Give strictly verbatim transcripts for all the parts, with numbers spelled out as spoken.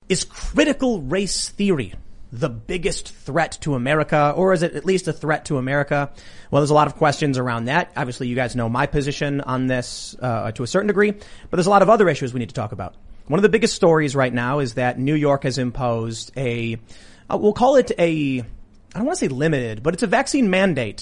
Is critical race theory the biggest threat to America, or is it at least a threat to America? Well, there's a lot of questions around that. Obviously, you guys know my position on this uh, to a certain degree, but there's a lot of other issues we need to talk about. One of the biggest stories right now is that New York has imposed a, uh, we'll call it a, I don't want to say limited, but it's a vaccine mandate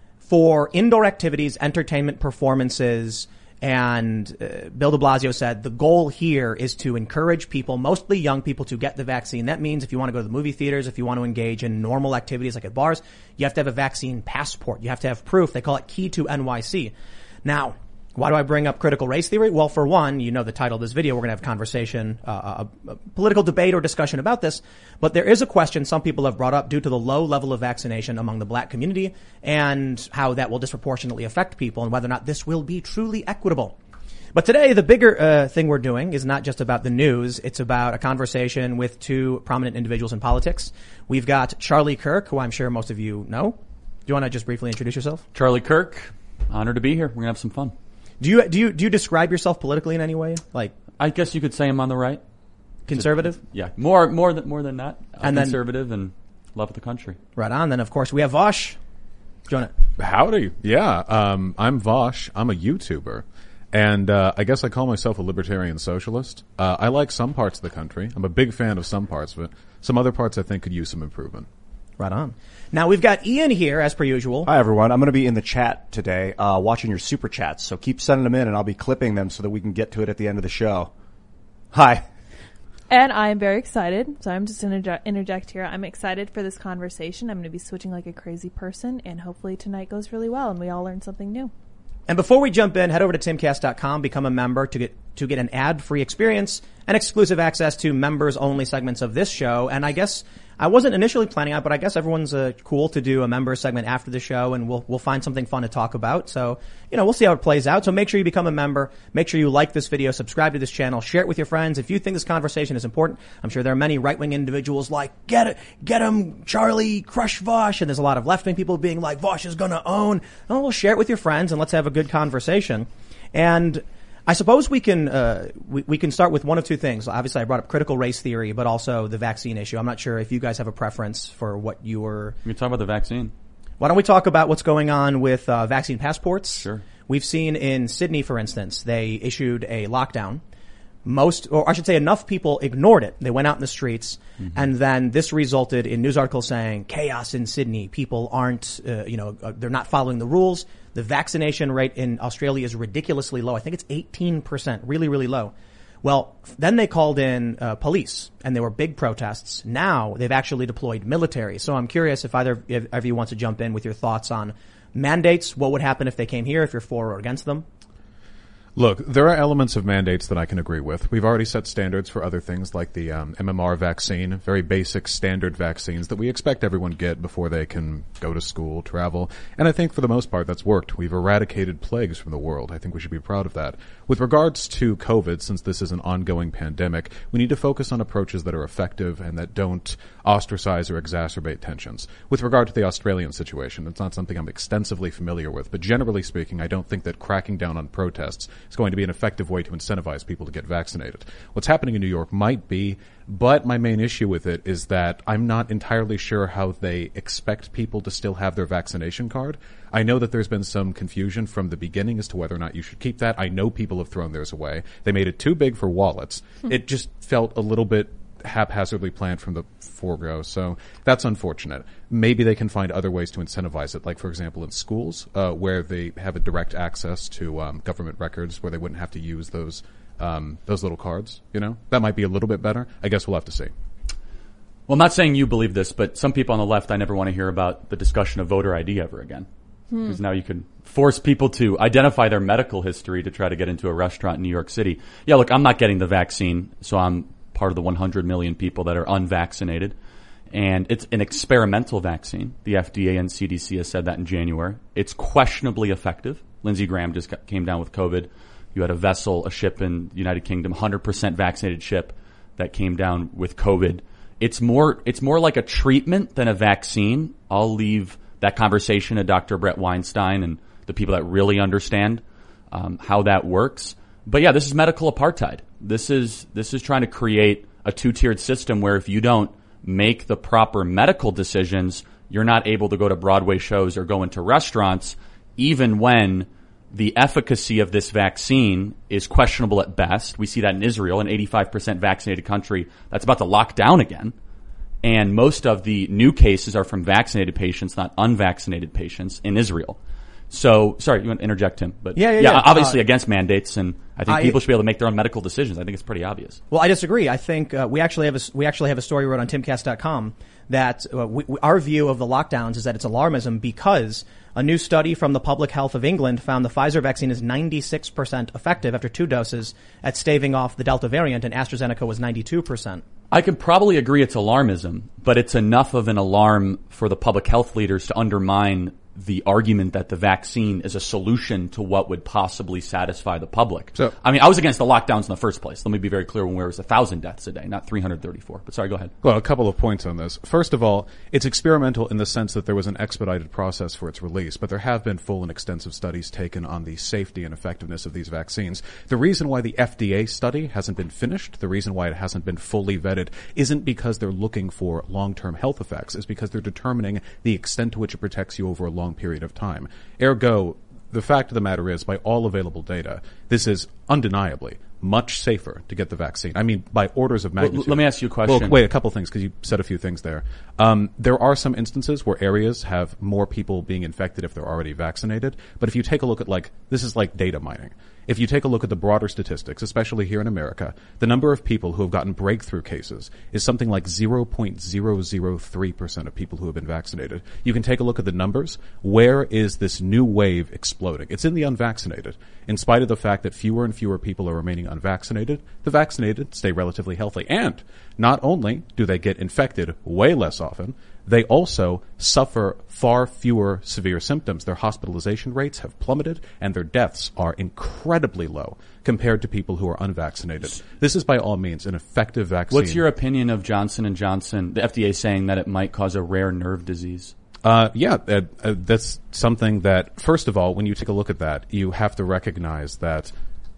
for indoor activities, entertainment performances. And uh, Bill de Blasio said the goal here is to encourage people, mostly young people, to get the vaccine. That means if you want to go to the movie theaters, if you want to engage in normal activities like at bars, you have to have a vaccine passport. You have to have proof. They call it Key to N Y C. Now, why do I bring up critical race theory? Well, for one, you know the title of this video. We're going to have conversation, uh, a, a political debate or discussion about this. But there is a question some people have brought up due to the low level of vaccination among the black community and how that will disproportionately affect people and whether or not this will be truly equitable. But today, the bigger uh, thing we're doing is not just about the news. It's about a conversation with two prominent individuals in politics. We've got Charlie Kirk, who I'm sure most of you know. Do you want to just briefly introduce yourself? Charlie Kirk. Honored to be here. We're going to have some fun. Do you, do you, do you describe yourself politically in any way? Like, I guess you could say I'm on the right. Conservative? Yeah. More, more than, more than that. Uh, and conservative then, and love the country. Right on. Then, of course, we have Vosh. Jonah. Howdy. Yeah. Um, I'm Vosh. I'm a YouTuber. And, uh, I guess I call myself a libertarian socialist. Uh, I like some parts of the country. I'm a big fan of some parts of it. Some other parts I think could use some improvement. Right on. Now we've got Ian here as per usual. Hi everyone. I'm going to be in the chat today, uh, watching your super chats. So keep sending them in and I'll be clipping them so that we can get to it at the end of the show. Hi. And I'm very excited. So I'm just going to interject here. I'm excited for this conversation. I'm going to be switching like a crazy person and hopefully tonight goes really well and we all learn something new. And before we jump in, head over to timcast dot com, become a member to get to get an ad-free experience and exclusive access to members-only segments of this show. And I guess I wasn't initially planning on it, but I guess everyone's uh, cool to do a member segment after the show, and we'll we'll find something fun to talk about. So, you know, we'll see how it plays out. So make sure you become a member. Make sure you like this video, subscribe to this channel, share it with your friends. If you think this conversation is important, I'm sure there are many right-wing individuals like, get it, get him, Charlie, crush Vosh. And there's a lot of left-wing people being like, Vosh is going to own. Oh, well, share it with your friends, and let's have a good conversation. And I suppose we can uh we, we can start with one of two things. Obviously, I brought up critical race theory, but also the vaccine issue. I'm not sure if you guys have a preference for what you were. We can talk about the vaccine. Why don't we talk about what's going on with uh vaccine passports? Sure. We've seen in Sydney, for instance, they issued a lockdown. Most, or I should say enough people ignored it. They went out in the streets, mm-hmm. and then this resulted in news articles saying chaos in Sydney. People aren't, uh, you know, uh, they're not following the rules. The vaccination rate in Australia is ridiculously low. I think it's eighteen percent, really, really low. Well, then they called in uh, police, and there were big protests. Now they've actually deployed military. So I'm curious if either if, if you want to jump in with your thoughts on mandates. What would happen if they came here, if you're for or against them? Look, there are elements of mandates that I can agree with. We've already set standards for other things like the um, M M R vaccine, very basic standard vaccines that we expect everyone to get before they can go to school, travel. And I think for the most part that's worked. We've eradicated plagues from the world. I think we should be proud of that. With regards to COVID, since this is an ongoing pandemic, we need to focus on approaches that are effective and that don't ostracize or exacerbate tensions. With regard to the Australian situation, it's not something I'm extensively familiar with, but generally speaking, I don't think that cracking down on protests is going to be an effective way to incentivize people to get vaccinated. What's happening in New York might be, but my main issue with it is that I'm not entirely sure how they expect people to still have their vaccination card. I know that there's been some confusion from the beginning as to whether or not you should keep that. I know people have thrown theirs away. They made it too big for wallets. Hmm. It just felt a little bit haphazardly planned from the forego, so that's unfortunate. Maybe they can find other ways to incentivize it, like, for example, in schools, uh, where they have a direct access to um, government records where they wouldn't have to use those um, those little cards, you know? That might be a little bit better. I guess we'll have to see. Well, I'm not saying you believe this, but some people on the left, I never want to hear about the discussion of voter I D ever again. Because hmm. now you can force people to identify their medical history to try to get into a restaurant in New York City. Yeah, look, I'm not getting the vaccine, so I'm part of the one hundred million people that are unvaccinated. And it's an experimental vaccine. The F D A and C D C has said that in January. It's questionably effective. Lindsey Graham just got, came down with COVID. You had a vessel, a ship in the United Kingdom, one hundred percent vaccinated ship that came down with COVID. It's more, it's more like a treatment than a vaccine. I'll leave that conversation to Doctor Brett Weinstein and the people that really understand um, how that works. But yeah, this is medical apartheid. This is this is trying to create a two-tiered system where if you don't make the proper medical decisions, you're not able to go to Broadway shows or go into restaurants, even when the efficacy of this vaccine is questionable at best. We see that in Israel, an eighty-five percent vaccinated country that's about to lock down again. And most of the new cases are from vaccinated patients, not unvaccinated patients in Israel. So, sorry, you want to interject, Tim? But yeah, yeah, yeah. obviously uh, against mandates, and I think I, people should be able to make their own medical decisions. I think it's pretty obvious. Well, I disagree. I think uh, we actually have a we actually have a story we wrote on timcast dot com that uh, we, we, our view of the lockdowns is that it's alarmism because a new study from the Public Health of England found the Pfizer vaccine is ninety-six percent effective after two doses at staving off the Delta variant, and AstraZeneca was ninety-two percent. I could probably agree it's alarmism, but it's enough of an alarm for the public health leaders to undermine the argument that the vaccine is a solution to what would possibly satisfy the public. So, I mean, I was against the lockdowns in the first place. Let me be very clear when there was a thousand deaths a day, not three hundred thirty-four. But sorry, go ahead. Well, a couple of points on this. First of all, it's experimental in the sense that there was an expedited process for its release, but there have been full and extensive studies taken on the safety and effectiveness of these vaccines. The reason why the F D A study hasn't been finished, the reason why it hasn't been fully vetted, isn't because they're looking for long-term health effects. It's because they're determining the extent to which it protects you over a long period of time. Ergo, the fact of the matter is, by all available data, this is undeniably much safer to get the vaccine. I mean, by orders of magnitude. Well, let me ask you a question. Well, wait, a couple things, because you said a few things there. Um, there are some instances where areas have more people being infected if they're already vaccinated. But if you take a look at, like, this is like data mining. If you take a look at the broader statistics, especially here in America, the number of people who have gotten breakthrough cases is something like zero point zero zero three percent of people who have been vaccinated. You can take a look at the numbers. Where is this new wave exploding? It's in the unvaccinated. In spite of the fact that fewer and fewer people are remaining unvaccinated, the vaccinated stay relatively healthy. And not only do they get infected way less often, they also suffer far fewer severe symptoms. Their hospitalization rates have plummeted, and their deaths are incredibly low compared to people who are unvaccinated. This is by all means an effective vaccine. What's your opinion of Johnson and Johnson, the F D A saying that it might cause a rare nerve disease? Uh, yeah, uh, uh, that's something that, first of all, when you take a look at that, you have to recognize that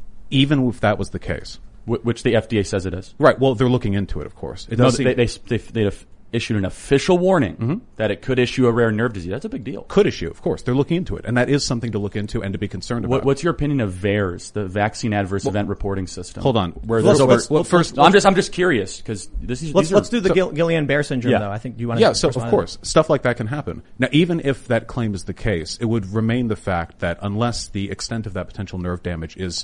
even if that was the case. Wh- which the F D A says it is. Right, well, they're looking into it, of course. It no, does they, seem- they, they, they, issued an official warning mm-hmm. that it could issue a rare nerve disease. That's a big deal. Could issue, of course. They're looking into it, and that is something to look into and to be concerned about. What, what's your opinion of V A E R S, the Vaccine Adverse well, Event Reporting System? Hold on. Where let's, over, let's, well, first, no, I'm just I'm just curious because this is let's these let's are, do the so, Gil- Guillain-Barré syndrome yeah. though. I think do you want to yeah. So of course, stuff like that can happen. Now, even if that claim is the case, it would remain the fact that unless the extent of that potential nerve damage is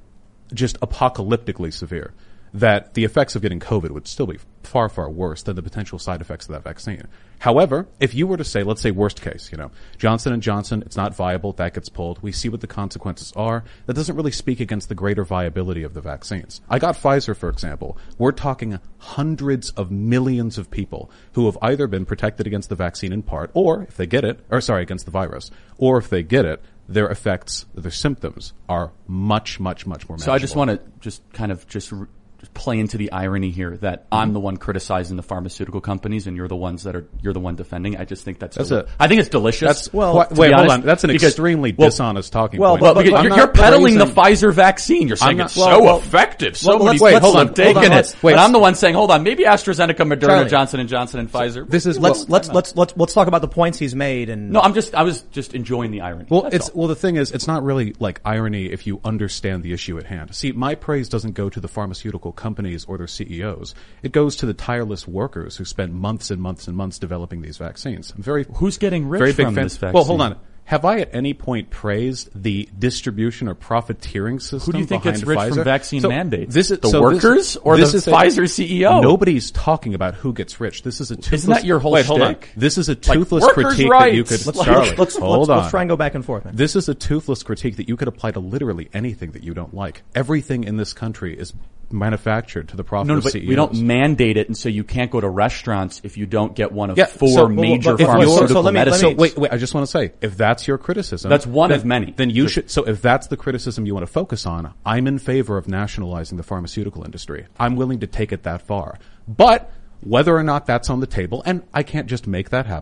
just apocalyptically severe, that the effects of getting COVID would still be far, far worse than the potential side effects of that vaccine. However, if you were to say, let's say worst case, you know, Johnson and Johnson, it's not viable, that gets pulled, we see what the consequences are, that doesn't really speak against the greater viability of the vaccines. I got Pfizer, for example. We're talking hundreds of millions of people who have either been protected against the vaccine in part, or if they get it, or sorry, against the virus, or if they get it, their effects, their symptoms are much, much, much more manageable. So I just want to just kind of just re- play into the irony here that mm-hmm. I'm the one criticizing the pharmaceutical companies and you're the ones that are you're the one defending. I just think that's, that's deli- a, I think it's delicious. That's, well, wait, hold honest, on. That's an because, extremely well, dishonest talking well, point. Well, But- because but you're, I'm you're not peddling the praising- Pfizer vaccine. You're saying not- it's well, so well, effective. So well, many let's- people wait, hold on, have taken hold on, it. let's- wait. But I'm the one saying, hold on, maybe AstraZeneca, Moderna, Charlie. Johnson and Johnson, and Pfizer. This is let's well, let's let's let's let's talk about the points he's made. And no, I'm just I was just enjoying the irony. Well, That's it's all. well. The thing is, it's not really like irony if you understand the issue at hand. See, my praise doesn't go to the pharmaceutical companies or their C E Os. It goes to the tireless workers who spend months and months and months developing these vaccines. I'm very Who's getting rich very big from fan. this vaccine? Well, hold on. Have I at any point praised the distribution or profiteering system? Who do you think behind gets rich Pfizer? from vaccine So mandates? This is the so workers this, or this the is a- Pfizer C E O? Nobody's talking about who gets rich. This is a toothless. Isn't that your whole wait? Hold on. shtick? This is a Like, toothless workers' critique that you rights. could. Let's- Charlie, let's let's, hold let's, on. let's try and go back and forth, man. This is a toothless critique that you could apply to literally anything that you don't like. Everything in this country is manufactured to the profit No, no, of but C E Os. we don't mandate it, and so you can't go to restaurants if you don't get one of Yeah, four so- major but if you're- pharmaceutical so let me- let me- medicines. So wait, wait. I just want to say, if that's your criticism, That's one then, of many. Then you should. So if that's the criticism you want to focus on, I'm in favor of nationalizing the pharmaceutical industry. I'm willing to take it that far. But whether or not that's on the table, and I can't just make that happen,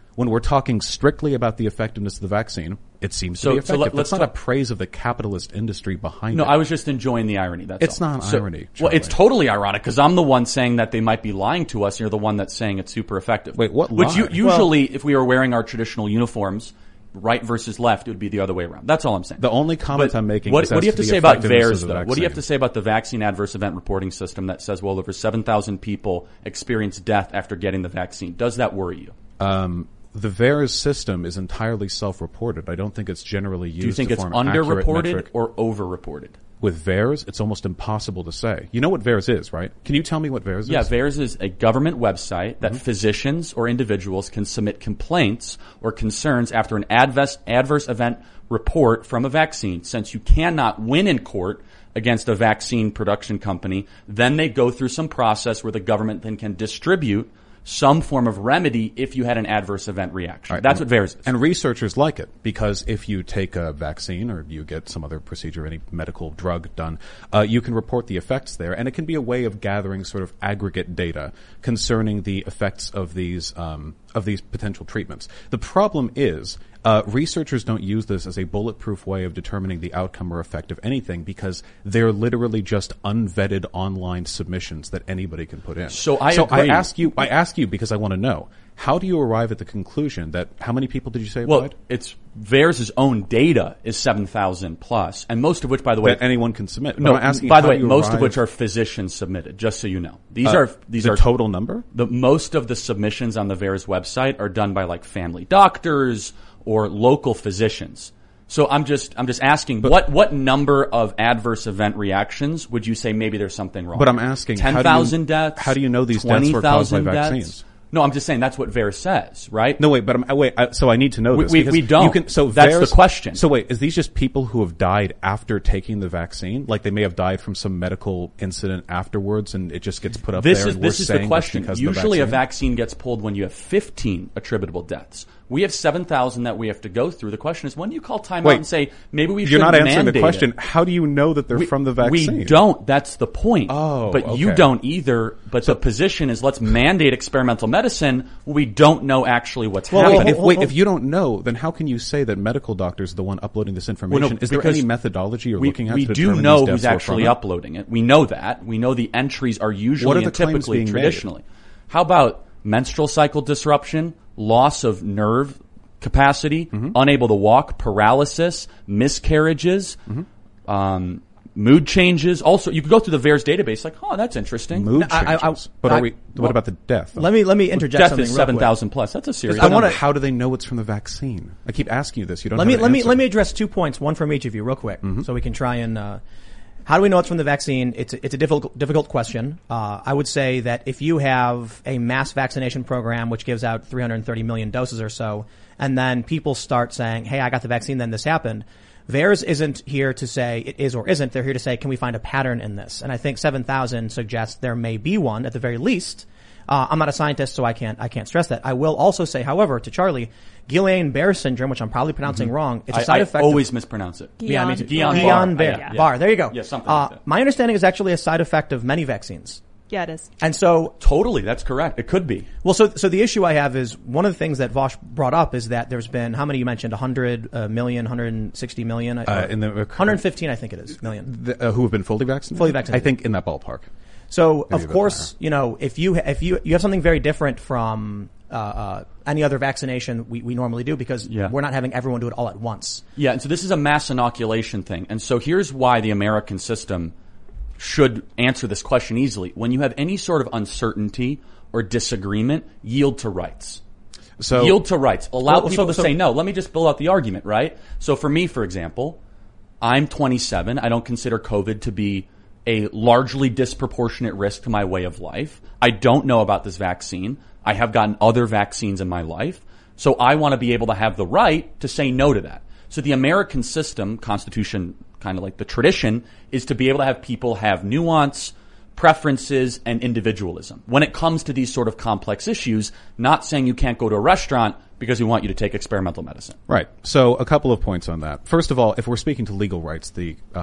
When we're talking strictly about the effectiveness of the vaccine, it seems So- to be so effective. let- let's That's not talk- a praise of the capitalist industry behind No, it. I was just enjoying the irony. That's It's all. not So- irony, Well, it's Charlie. totally ironic because I'm the one saying that they might be lying to us. And you're the one that's saying it's super effective. Wait, what Which you, lie? usually, if we were wearing our traditional uniforms, right versus left, it would be the other way around. That's all I'm saying. The only comment But I'm making what, is what as do you have to to the say about effectiveness VAERS, of the though? What do you have vaccine. to say about the vaccine adverse event reporting system that says well over seven thousand people experienced death after getting the vaccine? Does that worry you? Um, the VAERS system is entirely self-reported. I don't think it's generally used Do you think to it's form accurate underreported metric. or overreported? With VAERS, it's almost impossible to say. You know what VAERS is, right? Can you tell me what VAERS Yeah, is? VAERS is a government website that Mm-hmm. physicians or individuals can submit complaints or concerns after an adverse, adverse event report from a vaccine. Since you cannot win in court against a vaccine production company, then they go through some process where the government then can distribute some form of remedy if you had an adverse event reaction. Right. That's what VAERS is. And researchers like it because if you take a vaccine or you get some other procedure, any medical drug done, uh, you can report the effects there, and it can be a way of gathering sort of aggregate data concerning the effects of these um, of these potential treatments. The problem is uh, researchers don't use this as a bulletproof way of determining the outcome or effect of anything because they're literally just unvetted online submissions that anybody can put in. So I so agree. I ask you, I ask you because I want to know. How do you arrive at the conclusion that how many people did you say Well, applied? it's VAERS' own data is seven thousand plus, and most of which, by the way, That anyone can submit. But no. I'm asking, by the how way, do you most of arrive- which are physicians submitted. Just so you know, these uh, are these the are total number. The most of the submissions on the VAERS website are done by like family doctors or local physicians. So I'm just I'm just asking what what number of adverse event reactions would you say maybe there's something wrong? But I'm asking, how do ten you- thousand deaths. how do you know these deaths were caused by twenty thousand deaths? vaccines? No, I'm just saying that's what VAERS says, right? No, wait, but I'm, wait. I, so I need to know We- this. we- because we don't. You can, so That's the VAERS question. So wait, is these just people who have died after taking the vaccine? Like they may have died from some medical incident afterwards, and it just gets put up This there. is and we're this is saying the that's question. because of the Usually, a vaccine? vaccine gets pulled when you have fifteen attributable deaths. We have seven thousand that we have to go through. The question is, when do you call timeout Wait, and say maybe we You're should not answering the mandate question. it? How do you know that they're We, from the vaccine? we don't. That's the point. Oh, but you okay. don't either. But the position is, let's mandate experimental medicine. We don't know actually what's Well, happening. wait, if, wait, if you don't know, then how can you say that medical doctors are the one uploading this information? Well, no, is there because any methodology you're we, looking at we to do determine know these who's deaths were actually from it? uploading it. We know that. We know the entries are usually What are the and claims typically being made? traditionally. How about menstrual cycle disruption, loss of nerve capacity, Mm-hmm. unable to walk, paralysis, miscarriages, Mm-hmm. um, mood changes. Also, you could go through the VAERS database like, oh, that's interesting. Mood I- I- changes. I- but I- are we? well, what about the death? Let me let me interject Death something is real seven quick. thousand plus. That's a serious I number. wanna- How do they know it's from the vaccine? I keep asking you this. You don't. Let have me an let me answer. let me address two points, one from each of you, real quick, Mm-hmm. so we can try and. Uh, how do we know it's from the vaccine? It's a, it's a difficult difficult question. Uh, I would say that if you have a mass vaccination program which gives out three hundred thirty million doses or so, and then people start saying, "Hey, I got the vaccine, then this happened." VAERS isn't here to say it is or isn't. They're here to say, can we find a pattern in this? And I think seven thousand suggests there may be one at the very least. Uh, I'm not a scientist, so I can't, I can't stress that. I will also say, however, to Charlie, Guillain-Barré syndrome, which I'm probably pronouncing Mm-hmm. wong, it's a I, side I effect. always of, mispronounce it. yeah, me too. Guillain-Barré. Guillain-Barré. Yeah. Barre. There you go. Yeah, something uh, like that. My understanding is actually a side effect of many vaccines. Yeah, it is. And so, Totally, that's correct. It could be. well, so so the issue I have is one of the things that Vosh brought up is that there's been how many you mentioned? one hundred uh, million, one hundred sixty million, Uh, in the- one hundred fifteen, I think it is million. The, uh, who have been fully vaccinated? Fully vaccinated. I think in that ballpark. So Maybe a of bit course, higher. you know, if you if you you have something very different from uh, uh, any other vaccination we, we normally do because Yeah. we're not having everyone do it all at once. Yeah, and so this is a mass inoculation thing. And so here's why the American system should answer this question easily. When you have any sort of uncertainty or disagreement, yield to rights. So yield to rights. Allow Well, people so- to so- say no. Let me just build out the argument, right? So for me, for example, I'm twenty-seven. I don't consider COVID to be a largely disproportionate risk to my way of life. I don't know about this vaccine. I have gotten other vaccines in my life. So I want to be able to have the right to say no to that. So the American system, Constitution, kind of like the tradition, is to be able to have people have nuance, preferences, and individualism. When it comes to these sort of complex issues, not saying you can't go to a restaurant because we want you to take experimental medicine. Right. So a couple of points on that. First of all, if we're speaking to legal rights, the um,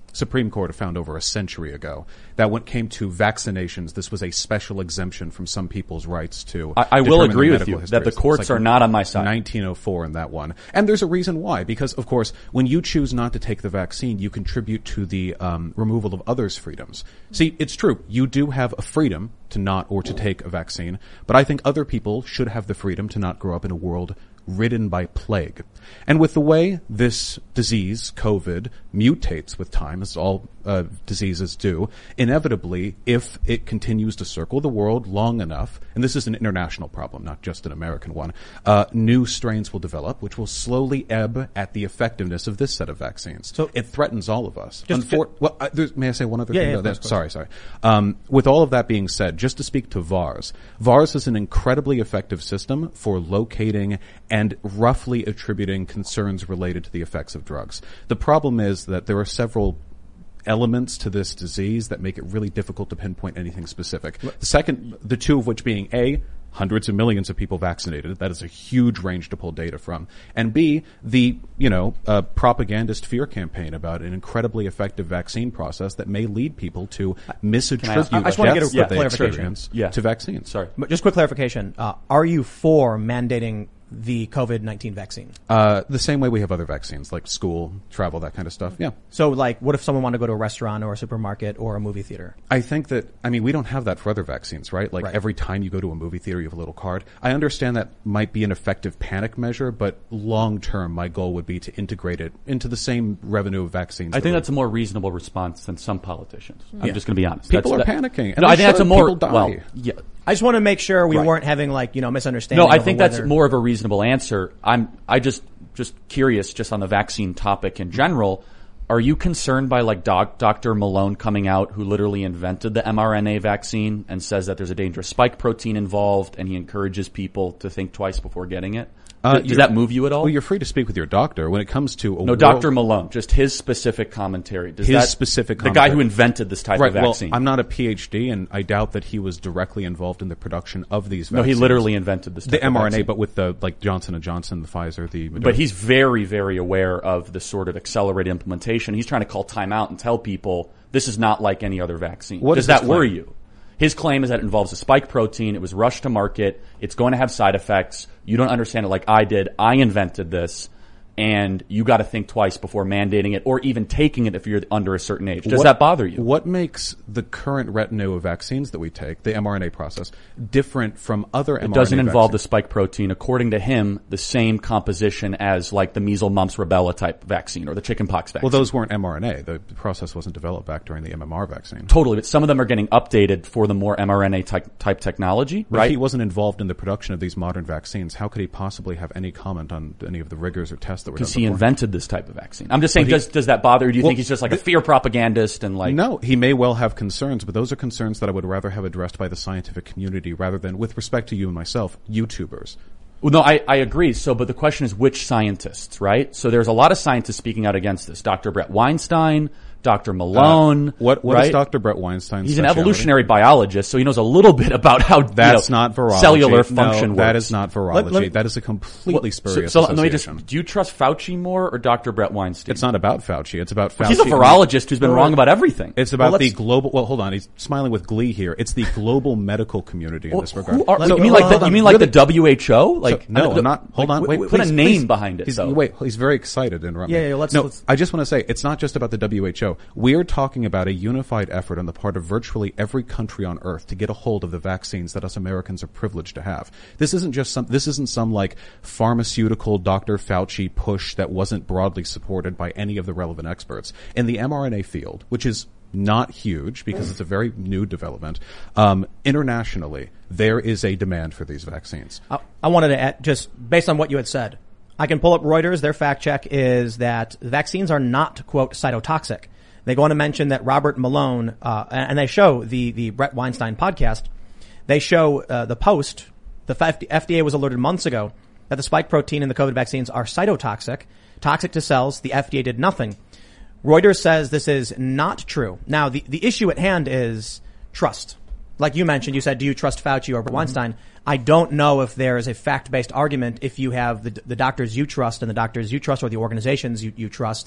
Supreme Court found over a century ago that when it came to vaccinations, this was a special exemption from some people's rights to. I, I will determine agree their with you medical that the histories. courts It's like are not on my side. nineteen oh four in that one. And there's a reason why. Because, of course, when you choose not to take the vaccine, you contribute to the um, removal of others' freedoms. See, it's true. You do have a freedom to not or to take a vaccine. But I think other people should have the freedom to not grow up in a world ridden by plague. And with the way this disease, COVID, mutates with time, as all uh, diseases do, inevitably, if it continues to circle the world long enough, and this is an international problem, not just an American one, uh, new strains will develop, which will slowly ebb at the effectiveness of this set of vaccines. So it threatens all of us. Just Unfor- to- well, I, there's, may I say one other Yeah, thing? yeah, No, of that- course, of sorry, sorry. Um, with all of that being said, just to speak to VAERS, VAERS is an incredibly effective system for locating and roughly attributing concerns related to the effects of drugs. The problem is that there are several elements to this disease that make it really difficult to pinpoint anything specific. The second, the two of which being A, hundreds of millions of people vaccinated. That is a huge range to pull data from. And B, the, you know, uh, propagandist fear campaign about an incredibly effective vaccine process that may lead people to misattribute I just want to get a deaths quick that they clarification. experience Yeah. to vaccines. Sorry. But just quick clarification. Uh, are you for mandating the COVID nineteen vaccine? Uh, the same way we have other vaccines, like school, travel, that kind of stuff. Yeah. So, like, what if someone wanted to go to a restaurant or a supermarket or a movie theater? I think that, I mean, we don't have that for other vaccines, right? Like Right. every time you go to a movie theater, you have a little card. I understand that might be an effective panic measure, but long term, my goal would be to integrate it into the same revenue of vaccines. I that think we- that's a more reasonable response than some politicians. I'm Yeah. just going to be honest. People That's- are that- panicking, and No, they I think that's a should. more People die. well. Yeah. I just want to make sure we Right. weren't having, like, you know, misunderstanding. No, I over think that's whether- more of a reasonable answer. I'm I just just curious, just on the vaccine topic in general. Are you concerned by like doc, Doctor Malone coming out, who literally invented the mRNA vaccine and says that there's a dangerous spike protein involved, and he encourages people to think twice before getting it? Uh, Does that move you at all? Well, you're free to speak with your doctor when it comes to a no, world- Doctor Malone, just his specific commentary. Does His that, specific the guy commentary. who invented this type Right. of Well, vaccine. I'm not a P H D, and I doubt that he was directly involved in the production of these no, vaccines. he literally invented this type the of mRNA, vaccine. but with the like Johnson and Johnson, the Pfizer, the Moderna. But he's very, very aware of the sort of accelerated implementation. He's trying to call time out and tell people this is not like any other vaccine. What Does is that his worry claim? you? His claim is that it involves a spike protein. It was rushed to market. It's going to have side effects. You don't understand it like I did. I invented this. And you got to think twice before mandating it or even taking it if you're under a certain age. Does What- that bother you? What makes the current retinue of vaccines that we take, the mRNA process, different from other It mRNA doesn't involve the vaccines? spike protein. According to him, the same composition as like the measles, mumps, rubella type vaccine or the chickenpox vaccine. Well, those weren't mRNA. The the process wasn't developed back during the M M R vaccine. Totally, but some of them are getting updated for the more mRNA type, type technology, But right? he wasn't involved in the production of these modern vaccines. How could he possibly have any comment on any of the rigors or tests that were done Because he before? invented this type of vaccine. I'm just saying, Well, he- does does that bother you? Do you Well, think he's just like a fear propagandist and like? No, he may well have concerns, but those are concerns that I would rather have addressed by the scientific community rather than, with respect to you and myself, YouTubers. Well, no, I, I agree. So, but the question is which scientists, right? So there's a lot of scientists speaking out against this. Doctor Brett Weinstein, Doctor Malone. Uh, what what right? is Doctor Brett Weinstein's He's an specialty? evolutionary biologist, so he knows a little bit about how That's you know, not virology. cellular function no, works. that is not virology. Let- let me- that is a completely So, spurious so let me association. just, do you trust Fauci more or Doctor Brett Weinstein? It's not about Fauci. It's about Fauci. He's a virologist who's been wrong about everything. It's about Well, the let's- global. Well, hold on. He's smiling with glee here. It's the global medical community in this regard. Who are, So- you mean hold like on, the, you mean like really- the W H O? Like So- no, I mean, I'm not. Hold on. like, Wait. w- put a please, name please. behind it. He's, though. wait, he's very excited. Interrupt Yeah, me. yeah, let's- no, let's- I just want to say it's not just about the W H O. We are talking about a unified effort on the part of virtually every country on Earth to get a hold of the vaccines that us Americans are privileged to have. This isn't just some. This isn't some like pharmaceutical Doctor Fauci push that wasn't broadly supported by any of the relevant experts in the mRNA field, which is not huge because it's a very new development. Um, internationally, there is a demand for these vaccines. I, I wanted to add, just based on what you had said, I can pull up Reuters. Their fact check is that vaccines are not, quote, cytotoxic. They go on to mention that Robert Malone, uh, and they show the, the Brett Weinstein podcast. They show, uh, the post, the F D A was alerted months ago that the spike protein in the COVID vaccines are cytotoxic, toxic to cells. The F D A did nothing. Reuters says this is not true. Now, the, the issue at hand is trust. Like you mentioned, you said, do you trust Fauci or Brett Weinstein? I don't know if there is a fact-based argument if you have the, the doctors you trust and the doctors you trust or the organizations you, you trust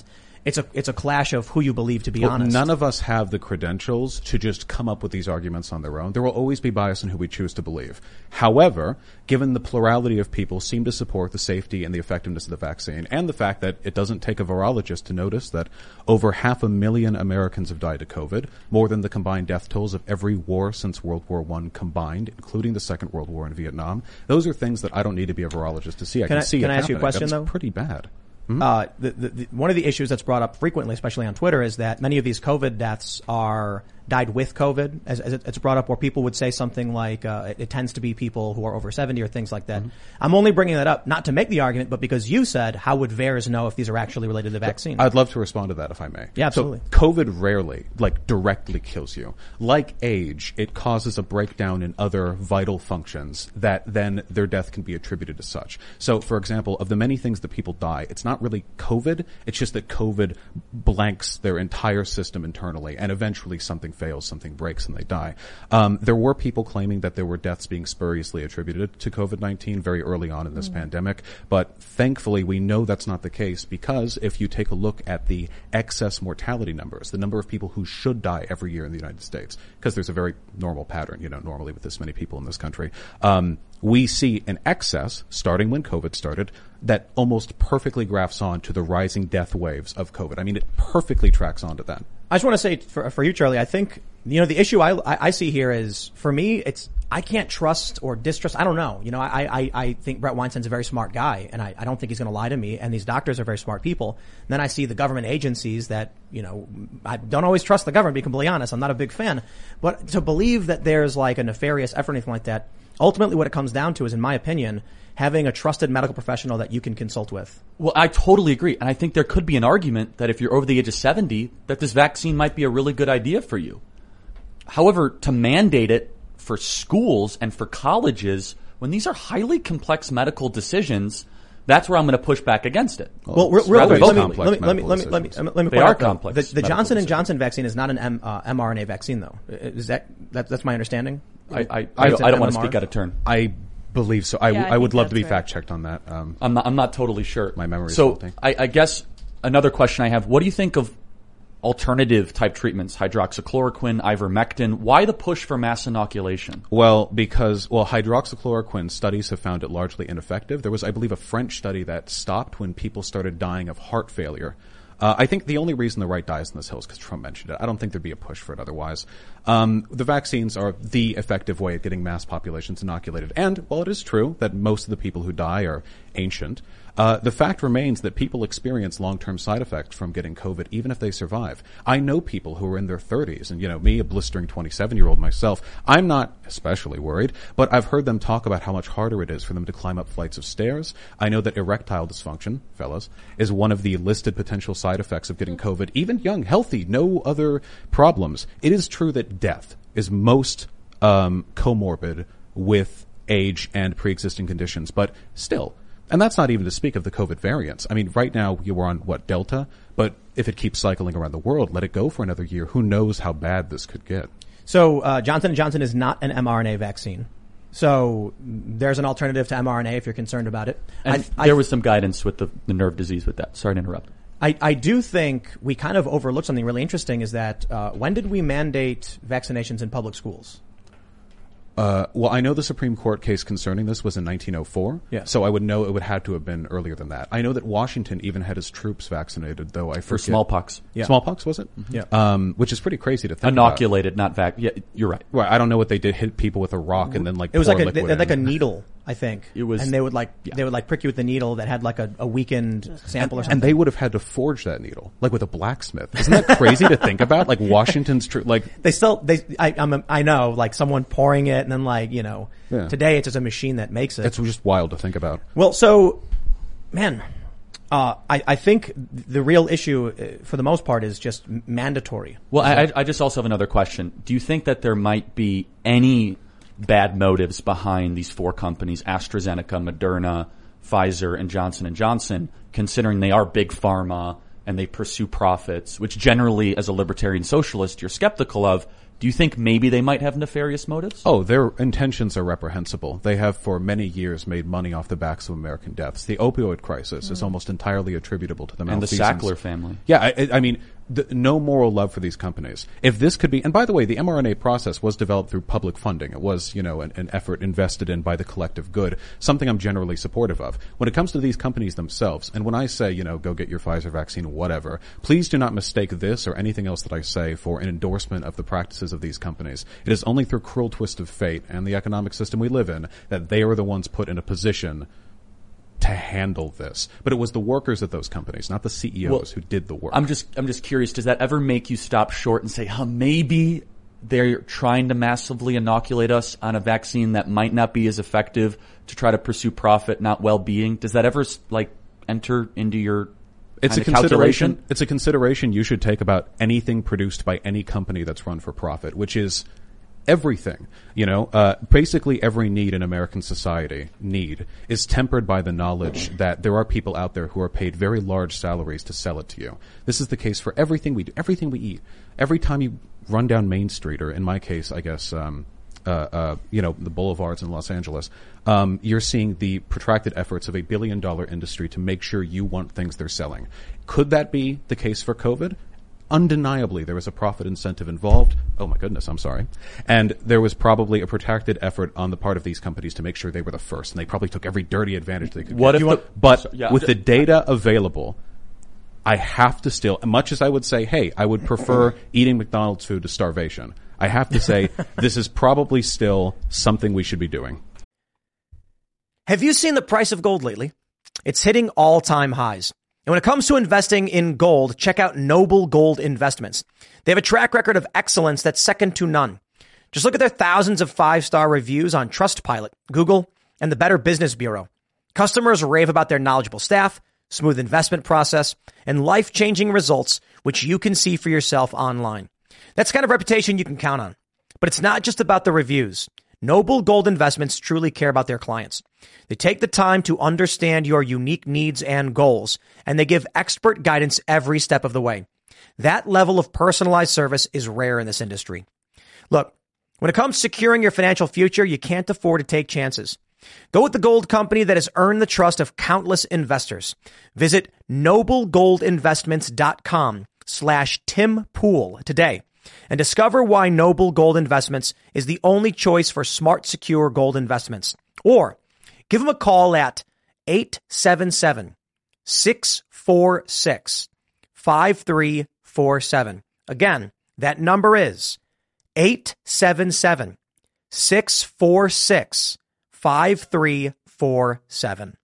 it's a it's a clash of who you believe, to be Well, honest. none of us have the credentials to just come up with these arguments on their own. There will always be bias in who we choose to believe. However, given the plurality of people seem to support the safety and the effectiveness of the vaccine, and the fact that it doesn't take a virologist to notice that over half a million Americans have died of COVID, more than the combined death tolls of every war since World War One combined, including the Second World War in Vietnam. Those are things that I don't need to be a virologist to see. I Can can, I- see can it I ask you a happening. question, That's though? pretty bad. Uh, the, the, the, one of the issues that's brought up frequently, especially on Twitter, is that many of these COVID deaths are died with COVID, as, as it, it's brought up, where people would say something like, uh, it, it tends to be people who are over seventy or things like that. Mm-hmm. I'm only bringing that up not to make the argument, but because you said, how would V A E R S know if these are actually related to the vaccine? I'd love to respond to that if I may. Yeah, absolutely. So COVID rarely, like, directly kills you. Like age, it causes a breakdown in other vital functions that then their death can be attributed to such. So, for example, of the many things that people die, it's not really COVID, it's just that COVID blanks their entire system internally, and eventually something fails, something breaks, and they die. Um, there were people claiming that there were deaths being spuriously attributed to COVID nineteen very early on in this mm. pandemic, but thankfully we know that's not the case, because if you take a look at the excess mortality numbers, the number of people who should die every year in the United States, because there's a very normal pattern, you know, normally with this many people in this country, um, we see an excess, starting when COVID started, that almost perfectly graphs on to the rising death waves of COVID. I mean, it perfectly tracks onto that. I just want to say for, for you, Charlie, I think, you know, the issue I, I see here is, for me, it's, I can't trust or distrust. I don't know. You know, I, I, I think Brett Weinstein's a very smart guy, and I, I don't think he's going to lie to me. And these doctors are very smart people. And then I see the government agencies that, you know, I don't always trust the government, to be completely honest. I'm not a big fan. But to believe that there's like a nefarious effort or anything like that, ultimately what it comes down to is, in my opinion, having a trusted medical professional that you can consult with. Well, I totally agree. And I think there could be an argument that if you're over the age of seventy, that this vaccine might be a really good idea for you. However, to mandate it for schools and for colleges, when these are highly complex medical decisions, that's where I'm going to push back against it. Well, real, real quick, let me, let me, let me, let me, let me, let me They point are out, though, complex the, the medical Johnson and decisions. Johnson vaccine is not an M, uh, mRNA vaccine, though. Is that, that that's my understanding? I, I, Or I, is don't, it I don't want M to M R? speak out of turn. I believe so. I, Yeah, I I would think love to be that's right. fact checked on that. Um, I'm not, I'm not totally sure. My memory is So faulty. I, I guess another question I have, what do you think of alternative type treatments, hydroxychloroquine, ivermectin? Why the push for mass inoculation? Well, because, well, hydroxychloroquine studies have found it largely ineffective. There was, I believe, a French study that stopped when people started dying of heart failure. Uh, I think the only reason the right dies in this hill is because Trump mentioned it. I don't think there'd be a push for it otherwise. Um, the vaccines are the effective way of getting mass populations inoculated. And while it is true that most of the people who die are ancient, uh, the fact remains that people experience long-term side effects from getting COVID, even if they survive. I know people who are in their thirties, and, you know, me, a blistering twenty-seven-year-old myself, I'm not especially worried, but I've heard them talk about how much harder it is for them to climb up flights of stairs. I know that erectile dysfunction, fellas, is one of the listed potential side effects of getting COVID. Even young, healthy, no other problems. It is true that death is most um, comorbid with age and pre-existing conditions, but still. And that's not even to speak of the COVID variants. I mean, right now you were on, what, Delta? But if it keeps cycling around the world, let it go for another year. Who knows how bad this could get? So uh, Johnson and Johnson is not an mRNA vaccine. So there's an alternative to mRNA if you're concerned about it. And I, there I, was some guidance with the, the nerve disease with that. Sorry to interrupt. I, I do think we kind of overlooked something really interesting, is that uh, when did we mandate vaccinations in public schools? Uh, well, I know the Supreme Court case concerning this was in nineteen oh four, Yeah. so I would know it would have to have been earlier than that. I know that Washington even had his troops vaccinated, though I For forget. smallpox. Yeah. Smallpox, was it? Yeah. Um, which is pretty crazy to think Inoculated, not vac. Yeah, you're right. about. Right, I don't know what they did, hit people with a rock and then like It was pour like a liquid they, like a in. needle, I think. It was- and they would like yeah. they would like prick you with the needle that had like a, a weakened sample or something. And they would have had to forge that needle, like with a blacksmith. Isn't that crazy to think about? Like Washington's, tr- like, They still, they, I, I'm, a, I know, like someone pouring it and then like, you know, Yeah. today it's just a machine that makes it. it's just wild to think about. Well, so, man, uh, I, I think the real issue uh, for the most part is just m- mandatory. Well, I, I just also have another question. Do you think that there might be any bad motives behind these four companies, AstraZeneca, Moderna, Pfizer, and Johnson and Johnson, considering they are big pharma and they pursue profits, which generally, as a libertarian socialist, you're skeptical of? Do you think maybe they might have nefarious motives? Oh, their intentions are reprehensible. They have for many years made money off the backs of American deaths. The opioid crisis mm. is almost entirely attributable to the and malfeasance. And the Sackler family. Yeah, I, I mean, the, no moral love for these companies. If this could be, and by the way, the mRNA process was developed through public funding. It was, you know, an, an effort invested in by the collective good, something I'm generally supportive of. When it comes to these companies themselves, and when I say, you know, go get your Pfizer vaccine, whatever, please do not mistake this or anything else that I say for an endorsement of the practices of these companies. It is only through cruel twist of fate and the economic system we live in that they are the ones put in a position to handle this. But it was the workers at those companies, not the C E Os, well, who did the work. I'm just, I'm just curious, does that ever make you stop short and say, huh, maybe they're trying to massively inoculate us on a vaccine that might not be as effective to try to pursue profit, not well-being? Does that ever, like, enter into your It's a consideration? consideration. It's a consideration you should take about anything produced by any company that's run for profit, which is everything. You know, uh, basically every need in American society need is tempered by the knowledge that there are people out there who are paid very large salaries to sell it to you. This is the case for everything we do, everything we eat. Every time you run down Main Street, or in my case, I guess, um, uh, uh, you know, the boulevards in Los Angeles, um, you're seeing the protracted efforts of a billion dollar industry to make sure you want things they're selling. Could that be the case for COVID? Undeniably, there was a profit incentive involved. Oh my goodness, I'm sorry. And there was probably a protracted effort on the part of these companies to make sure they were the first, and they probably took every dirty advantage they could what get. If the, the, but so, yeah, with the data available, I have to still, much as I would say, hey, I would prefer eating McDonald's food to starvation, I have to say this is probably still something we should be doing. Have you seen the price of gold lately? It's hitting all-time highs. And when it comes to investing in gold, check out Noble Gold Investments. They have a track record of excellence that's second to none. Just look at their thousands of five-star reviews on Trustpilot, Google, and the Better Business Bureau. Customers rave about their knowledgeable staff, smooth investment process, and life-changing results, which you can see for yourself online. That's the kind of reputation you can count on. But it's not just about the reviews. Noble Gold Investments truly care about their clients. They take the time to understand your unique needs and goals, and they give expert guidance every step of the way. That level of personalized service is rare in this industry. Look, when it comes to securing your financial future, you can't afford to take chances. Go with the gold company that has earned the trust of countless investors. Visit noblegoldinvestments.com slash Tim Pool today and discover why Noble Gold Investments is the only choice for smart, secure gold investments. Or give them a call at eight seven seven, six four six, five three four seven. Again, that number is eight seven seven, six four six, five three four seven.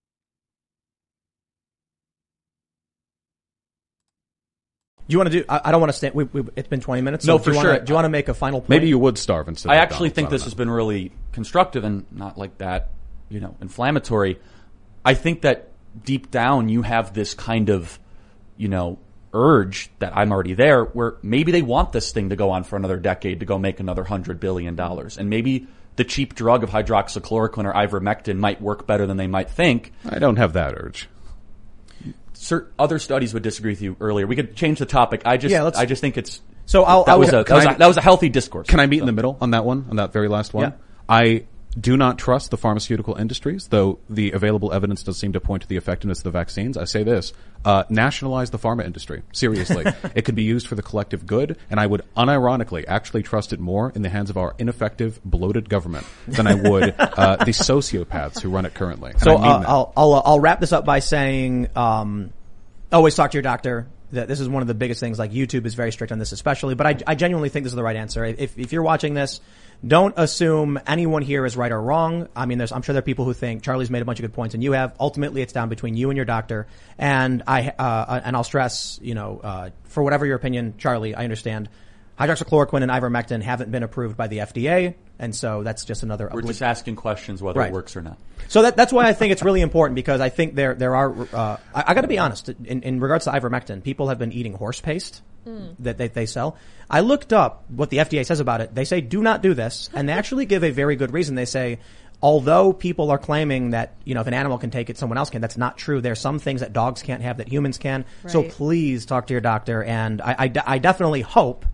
Do you want to do, I, I don't want to stay, we, we, it's been twenty minutes. No, so for do you sure. Want to, do you want to make a final point? Maybe you would starve instead I of actually McDonald's. think I this don't has know. been really constructive and not like that, you know, inflammatory. I think that deep down you have this kind of, you know, urge that I'm already there where maybe they want this thing to go on for another decade to go make another hundred billion dollars. And maybe the cheap drug of hydroxychloroquine or ivermectin might work better than they might think. I don't have that urge. Certain other studies would disagree with you earlier. We could change the topic. I just, Yeah, let's- I just think it's, So I'll, that I'll was a, that was I- a, that was a healthy discourse. Can I meet in So- the middle on that one, on that very last one? Yeah. I do not trust the pharmaceutical industries, though the available evidence does seem to point to the effectiveness of the vaccines. I say this, uh, nationalize the pharma industry. Seriously. It could be used for the collective good, and I would unironically actually trust it more in the hands of our ineffective, bloated government than I would uh, the sociopaths who run it currently. And So I mean uh, that. I'll I'll uh, I'll wrap this up by saying, um, always talk to your doctor. That this is one of the biggest things. Like YouTube is very strict on this, especially. But I, I genuinely think this is the right answer. If if you're watching this, don't assume anyone here is right or wrong. I mean, there's I'm sure there are people who think Charlie's made a bunch of good points, and you have. Ultimately, it's down between you and your doctor. And I uh, and I'll stress, you know, uh, for whatever your opinion, Charlie, I understand. Hydroxychloroquine and ivermectin haven't been approved by the F D A, and so that's just another. We're just asking questions whether Right. it works or not. So that, that's why I think it's really important, because I think there there are. Uh, I, I got to be honest. In, in regards to ivermectin, people have been eating horse paste mm. that they, they sell. I looked up what the F D A says about it. They say do not do this, and they actually give a very good reason. They say, although people are claiming that, you know, if an animal can take it, someone else can. That's not true. There's some things that dogs can't have that humans can. Right. So please talk to your doctor. And I, I, I definitely hope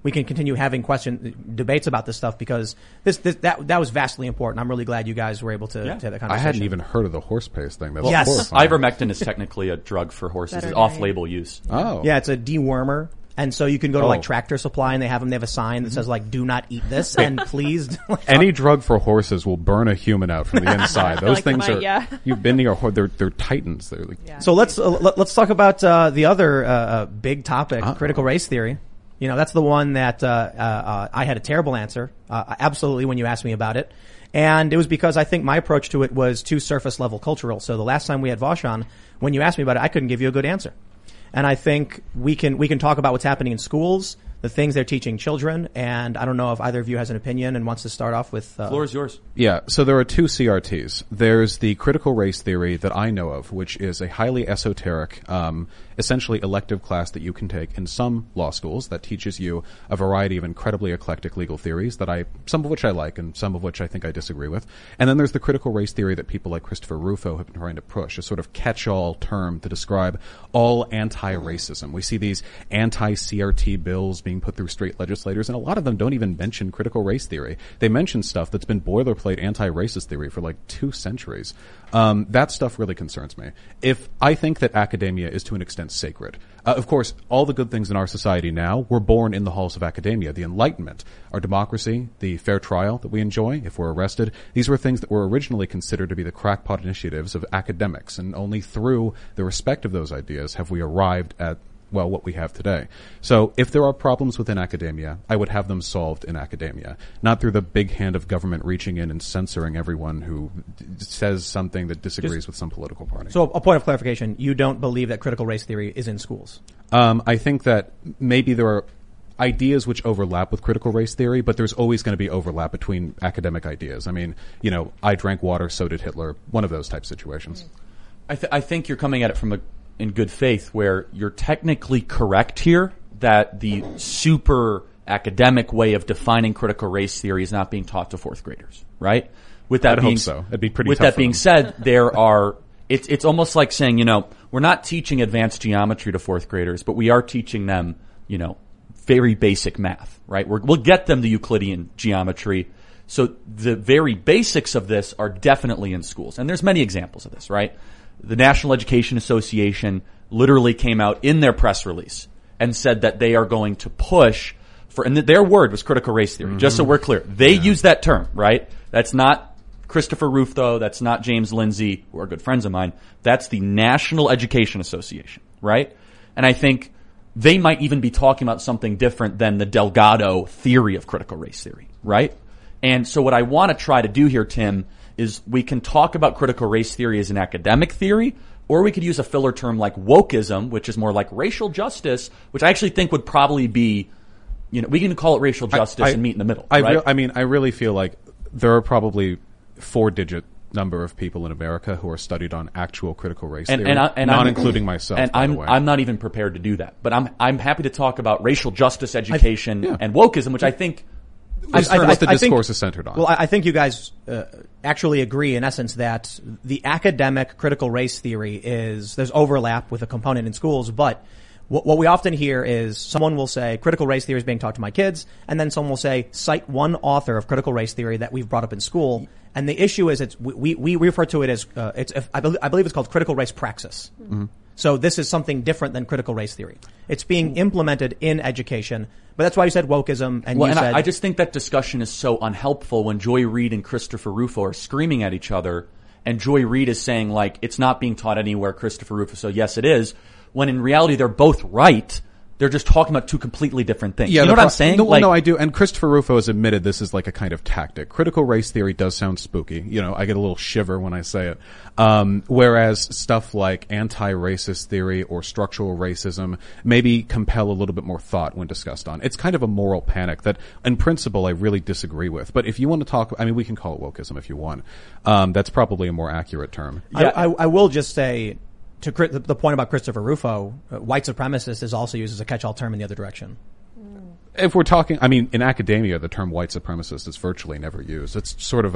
we can continue having question debates about this stuff because this, this that that was vastly important. I'm really glad you guys were able to, Yeah. to have that I conversation. hadn't even heard of the horse paste thing. That's Yes. horrifying. Ivermectin is technically a drug for horses. It's Veterinary. off-label use. Oh. Yeah, it's a dewormer. And so you can go to Oh. like Tractor Supply and they have them, they have a sign that says like, do not eat this and please. Any drug for horses will burn a human out from the inside. Those like it things might, are, yeah. you've been near a horse, they're, they're titans. They're like, Yeah. So let's, uh, let, let's talk about, uh, the other, uh, uh big topic, Uh-oh. critical race theory. You know, that's the one that, uh, uh, uh I had a terrible answer, uh, absolutely when you asked me about it. And it was because I think my approach to it was too surface level cultural. So the last time we had Vosh on, when you asked me about it, I couldn't give you a good answer. And I think we can, we can talk about what's happening in schools, the things they're teaching children, and I don't know if either of you has an opinion and wants to start off with, uh, Floor is yours. Yeah, so there are two C R Ts. There's the critical race theory that I know of, which is a highly esoteric, um, essentially elective class that you can take in some law schools that teaches you a variety of incredibly eclectic legal theories that I, some of which I like and some of which I think I disagree with. And then there's the critical race theory that people like Christopher Rufo have been trying to push, a sort of catch-all term to describe all anti-racism. We see these anti-C R T bills being put through state legislators, and a lot of them don't even mention critical race theory. They mention stuff that's been boilerplate anti-racist theory for like two centuries. Um, that stuff really concerns me. If I think that academia is to an extent sacred, uh, of course, all the good things in our society now were born in the halls of academia. The Enlightenment, our democracy, the fair trial that we enjoy if we're arrested, these were things that were originally considered to be the crackpot initiatives of academics, and only through the respect of those ideas have we arrived at well, what we have today. So if there are problems within academia, I would have them solved in academia, not through the big hand of government reaching in and censoring everyone who d- says something that disagrees Just- with some political party. So a point of clarification, you don't believe that critical race theory is in schools? Um, I think that maybe there are ideas which overlap with critical race theory, but there's always going to be overlap between academic ideas. I mean, you know, I drank water, so did Hitler, one of those type situations. I, th- I think you're coming at it from a, in good faith where you're technically correct here that the super academic way of defining critical race theory is not being taught to fourth graders, right? With that I'd being hope so. It'd be pretty With tough that for being them. said, there are it's it's almost like saying, you know, we're not teaching advanced geometry to fourth graders, but we are teaching them, you know, very basic math, right? We're, we'll get them the Euclidean geometry. So the very basics of this are definitely in schools. And there's many examples of this, right? The National Education Association literally came out in their press release and said that they are going to push for, and their word was critical race theory, mm-hmm. just so we're clear. They yeah. use that term, right? That's not Christopher Rufo, that's not James Lindsay, who are good friends of mine. That's the National Education Association, right? And I think they might even be talking about something different than the Delgado theory of critical race theory, right? And so what I want to try to do here, Tim, is we can talk about critical race theory as an academic theory, or we could use a filler term like wokeism, which is more like racial justice, which I actually think would probably be, you know, we can call it racial justice I, I, and meet in the middle, I, right? re- I mean, I really feel like there are probably four-digit number of people in America who are studied on actual critical race and, theory, and, I, and not I'm, including myself. And by I'm the way. I'm not even prepared to do that, but I'm I'm happy to talk about racial justice education I, yeah. and wokeism, which I think. I, I, what the I discourse think, is centered on. Well, I, I think you guys uh, actually agree in essence that the academic critical race theory is, there's overlap with a component in schools, but what, what we often hear is someone will say critical race theory is being taught to my kids, and then someone will say cite one author of critical race theory that we've brought up in school. And the issue is it's, we, we, we refer to it as, uh, it's, I believe, I believe it's called critical race praxis. Mm-hmm. So this is something different than critical race theory. It's being implemented in education, but that's why you said wokeism, and well, you and said I, I just think that discussion is so unhelpful when Joy Reid and Christopher Rufo are screaming at each other, and Joy Reid is saying like it's not being taught anywhere. Christopher Rufo, so yes, it is. When in reality, they're both right. They're just talking about two completely different things. Yeah, you know what pro- I'm saying? No, like, no, I do. And Christopher Rufo has admitted this is like a kind of tactic. Critical race theory does sound spooky. You know, I get a little shiver when I say it. Um, whereas stuff like anti-racist theory or structural racism maybe compel a little bit more thought when discussed on. It's kind of a moral panic that, in principle, I really disagree with. But if you want to talk, I mean, we can call it wokeism if you want. Um, that's probably a more accurate term. I, I, I will just say, to cri- the, the point about Christopher Rufo, uh, white supremacist is also used as a catch-all term in the other direction. If we're talking, I mean, in academia, the term white supremacist is virtually never used. It's sort of a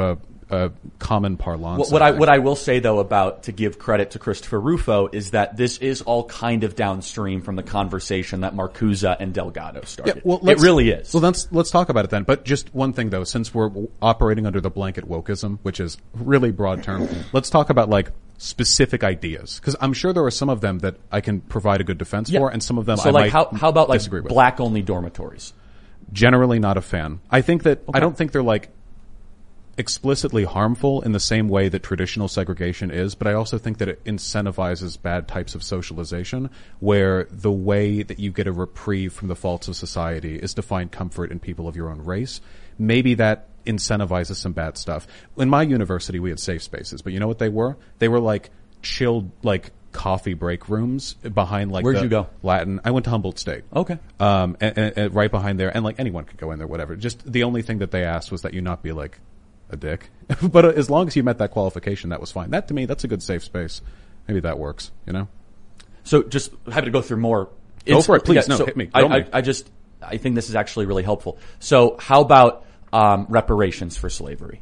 uh, common parlance. What, what I what I will say though about to give credit to Christopher Rufo is that this is all kind of downstream from the conversation that Marcuse and Delgado started. Yeah, well, it really is. Well, let's let's talk about it then. But just one thing though, since we're operating under the blanket wokeism, which is really broad term, let's talk about like specific ideas, because I'm sure there are some of them that I can provide a good defense Yeah. for, and some of them so I like might how how about like disagree with. black only dormitories? Generally not a fan. I think that Okay. I don't think they're like explicitly harmful in the same way that traditional segregation is, but I also think that it incentivizes bad types of socialization, where the way that you get a reprieve from the faults of society is to find comfort in people of your own race. Maybe that incentivizes some bad stuff. In my university, we had safe spaces, but you know what they were? They were like chilled, like coffee break rooms behind like Where'd the you go? Latin. I went to Humboldt State. Okay. Um, and, and, and right behind there, and like anyone could go in there, whatever. Just the only thing that they asked was that you not be like a dick. But uh, as long as you met that qualification, that was fine. That to me, that's a good safe space. Maybe that works, you know? So just happy to go through more. Go for it, please. Yeah, No, so hit me. I, Grill I, me. I just, I think this is actually really helpful. So how about um, reparations for slavery?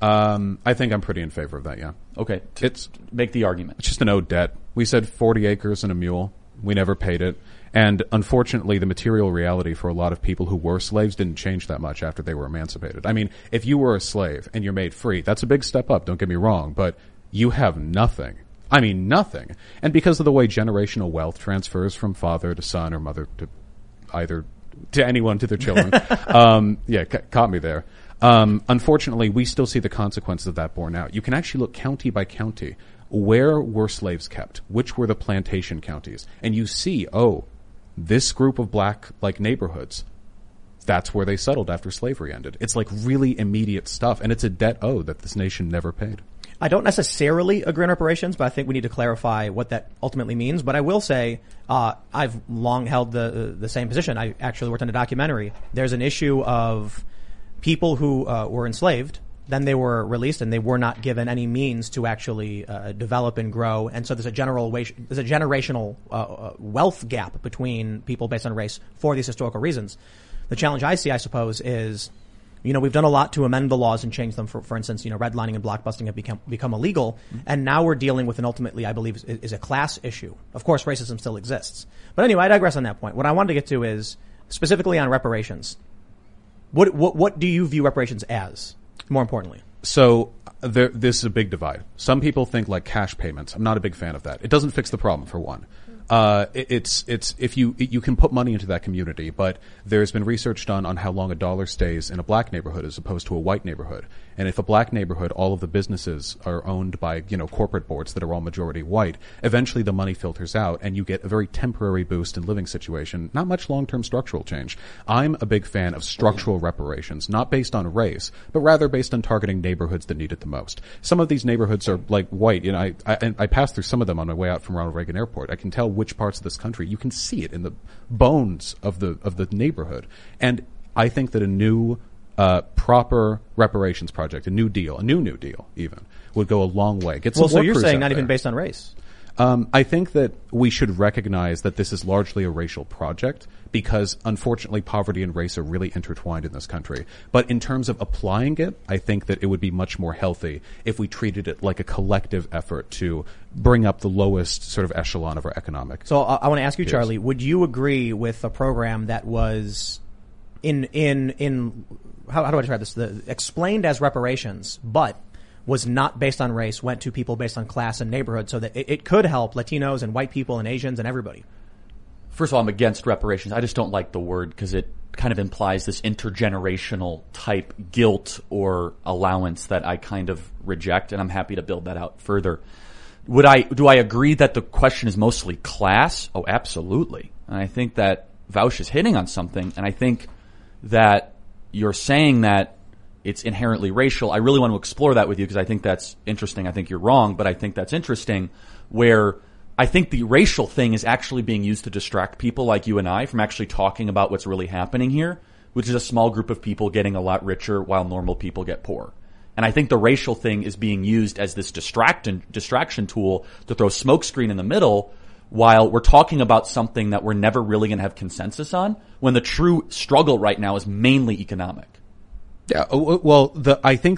Um, I think I'm pretty in favor of that, yeah. Okay. To It's, make the argument. it's just an owed debt. We said forty acres and a mule. We never paid it. And unfortunately, the material reality for a lot of people who were slaves didn't change that much after they were emancipated. I mean, if you were a slave and you're made free, that's a big step up, don't get me wrong, but you have nothing. I mean, nothing. And because of the way generational wealth transfers from father to son or mother to either, to anyone, to their children, um, yeah, ca- caught me there. Um, unfortunately, we still see the consequences of that borne out. You can actually look county by county. Where were slaves kept? Which were the plantation counties? And you see, oh, this group of black, like, neighborhoods, that's where they settled after slavery ended. It's like really immediate stuff, and it's a debt owed that this nation never paid. I don't necessarily agree on reparations, but I think we need to clarify what that ultimately means. But I will say, uh, I've long held the the same position. I actually worked on a documentary. There's an issue of people who uh, were enslaved, then they were released, and they were not given any means to actually uh, develop and grow. And so there's a general way, there's a generational uh, wealth gap between people based on race for these historical reasons. The challenge I see, I suppose, is, you know, we've done a lot to amend the laws and change them. For, for instance, you know, redlining and blockbusting have become become illegal, mm-hmm. and now we're dealing with an ultimately, I believe, is, is a class issue. Of course, racism still exists. But anyway, I digress on that point. What I wanted to get to is specifically on reparations. What what what do you view reparations as? More importantly. So there, this is a big divide. Some people think like cash payments. I'm not a big fan of that. It doesn't fix the problem, for one. Uh, it, it's, it's, if you, you can put money into that community, but there's been research done on how long a dollar stays in a black neighborhood as opposed to a white neighborhood. And if a black neighborhood, all of the businesses are owned by, you know, corporate boards that are all majority white, eventually the money filters out and you get a very temporary boost in living situation, not much long-term structural change. I'm a big fan of structural reparations, not based on race, but rather based on targeting neighborhoods that need it the most. Some of these neighborhoods are like white, you know, I, I, I passed through some of them on my way out from Ronald Reagan Airport. I can tell which parts of this country, you can see it in the bones of the of the neighborhood. And I think that a new uh proper reparations project, a new deal, a new new deal even, would go a long way. Get some Well, so work you're crews saying out not there. even based on race? Um, I think that we should recognize that this is largely a racial project because, unfortunately, poverty and race are really intertwined in this country. But in terms of applying it, I think that it would be much more healthy if we treated it like a collective effort to bring up the lowest sort of echelon of our economic. So I, I want to ask you, Yes. Charlie, would you agree with a program that was in in in how, how do I describe this? The, explained as reparations, but was not based on race, went to people based on class and neighborhood, so that it, it could help Latinos and white people and Asians and everybody. First of all, I'm against reparations. I just don't like the word because it kind of implies this intergenerational type guilt or allowance that I kind of reject, and I'm happy to build that out further. Would I, do I agree that the question is mostly class? Oh, absolutely. And I think that Vaush is hitting on something, and I think that you're saying that it's inherently racial. I really want to explore that with you because I think that's interesting. I think you're wrong, but I think that's interesting, where I think the racial thing is actually being used to distract people like you and I from actually talking about what's really happening here, which is a small group of people getting a lot richer while normal people get poor. And I think the racial thing is being used as this distract distraction tool to throw smokescreen in the middle while we're talking about something that we're never really going to have consensus on, when the true struggle right now is mainly economic. Yeah, well, the, I think that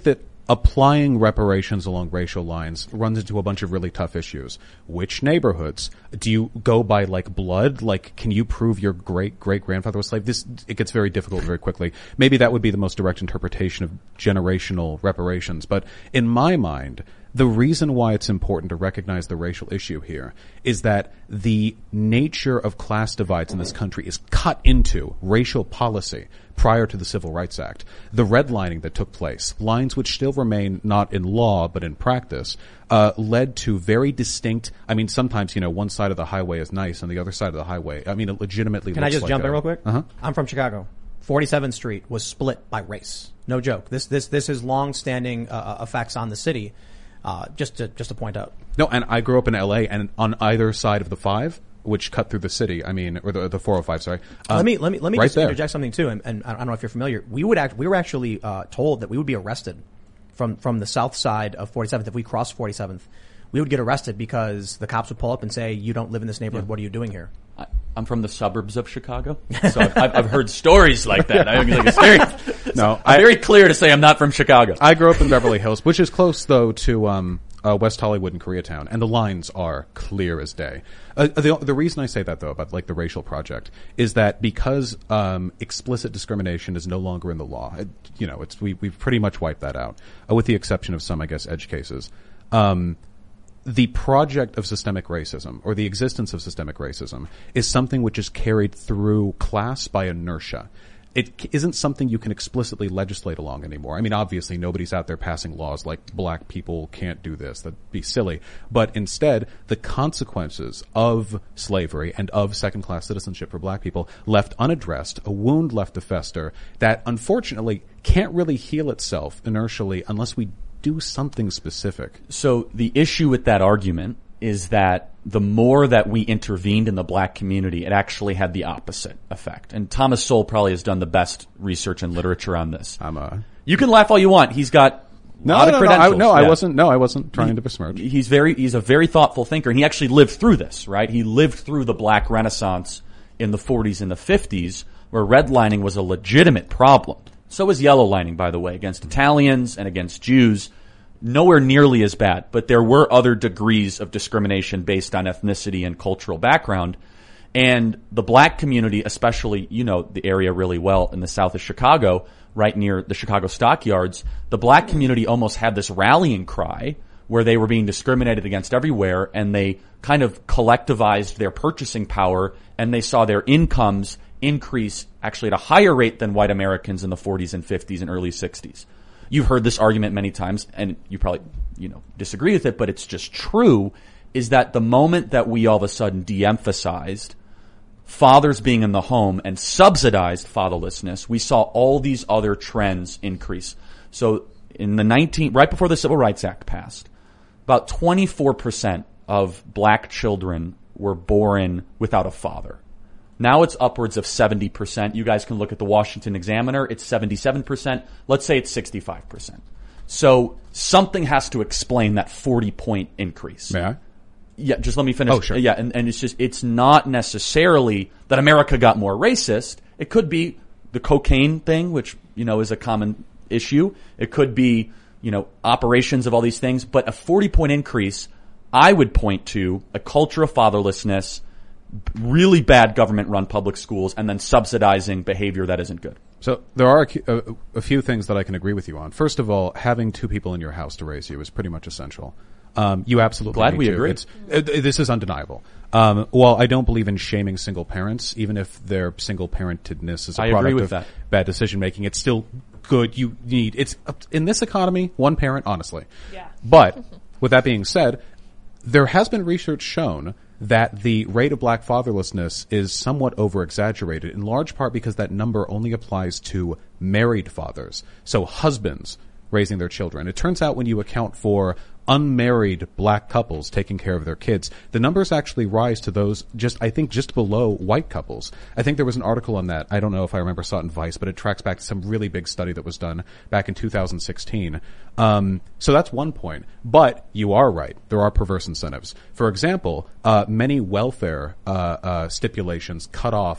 applying reparations along racial lines runs into a bunch of really tough issues. Which neighborhoods? Do you go by like blood? Like, can you prove your great great grandfather was a slave? This, it gets very difficult very quickly. Maybe that would be the most direct interpretation of generational reparations. But in my mind, the reason why it's important to recognize the racial issue here is that the nature of class divides in this country is cut into racial policy prior to the Civil Rights Act. The redlining that took place, lines which still remain not in law but in practice, uh, led to very distinct, I mean, sometimes, you know, one side of the highway is nice and the other side of the highway, I mean, it legitimately Can looks I just like jump a, in real quick? Uh-huh. I'm from Chicago. forty-seventh Street was split by race. No joke. This, this, this is long-standing uh, effects on the city. Uh, just to, just to point out. No, and I grew up in L A, and on either side of the five, which cut through the city, I mean, or the, the four oh five, sorry. Um, let me, let me, let me right just there. interject something too, and, and I don't know if you're familiar. We would act, we were actually, uh, told that we would be arrested from, from the south side of forty-seventh. If we crossed forty-seventh, we would get arrested because the cops would pull up and say, you don't live in this neighborhood. Yeah. What are you doing here? I, I'm from the suburbs of Chicago, so I've, I've, I've heard stories like that. I mean, like it's very, no, I'm I, very clear to say I'm not from Chicago. I grew up in Beverly Hills, which is close though to, um, Uh, West Hollywood and Koreatown, and the lines are clear as day. Uh, the, the reason I say that, though, about like the racial project, is that because um, explicit discrimination is no longer in the law, it, you know, it's we we've pretty much wiped that out, uh, with the exception of some, I guess, edge cases. Um, the project of systemic racism, or the existence of systemic racism, is something which is carried through class by inertia. It isn't something you can explicitly legislate along anymore. I mean, obviously, nobody's out there passing laws like black people can't do this. That'd be silly. But instead, the consequences of slavery and of second-class citizenship for black people left unaddressed, a wound left to fester that, unfortunately, can't really heal itself inertially unless we do something specific. So the issue with that argument is that the more that we intervened in the black community, it actually had the opposite effect. And Thomas Sowell probably has done the best research and literature on this. I'm a... You can laugh all you want. He's got a no, lot no, of credentials. No, I, no, yeah. I wasn't. No, I wasn't trying to besmirch. He's very, he's a very thoughtful thinker, and he actually lived through this, right? He lived through the black renaissance in the forties and the fifties, where redlining was a legitimate problem. So was yellow lining, by the way, against Italians and against Jews. Nowhere nearly as bad, but there were other degrees of discrimination based on ethnicity and cultural background. And the black community, especially, you know, the area really well in the south of Chicago, right near the Chicago stockyards, the black community almost had this rallying cry where they were being discriminated against everywhere, and they kind of collectivized their purchasing power, and they saw their incomes increase actually at a higher rate than white Americans in the forties and fifties and early sixties. You've heard this argument many times, and you probably, you know, disagree with it, but it's just true, is that the moment that we all of a sudden de-emphasized fathers being in the home and subsidized fatherlessness, we saw all these other trends increase. So in the nineteen, right before the Civil Rights Act passed, about twenty-four percent of black children were born without a father. Now it's upwards of seventy percent. You guys can look at the Washington Examiner. It's seventy-seven percent. Let's say it's sixty-five percent. So something has to explain that forty-point increase. May I? Yeah, just let me finish. Oh, sure. Yeah, and, and it's just, it's not necessarily that America got more racist. It could be the cocaine thing, which, you know, is a common issue. It could be, you know, operations of all these things. But a forty-point increase, I would point to a culture of fatherlessness, really bad government-run public schools, and then subsidizing behavior that isn't good. So there are a, a, a few things that I can agree with you on. First of all, having two people in your house to raise you is pretty much essential. Um, you absolutely Glad need we to. agree. It's, uh, this is undeniable. Um, while I don't believe in shaming single parents, even if their single parentedness is a I agree product with of that. bad decision making, it's still good. You need it's in this economy, one parent, honestly. Yeah. But with that being said, there has been research shown that the rate of black fatherlessness is somewhat over-exaggerated, in large part because that number only applies to married fathers, so husbands raising their children. It turns out when you account for unmarried black couples taking care of their kids, the numbers actually rise to those just, I think, just below white couples. I think there was an article on that. I don't know if I remember saw it in Vice, but it tracks back to some really big study that was done back in two thousand sixteen. Um, so that's one point. But you are right. There are perverse incentives. For example, uh, many welfare uh, uh, stipulations cut off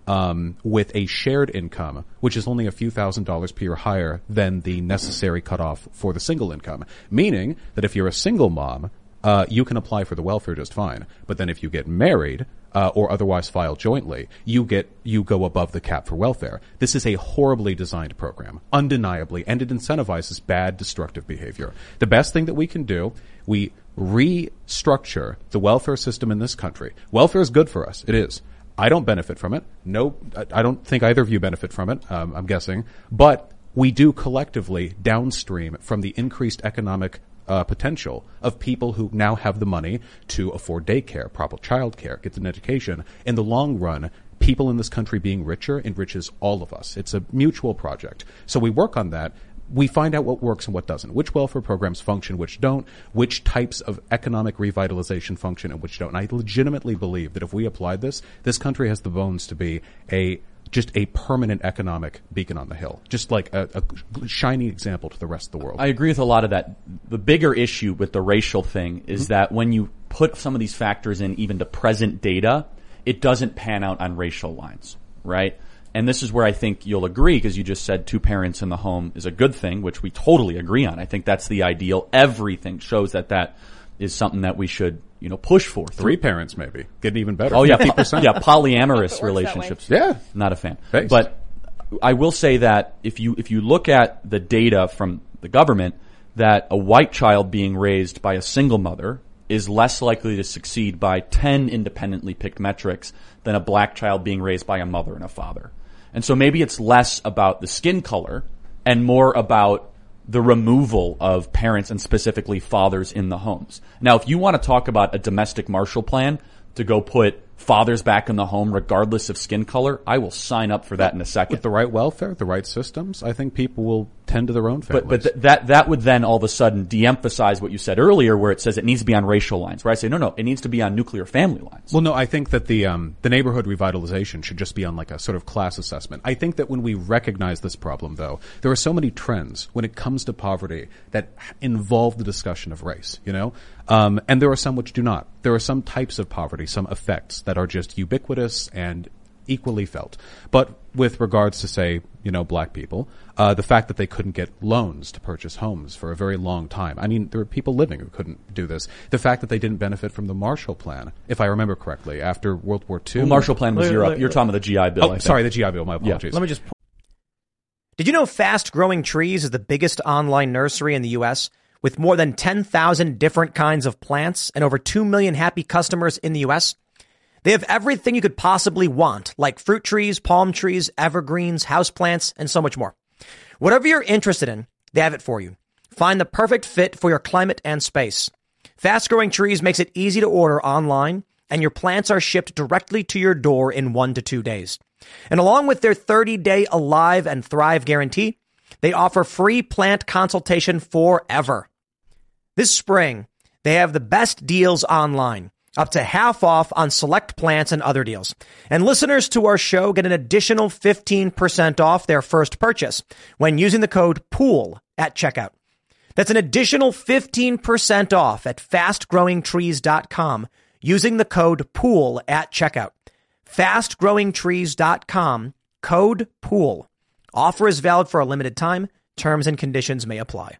um, with a shared income, which is only a few thousand dollars per year higher than the necessary cutoff for the single income. Meaning that if you're a single mom, uh, you can apply for the welfare just fine. But then if you get married, uh, or otherwise file jointly, you get, you go above the cap for welfare. This is a horribly designed program, undeniably, and it incentivizes bad, destructive behavior. The best thing that we can do, we restructure the welfare system in this country. Welfare is good for us. It is. I don't benefit from it. No, I don't think either of you benefit from it, um, I'm guessing. But we do collectively downstream from the increased economic uh, potential of people who now have the money to afford daycare, proper childcare, get an education. In the long run, people in this country being richer enriches all of us. It's a mutual project. So we work on that. We find out what works and what doesn't, which welfare programs function, which don't, which types of economic revitalization function and which don't. And I legitimately believe that if we applied this, this country has the bones to be a just a permanent economic beacon on the hill, just like a, a shining example to the rest of the world. I agree with a lot of that. The bigger issue with the racial thing is mm-hmm. that when you put some of these factors in even to present data, it doesn't pan out on racial lines, right? And this is where I think you'll agree, because you just said two parents in the home is a good thing, which we totally agree on. I think that's the ideal. Everything shows that that is something that we should, you know, push for. Three parents maybe. Getting even better. Oh, yeah. fifty percent. Yeah, polyamorous relationships. Yeah. Not a fan. Thanks. But I will say that if you if you look at the data from the government, that a white child being raised by a single mother is less likely to succeed by ten independently picked metrics than a black child being raised by a mother and a father. And so maybe it's less about the skin color and more about the removal of parents and specifically fathers in the homes. Now, if you want to talk about a domestic Marshall Plan to go put fathers back in the home regardless of skin color, I will sign up for that in a second. With the right welfare, the right systems, I think people will tend to their own families. But, but th- that, that would then all of a sudden de-emphasize what you said earlier, where it says it needs to be on racial lines, where I say, no, no, it needs to be on nuclear family lines. Well, no, I think that the, um, the neighborhood revitalization should just be on like a sort of class assessment. I think that when we recognize this problem, though, there are so many trends when it comes to poverty that involve the discussion of race, you know? Um, and there are some which do not. There are some types of poverty, some effects that are just ubiquitous and equally felt. But with regards to, say, you know, black people, uh, the fact that they couldn't get loans to purchase homes for a very long time. I mean, there were people living who couldn't do this. The fact that they didn't benefit from the Marshall Plan, if I remember correctly, after World War Two. Well, Marshall Plan was Wait, Europe. wait, You're wait. talking about the G I Bill. Oh, sorry, the G I Bill. My apologies. Let me just. Did you know Fast Growing Trees is the biggest online nursery in the U S with more than ten thousand different kinds of plants and over two million happy customers in the U S? They have everything you could possibly want, like fruit trees, palm trees, evergreens, houseplants, and so much more. Whatever you're interested in, they have it for you. Find the perfect fit for your climate and space. Fast Growing Trees makes it easy to order online, and your plants are shipped directly to your door in one to two days. And along with their thirty-day Alive and Thrive guarantee, they offer free plant consultation forever. This spring, they have the best deals online, up to half off on select plants and other deals. And listeners to our show get an additional fifteen percent off their first purchase when using the code POOL at checkout. That's an additional fifteen percent off at fast growing trees dot com using the code POOL at checkout. fast growing trees dot com, code POOL. Offer is valid for a limited time. Terms and conditions may apply.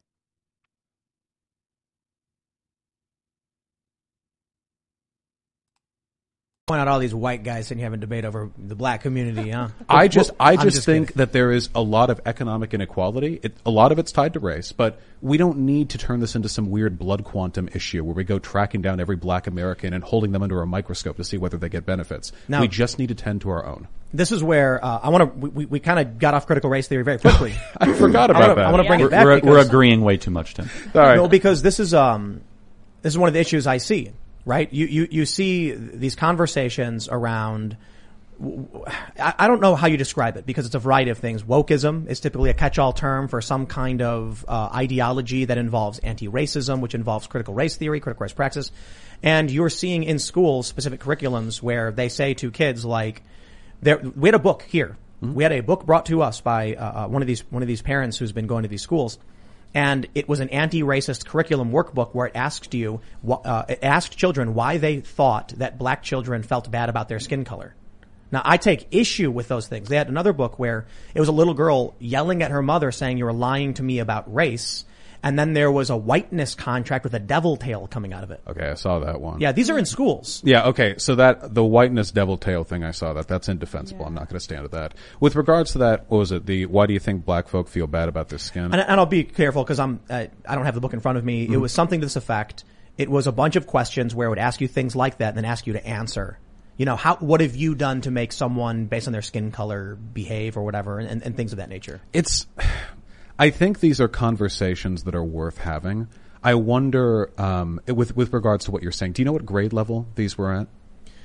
Point out all these white guys sitting here having a debate over the black community, huh? I just, I I'm just, just think kidding. that there is a lot of economic inequality. It, a lot of it's tied to race, but we don't need to turn this into some weird blood quantum issue where we go tracking down every black American and holding them under a microscope to see whether they get benefits. Now, we just need to tend to our own. This is where uh, I want to. We, we, we kind of got off critical race theory very quickly. I forgot about I wanna, that. I want to bring We're, it back. we're, because, we're agreeing way too much, Tim. All right. No, because this is um, this is one of the issues I see. Right? You you you see these conversations around. I, I don't know how you describe it because it's a variety of things. Wokeism is typically a catch-all term for some kind of uh, ideology that involves anti-racism, which involves critical race theory, critical race praxis. And you're seeing in schools specific curriculums where they say to kids like, there, we had a book here. Mm-hmm. We had a book brought to us by uh, one of these one of these parents who's been going to these schools. And it was an anti-racist curriculum workbook where it asked you, uh, it asked children why they thought that black children felt bad about their skin color. Now, I take issue with those things. They had another book where it was a little girl yelling at her mother saying, "You were lying to me about race." And then there was a whiteness contract with a devil tail coming out of it. Okay, I saw that one. Yeah, these are in schools. Yeah, okay, so that, the whiteness devil tail thing, I saw that. That's indefensible. Yeah. I'm not going to stand at that. With regards to that, what was it? The, why do you think black folk feel bad about their skin? And, and I'll be careful because I'm, uh, I don't have the book in front of me. Mm-hmm. It was something to this effect. It was a bunch of questions where it would ask you things like that and then ask you to answer. You know, how, what have you done to make someone based on their skin color behave or whatever and, and things of that nature? It's, I think these are conversations that are worth having. I wonder, um, with, with regards to what you're saying, do you know what grade level these were at?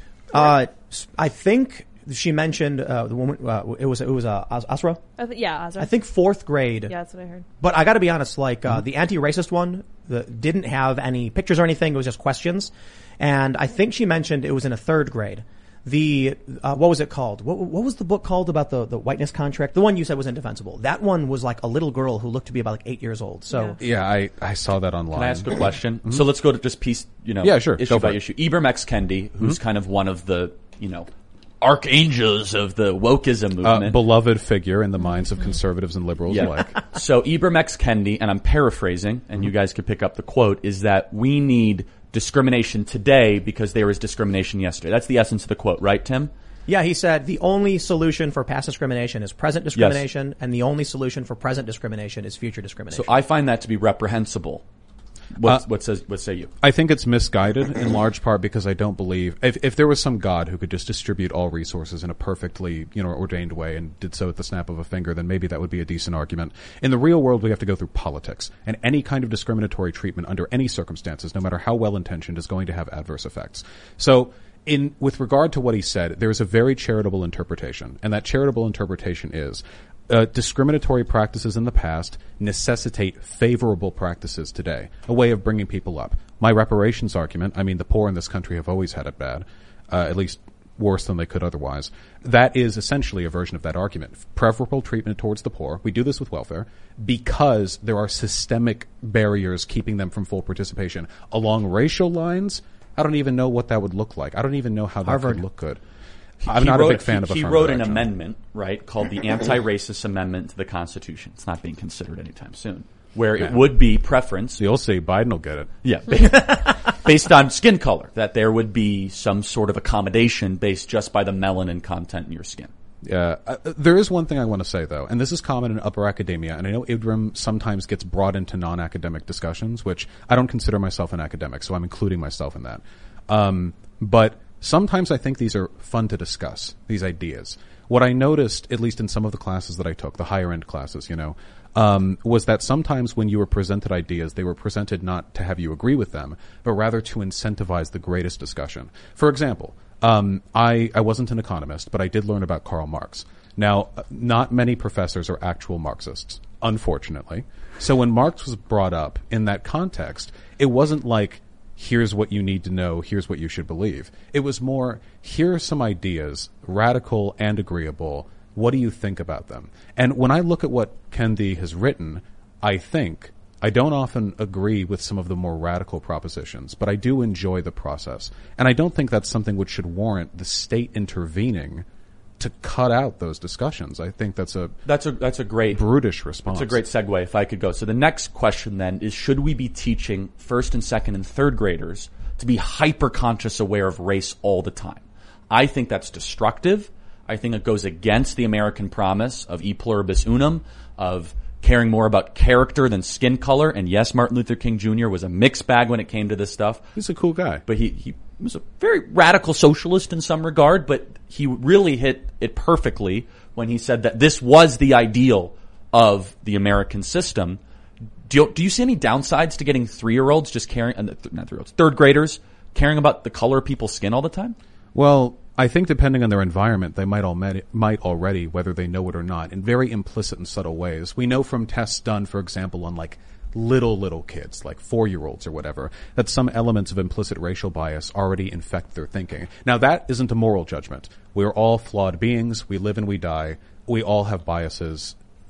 Uh, I think she mentioned, uh, the woman, uh, it was, it was, uh, Asra? I th- yeah, Azra. I think fourth grade. Yeah, that's what I heard. But I gotta be honest, like, uh, mm-hmm. the anti-racist one, the, didn't have any pictures or anything. It was just questions. And I think she mentioned it was in a third grade. The, uh, what was it called? What, what was the book called about the, the whiteness contract? The one you said was indefensible. That one was like a little girl who looked to be about like eight years old. So. Yeah, I, I saw that online. Can I ask a question? Mm-hmm. So let's go to just piece, you know, yeah, sure. issue Go by for it. issue. Ibram X. Kendi, who's mm-hmm. kind of one of the, you know, archangels of the wokeism movement. Uh, beloved figure in the minds of conservatives and liberals yeah. alike. So Ibram X. Kendi, and I'm paraphrasing, and mm-hmm. you guys could pick up the quote, is that we need discrimination today because there was discrimination yesterday. That's the essence of the quote, right, Tim? Yeah, he said the only solution for past discrimination is present discrimination, yes. and the only solution for present discrimination is future discrimination. So I find that to be reprehensible. What, uh, what says? What say you? I think it's misguided in large part because I don't believe if, if there was some God who could just distribute all resources in a perfectly, you know, ordained way and did so at the snap of a finger, then maybe that would be a decent argument. In the real world, we have to go through politics, and any kind of discriminatory treatment under any circumstances, no matter how well intentioned, is going to have adverse effects. So. In, with regard to what he said, there is a very charitable interpretation, and that charitable interpretation is, uh, discriminatory practices in the past necessitate favorable practices today, a way of bringing people up. My reparations argument, I mean, the poor in this country have always had it bad, uh, at least worse than they could otherwise. That is essentially a version of that argument. Preferable treatment towards the poor. We do this with welfare because there are systemic barriers keeping them from full participation. Along racial lines, I don't even know what that would look like. I don't even know how that Harvard. could look good. I'm he not wrote, a big fan he, of affirmative He wrote an action. amendment, right, called the Anti-Racist Amendment to the Constitution. It's not being considered anytime soon. Where yeah. it would be preference. So you'll see Biden will get it. Yeah. Based on skin color. That there would be some sort of accommodation based just by the melanin content in your skin. Yeah, uh, there is one thing I want to say though, and this is common in upper academia, and I know Ibram sometimes gets brought into non-academic discussions, which I don't consider myself an academic, so I'm including myself in that. Um, but sometimes I think these are fun to discuss, these ideas. What I noticed, at least in some of the classes that I took, the higher end classes, you know, um, was that sometimes when you were presented ideas, they were presented not to have you agree with them, but rather to incentivize the greatest discussion. For example, Um, I, I wasn't an economist, but I did learn about Karl Marx. Now, not many professors are actual Marxists, unfortunately. So when Marx was brought up in that context, it wasn't like, here's what you need to know, here's what you should believe. It was more, here are some ideas, radical and agreeable. What do you think about them? And when I look at what Kendi has written, I think I don't often agree with some of the more radical propositions, but I do enjoy the process. And I don't think that's something which should warrant the state intervening to cut out those discussions. I think that's a that's a that's a great brutish response. That's a great segue if I could go. So the next question then is, should we be teaching first and second and third graders to be hyper conscious aware of race all the time? I think that's destructive. I think it goes against the American promise of e pluribus unum, of caring more about character than skin color. And yes, Martin Luther King Junior was a mixed bag when it came to this stuff. He's a cool guy. But he, he was a very radical socialist in some regard, but he really hit it perfectly when he said that this was the ideal of the American system. Do you, do you see any downsides to getting three-year-olds just caring, uh, not three-year-olds, third graders caring about the color of people's skin all the time? Well, I think depending on their environment, they might all med- might already, whether they know it or not, in very implicit and subtle ways. We know from tests done, for example, on like little, little kids, like four-year-olds or whatever, that some elements of implicit racial bias already infect their thinking. Now, that isn't a moral judgment. We're all flawed beings. We live and we die. We all have biases.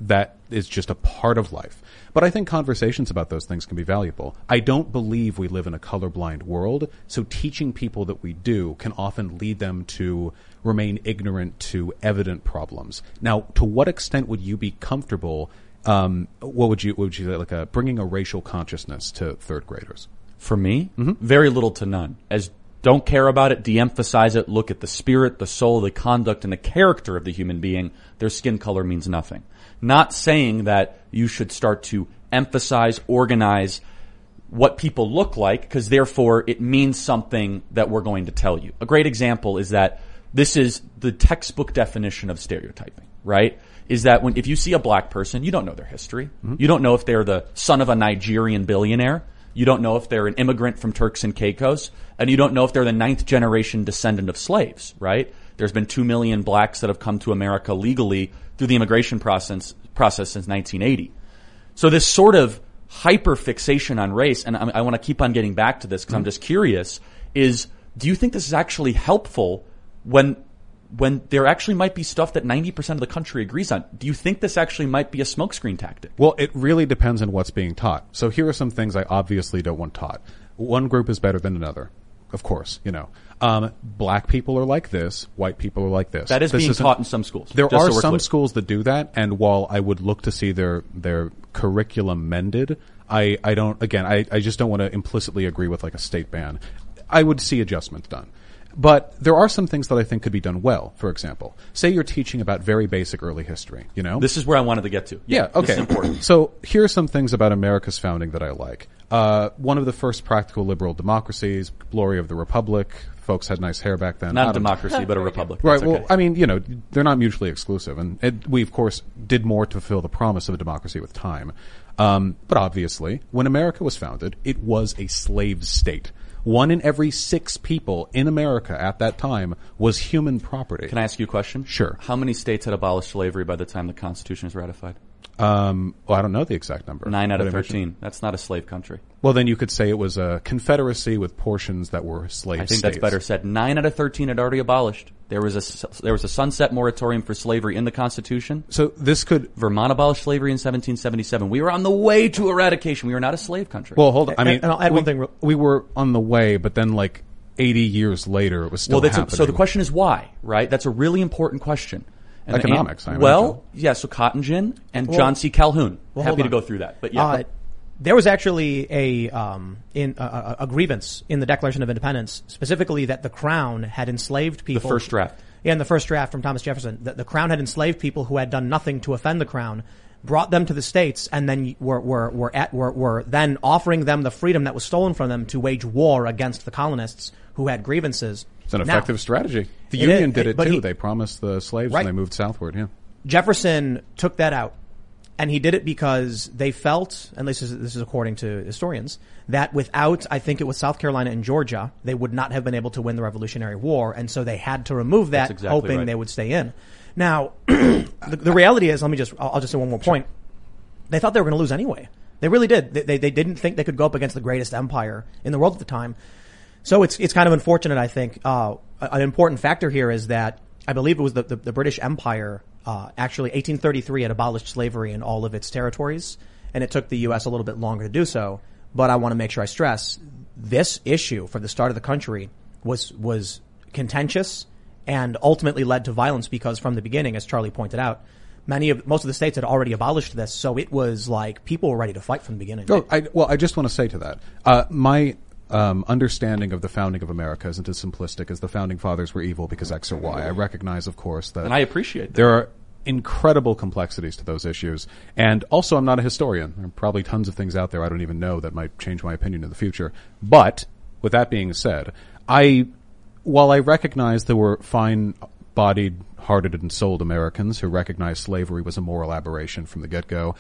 that is just a part of life. But I think conversations about those things can be valuable. I don't believe we live in a colorblind world, so teaching people that we do can often lead them to remain ignorant to evident problems. Now, to what extent would you be comfortable, um, what would you, what would you say, like a, bringing a racial consciousness to third graders? For me, mm-hmm. very little to none. As don't care about it, de-emphasize it, look at the spirit, the soul, the conduct, and the character of the human being. Their skin color means nothing. Not saying that you should start to emphasize, organize what people look like, because therefore it means something that we're going to tell you. A great example is that this is the textbook definition of stereotyping, right? Is that when if you see a black person, you don't know their history. Mm-hmm. You don't know if they're the son of a Nigerian billionaire. You don't know if they're an immigrant from Turks and Caicos, and you don't know if they're the ninth generation descendant of slaves, right? There's been two million blacks that have come to America legally through the immigration process, process since nineteen eighty. So this sort of hyper-fixation on race, and I, I want to keep on getting back to this because mm-hmm. I'm just curious, is do you think this is actually helpful when when there actually might be stuff that ninety percent of the country agrees on? Do you think this actually might be a smokescreen tactic? Well, it really depends on what's being taught. So here are some things I obviously don't want taught. One group is better than another. Of course, you know. Um, black people are like this, white people are like this. That is this being taught in some schools. There are so some clear. schools that do that, and while I would look to see their their curriculum mended, I, I don't, again, I, I just don't want to implicitly agree with like a state ban. I would see adjustments done. But there are some things that I think could be done well. For example, say you're teaching about very basic early history, you know? This is where I wanted to get to. Yeah, Yeah, okay. This is important. So here are some things about America's founding that I like. Uh, one of the first practical liberal democracies, glory of the republic. Folks had nice hair back then. Not a I don't- democracy, but a republic. Right. That's Well, okay. I mean, you know, they're not mutually exclusive, and it, we, of course, did more to fulfill the promise of a democracy with time. Um, but obviously, when America was founded, it was a slave state. One in every six people in America at that time was human property. Can I ask you a question? Sure. How many states had abolished slavery by the time the Constitution was ratified? Um, well, I don't know the exact number. Nine out Did of I mention- thirteen. That's not a slave country. Well, then you could say it was a confederacy with portions that were slave I think states. that's better said. Nine out of thirteen had already abolished. There was a there was a sunset moratorium for slavery in the Constitution. So this could. Vermont abolished slavery in seventeen seventy-seven. We were on the way to eradication. We were not a slave country. Well, hold on. I And- mean, and I'll add we, one thing real- we were on the way, but then like eighty years later, it was still well, that's a, happening. so the question is why, right? That's a really important question. And the Economics, an- I Well, imagine. yeah. So Cotton Gin and Well- John C. Calhoun. well, Happy hold to on. go through that. But yeah. Uh, there was actually a um, in a, a, a grievance in the Declaration of Independence, specifically that the Crown had enslaved the people. first draft. Yeah, in the first draft from Thomas Jefferson, that the Crown had enslaved people who had done nothing to offend the Crown, brought them to the states, and then were were were, at, were were then offering them the freedom that was stolen from them to wage war against the colonists who had grievances. It's an Now, effective strategy. The It Union is, did it but too. he- they promised the slaves Right. when they moved southward. Yeah. Jefferson took that out, and he did it because they felt, and this is this is according to historians, that without, I think it was South Carolina and Georgia, they would not have been able to win the Revolutionary War, and so they had to remove that, That's exactly hoping right. they would stay in. Now, the, the reality is, let me just, I'll, I'll just say one more point. They thought they were going to lose anyway. They really did. They, they they didn't think they could go up against the greatest empire in the world at the time. So it's it's kind of unfortunate, I think. Uh, an important factor here is that I believe it was the, the, the British Empire, uh, actually eighteen thirty-three had abolished slavery in all of its territories, and it took the U S a little bit longer to do so. But I want to make sure I stress this issue for the start of the country was, was contentious and ultimately led to violence because from the beginning, as Charlie pointed out, many of, most of the states had already abolished this. So it was like people were ready to fight from the beginning. Oh, I, well, I just want to say to that, uh, my um, understanding of the founding of America isn't as simplistic as the founding fathers were evil because X or Y. I recognize, of course, that And I appreciate that. there are incredible complexities to those issues. And also, I'm not a historian. There are probably tons of things out there I don't even know that might change my opinion in the future. But with that being said, I, while I recognize there were fine-bodied, hearted, and souled Americans who recognized slavery was a moral aberration from the get-go,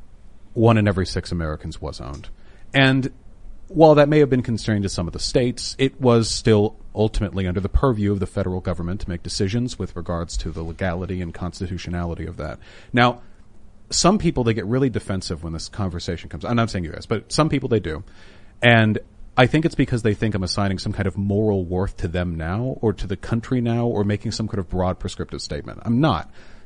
one in every six Americans was owned. And while that may have been constrained to some of the states, it was still ultimately under the purview of the federal government to make decisions with regards to the legality and constitutionality of that. Now, some people, they get really defensive when this conversation comes. I'm not saying you guys, but some people, they do. And I think it's because they think I'm assigning some kind of moral worth to them now or to the country now or making some kind of broad prescriptive statement. I'm not.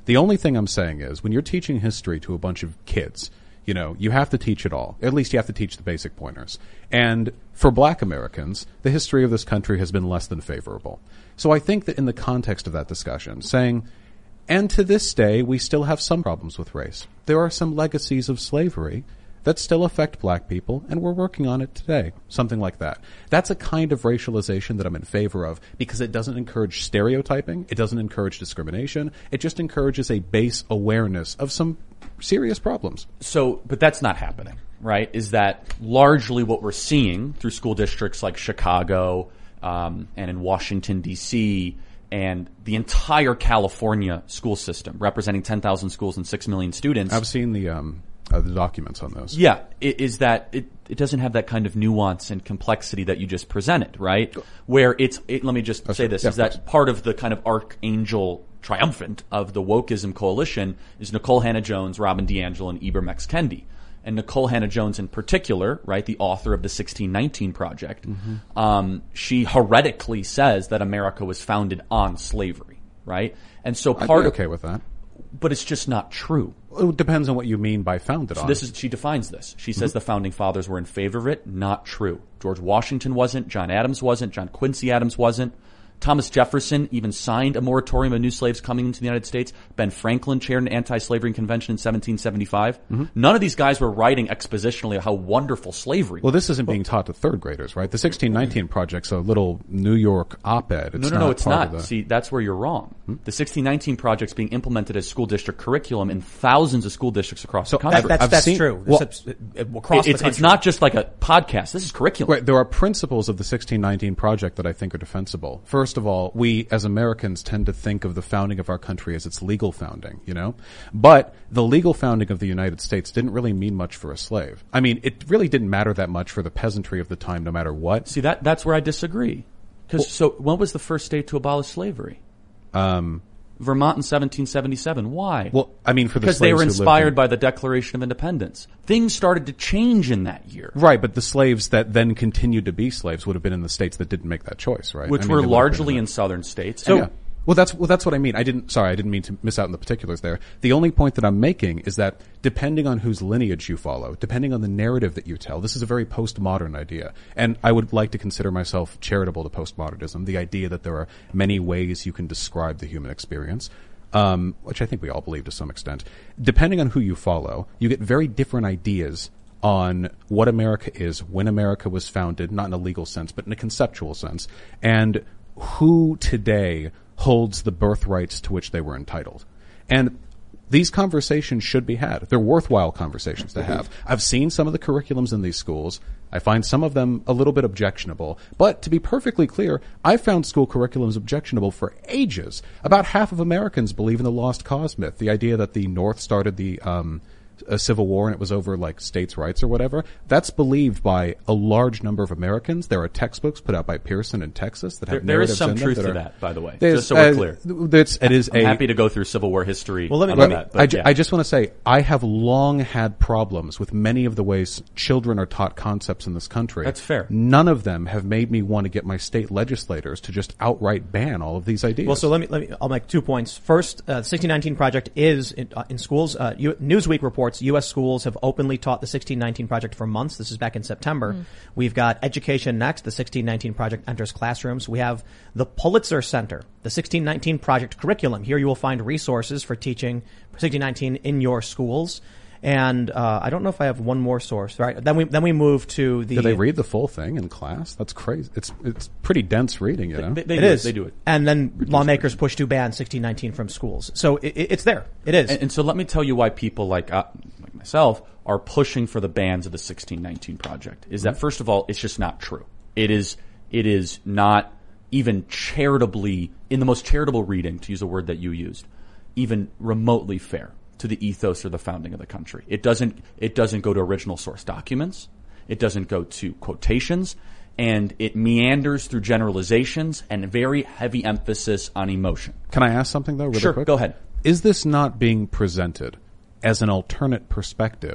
The only thing I'm saying is when you're teaching history to a bunch of kids, you know, you have to teach it all. At least you have to teach the basic pointers. And for black Americans, the history of this country has been less than favorable. So I think that in the context of that discussion, saying, and to this day, we still have some problems with race. There are some legacies of slavery that still affect black people, and we're working on it today. Something like that. That's a kind of racialization that I'm in favor of because it doesn't encourage stereotyping. It doesn't encourage discrimination. It just encourages a base awareness of some serious problems. So, but that's not happening, right? Is that largely what we're seeing through school districts like Chicago um, and in Washington, D C, and the entire California school system, representing ten thousand schools and six million students. I've seen the um, uh, the documents on those. Yeah, it, is that it, it doesn't have that kind of nuance and complexity that you just presented, right? Where it's, it, let me just That's say right. this, Yeah, is that part of the kind of archangel triumphant of the wokeism coalition is Nicole Hannah-Jones, Robin DiAngelo, and Ibram X. Kendi. And Nicole Hannah-Jones in particular, right, the author of the sixteen nineteen Project, mm-hmm. um, she heretically says that America was founded on slavery, right? And so part I'd be of, okay with that. but it's just not true. It depends on what you mean by founded So on. this is, she defines this. She says mm-hmm. the founding fathers were in favor of it. Not true. George Washington wasn't. John Adams wasn't. John Quincy Adams wasn't. Thomas Jefferson even signed a moratorium of new slaves coming into the United States. Ben Franklin chaired an anti-slavery convention in seventeen seventy-five. Mm-hmm. None of these guys were writing expositionally how wonderful slavery was. Well, this isn't being taught to third graders, right? The sixteen nineteen Project's a little New York op-ed. It's no, no, not no, it's part not. of the... See, that's where you're wrong. Hmm? The sixteen nineteen Project's being implemented as school district curriculum in thousands of school districts across So the country. That, that's I've that's seen- true. well, It's, it, it, across It- it's, the it's country. not just like a podcast. This is curriculum. Right, there are principles of the sixteen nineteen Project that I think are defensible. First of all, we as Americans tend to think of the founding of our country as its legal founding, you know? But the legal founding of the United States didn't really mean much for a slave. I mean, it really didn't matter that much for the peasantry of the time, no matter what. See, that that's where I disagree. Because Well- so, when was the first state to abolish slavery? Um, Vermont in seventeen seventy-seven. Why? well, I mean, for the because slaves they were who lived inspired in- by the Declaration of Independence. Things started to change in that year, Right, but the slaves that then continued to be slaves would have been in the states that didn't make that choice, right? which I mean, were they would have largely been in southern states. So, And- yeah. Well, that's well, that's what I mean. I didn't. Sorry, I didn't mean to miss out on the particulars there. The only point that I'm making is that depending on whose lineage you follow, depending on the narrative that you tell, this is a very postmodern idea, and I would like to consider myself charitable to postmodernism. The idea that there are many ways you can describe the human experience. Um, which I think we all believe to some extent. Depending on who you follow, you get very different ideas on what America is, when America was founded, not in a legal sense, but in a conceptual sense, and who today holds the birthrights to which they were entitled. And these conversations should be had. They're worthwhile conversations to have. I've seen some of the curriculums in these schools. I find some of them a little bit objectionable. But to be perfectly clear, I've found school curriculums objectionable for ages. About half of Americans believe in the lost cause myth, the idea that the North started the um, a civil war and it was over like states' rights or whatever. That's believed by a large number of Americans. There are textbooks put out by Pearson in Texas that have There, there is narratives some in them truth that to are- that, by the way, There's, just so we're uh, clear. That's, it is I'm a, happy to go through Civil War history. Well, let me- about let me- that. But I, ju- yeah. I just want to say I have long had problems with many of the ways children are taught concepts in this country. That's fair. None of them have made me want to get my state legislators to just outright ban all of these ideas. Well, so let me, let me, I'll make two points. First, uh, the sixteen nineteen Project is in, uh, in schools. Uh, U- Newsweek reports U S schools have openly taught the sixteen nineteen Project for months. This is back in September. Mm. We've got Education Next. The sixteen nineteen Project enters classrooms. We have the Pulitzer Center, the sixteen nineteen Project curriculum. Here you will find resources for teaching sixteen nineteen in your schools. And uh, I don't know if I have one more source. Right? Then we then we move to the. Do they read the full thing in class? That's crazy. It's it's pretty dense reading, you know. They, they It do is. They do it. And then lawmakers push to ban sixteen nineteen from schools. So it, it, it's there. It is. And, and so let me tell you why people like, uh, like myself are pushing for the bans of the sixteen nineteen Project. Is that first of all, it's just not true. It is it is not even charitably, in the most charitable reading, to use a word that you used, even remotely fair to the ethos or the founding of the country. It doesn't it doesn't go to original source documents. It doesn't go to quotations. And it meanders through generalizations and very heavy emphasis on emotion. Can I ask something though, really Sure, quick? go ahead. Is this not being presented as an alternate perspective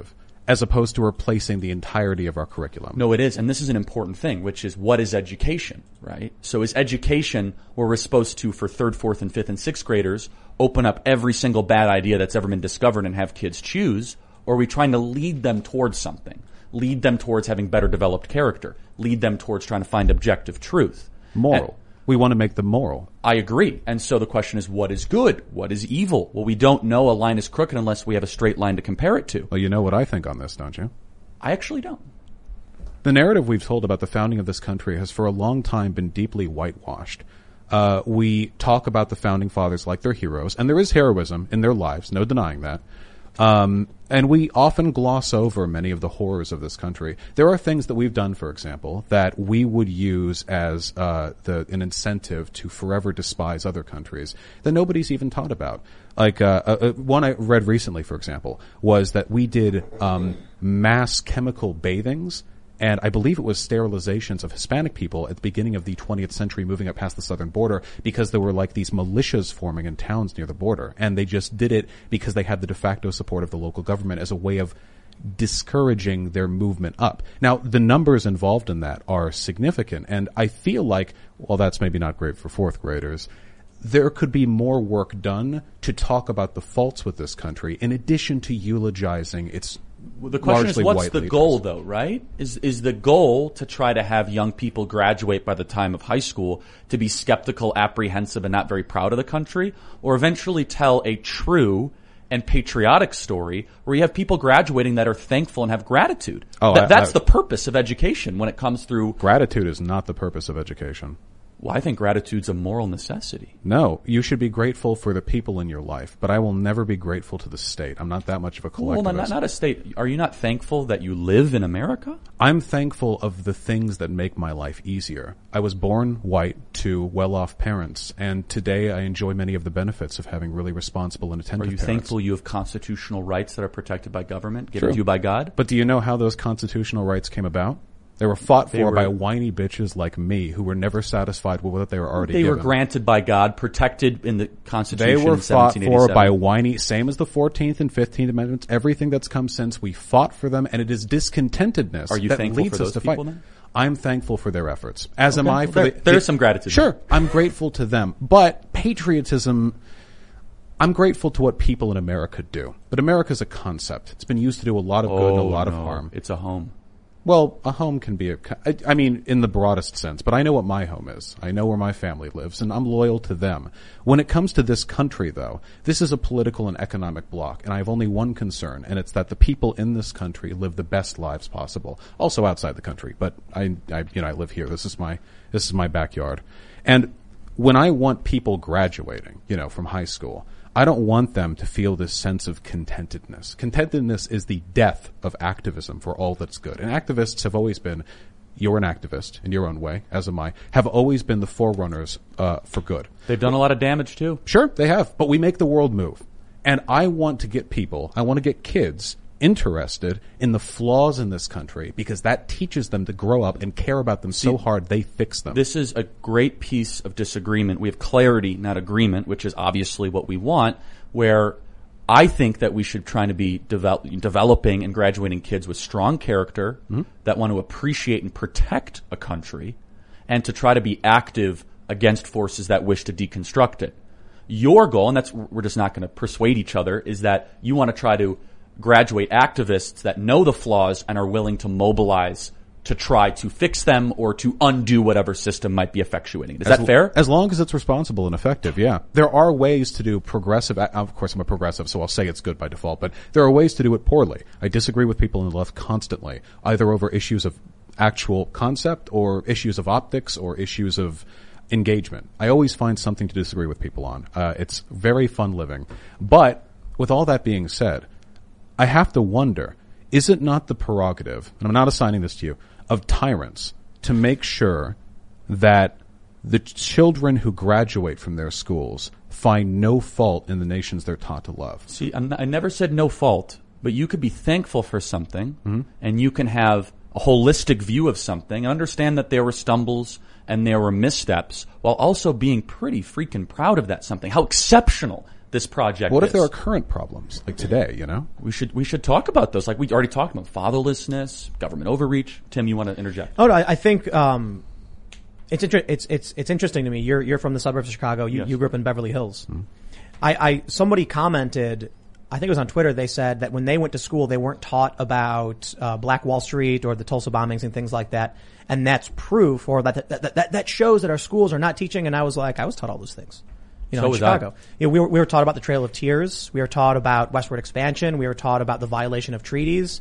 as opposed to replacing the entirety of our curriculum. No, it is. And this is an important thing, which is what is education, right? So is education where we're supposed to, for third, fourth, and fifth, and sixth graders, open up every single bad idea that's ever been discovered and have kids choose? Or are we trying to lead them towards something? Lead them towards having better developed character? Lead them towards trying to find objective truth? Moral. And we want to make them moral. I agree. And so the question is, what is good? What is evil? Well, we don't know a line is crooked unless we have a straight line to compare it to. Well, you know what I think on this, don't you? I actually don't. The narrative we've told about the founding of this country has for a long time been deeply whitewashed. Uh, we talk about the founding fathers like they're heroes, and there is heroism in their lives, no denying that. Um, and we often gloss over many of the horrors of this country. There are things that we've done, for example, that we would use as uh, the, an incentive to forever despise other countries that nobody's even taught about. Like uh, uh, one I read recently, for example, was that we did um, mass chemical bathings. And I believe it was sterilizations of Hispanic people at the beginning of the twentieth century moving up past the southern border because there were like these militias forming in towns near the border. And they just did it because they had the de facto support of the local government as a way of discouraging their movement up. Now, the numbers involved in that are significant. And I feel like, well, that's maybe not great for fourth graders, there could be more work done to talk about the faults with this country in addition to eulogizing its Well, the question is, what's the leaders. goal, though, right? Is is the goal to try to have young people graduate by the time of high school to be skeptical, apprehensive, and not very proud of the country, or eventually tell a true and patriotic story where you have people graduating that are thankful and have gratitude? Oh, Th- I- that's I- the purpose of education when it comes through. Gratitude is not the purpose of education. Well, I think gratitude's a moral necessity. No, you should be grateful for the people in your life, but I will never be grateful to the state. I'm not that much of a Well, collectivist. not, not a state. Are you not thankful that you live in America? I'm thankful of the things that make my life easier. I was born white to well-off parents, and today I enjoy many of the benefits of having really responsible and Are attentive you parents. thankful you have constitutional rights that are protected by government, given True. to you by God? But do you know how those constitutional rights came about? They were fought They for were- by whiny bitches like me who were never satisfied with what they were already They given. were granted by God, protected in the Constitution They were in fought seventeen for eighty-seven. by whiny, same as the fourteenth and fifteenth Amendments, everything that's come since. We fought for them, and it is discontentedness Are you that thankful leads for us those to people fight. then? I'm thankful for their efforts, as am Okay. I Well, for there- the... there the- is some gratitude. Sure, I'm grateful to them. But patriotism... I'm grateful to what people in America do. But America's a concept. It's been used to do a lot of good and a Oh, lot no. of harm. It's a home. Well, a home can be a, I, I mean, in the broadest sense, but I know what my home is. I know where my family lives, and I'm loyal to them. When it comes to this country, though, this is a political and economic bloc, and I have only one concern, and it's that the people in this country live the best lives possible. Also outside the country, but I, I, you know, I live here. This is my, this is my backyard. And when I want people graduating, you know, from high school, I don't want them to feel this sense of contentedness. Contentedness is the death of activism for all that's good. And activists have always been, you're an activist in your own way, as am I, have always been the forerunners uh, for good. They've done a lot of damage, too. Sure, they have, but we make the world move. And I want to get people, I want to get kids interested in the flaws in this country because that teaches them to grow up and care about them so hard they fix them. This is a great piece of disagreement. We have clarity, not agreement, which is obviously what we want, where I think that we should try to be develop, developing and graduating kids with strong character mm-hmm. that want to appreciate and protect a country and to try to be active against forces that wish to deconstruct it. Your goal, and that's we're just not going to persuade each other, is that you want to try to graduate activists that know the flaws and are willing to mobilize to try to fix them or to undo whatever system might be effectuating. Is as that fair? As long as it's responsible and effective, yeah. There are ways to do progressive, of course I'm a progressive, so I'll say it's good by default, but there are ways to do it poorly. I disagree with people on the left constantly, either over issues of actual concept or issues of optics or issues of engagement. I always find something to disagree with people on. Uh, it's very fun living. But with all that being said, I have to wonder, is it not the prerogative, and I'm not assigning this to you, of tyrants to make sure that the children who graduate from their schools find no fault in the nations they're taught to love? See, I'm not, I never said no fault, but you could be thankful for something, mm-hmm. and you can have a holistic view of something and understand that there were stumbles and there were missteps while also being pretty freaking proud of that something. How exceptional this project What is. if there are current problems, like today, you know? We should we should talk about those. Like we already talked about fatherlessness, government overreach. Tim, you want to interject? Oh no, I, I think um, it's inter- it's it's it's interesting to me. You're you're from the suburbs of Chicago. You Yes. you grew up in Beverly Hills. Mm-hmm. I, I somebody commented, I think it was on Twitter. They said that when they went to school, they weren't taught about uh, Black Wall Street or the Tulsa bombings and things like that. And that's proof, or that that, that that shows that our schools are not teaching. And I was like, I was taught all those things. You know, So in was Chicago. I. You know, we were we were taught about the Trail of Tears. We were taught about westward expansion. We were taught about the violation of treaties.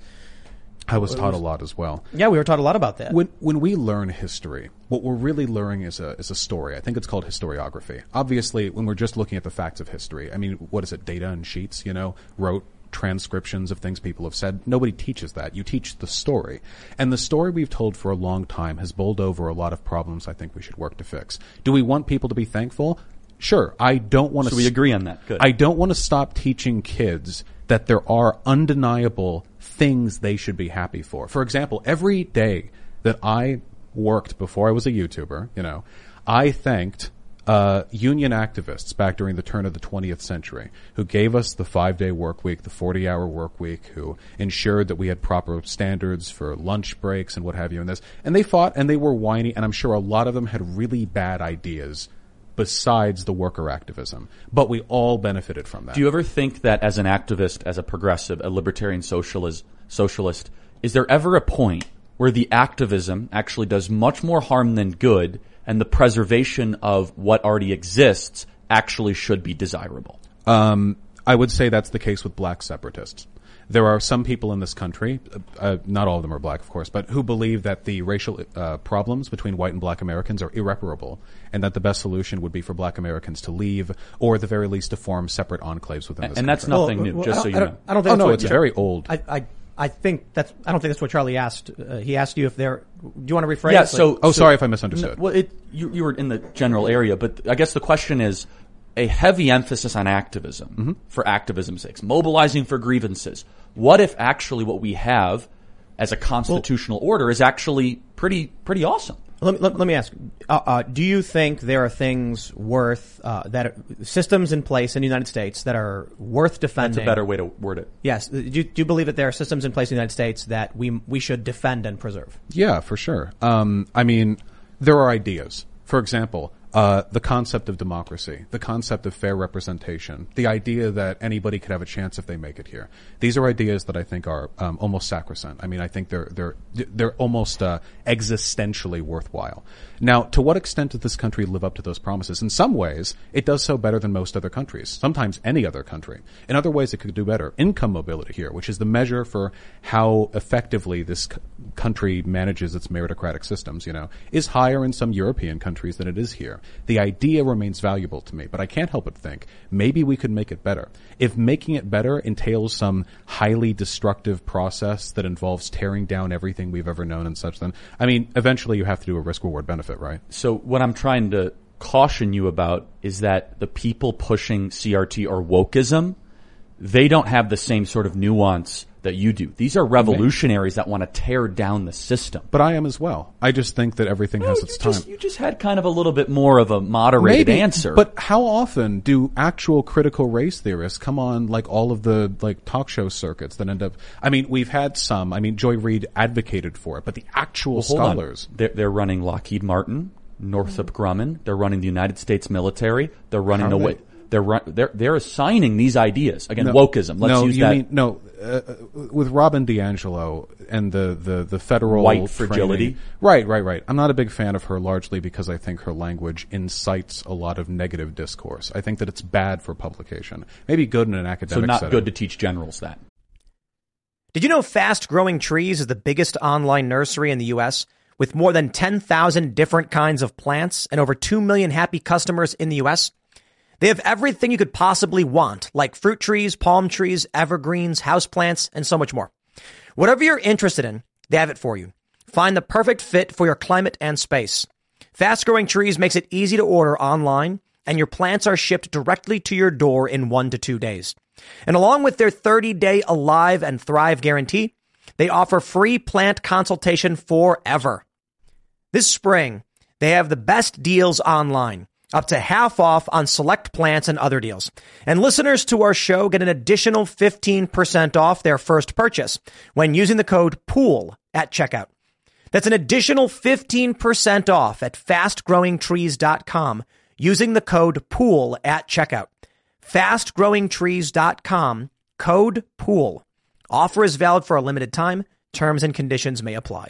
I was taught a lot as well. Yeah, we were taught a lot about that. When when we learn history, what we're really learning is a is a story. I think it's called historiography. Obviously, when we're just looking at the facts of history, I mean, what is it? Data and sheets, you know, wrote transcriptions of things people have said. Nobody teaches that. You teach the story. And the story we've told for a long time has bowled over a lot of problems I think we should work to fix. Do we want people to be thankful? Sure. I don't want to... So we agree on that. Good. I don't want to stop teaching kids that there are undeniable things they should be happy for. For example, every day that I worked before I was a YouTuber, you know, I thanked uh union activists back during the turn of the twentieth century who gave us the five-day work week, the forty-hour work week, who ensured that we had proper standards for lunch breaks and what have you in this. And they fought and they were whiny, and I'm sure a lot of them had really bad ideas besides the worker activism. But we all benefited from that. Do you ever think that as an activist, as a progressive, a libertarian socialist, socialist, is there ever a point where the activism actually does much more harm than good, and the preservation of what already exists actually should be desirable? Um, I would say that's the case with black separatists. There are some people in this country, uh, not all of them are black, of course, but who believe that the racial uh, problems between white and black Americans are irreparable, and that the best solution would be for black Americans to leave, or at the very least to form separate enclaves within this And country. that's nothing Well, new, well, just I so you don't- I know. don't- I don't think Oh, that's no, what it's Char- very old. I, I I think that's. I don't think that's what Charlie asked. Uh, he asked you if there. Do you want to rephrase? Yeah, Like- so... Oh, so- sorry if I misunderstood. No, well, it, you, you were in the general area, but I guess the question is a heavy emphasis on activism Mm-hmm. for activism's sakes, mobilizing for grievances. What if actually what we have as a constitutional order is actually pretty pretty awesome? Let me, let, let me ask, uh, uh, do you think there are things worth, uh, that are, systems in place in the United States that are worth defending? That's a better way to word it. Yes. Do you, do you believe that there are systems in place in the United States that we, we should defend and preserve? Yeah, for sure. Um, I mean, there are ideas. For example, uh, the concept of democracy, the concept of fair representation, the idea that anybody could have a chance if they make it here. These are ideas that I think are um, almost sacrosanct. I mean, I think they're they're they're almost uh, existentially worthwhile. Now, to what extent does this country live up to those promises? In some ways, it does so better than most other countries. Sometimes any other country. In other ways, it could do better. Income mobility here, which is the measure for how effectively this c- country manages its meritocratic systems, you know, is higher in some European countries than it is here. The idea remains valuable to me, but I can't help but think maybe we could make it better. If making it better entails some highly destructive process that involves tearing down everything we've ever known and such, then, I mean, eventually you have to do a risk-reward benefit, right? So what I'm trying to caution you about is that the people pushing C R T or wokeism, they don't have the same sort of nuance that you do. These are revolutionaries that want to tear down the system. But I am as well. I just think that everything No, has you its time. just, you just had kind of a little bit more of a moderated Maybe, answer. but how often do actual critical race theorists come on like all of the like talk show circuits that end up? I mean, we've had some. I mean, Joy Reid advocated for it, but the actual Well, hold on. scholars. They're, they're running Lockheed Martin, Northrop Grumman. They're running the United States military. They're running How the are way. they? They're run, they're they're assigning these ideas again. No, wokeism. Let's no, use you that. mean no? Uh, with Robin DiAngelo and the the the federal White fragility? training- Right, right, right. I'm not a big fan of her, largely because I think her language incites a lot of negative discourse. I think that it's bad for publication. Maybe good in an so academic not setting. good to teach generals that. Did you know Fast Growing Trees is the biggest online nursery in the U S with more than ten thousand different kinds of plants and over two million happy customers in the U S? They have everything you could possibly want, like fruit trees, palm trees, evergreens, houseplants, and so much more. Whatever you're interested in, they have it for you. Find the perfect fit for your climate and space. Fast Growing Trees makes it easy to order online, and your plants are shipped directly to your door in one to two days. And along with their thirty-day Alive and Thrive guarantee, they offer free plant consultation forever. This spring, they have the best deals online. up to half off on select plants and other deals. And listeners to our show get an additional fifteen percent off their first purchase when using the code POOL at checkout. That's an additional fifteen percent off at fast growing trees dot com using the code POOL at checkout. fast growing trees dot com, code POOL. Offer is valid for a limited time. Terms and conditions may apply.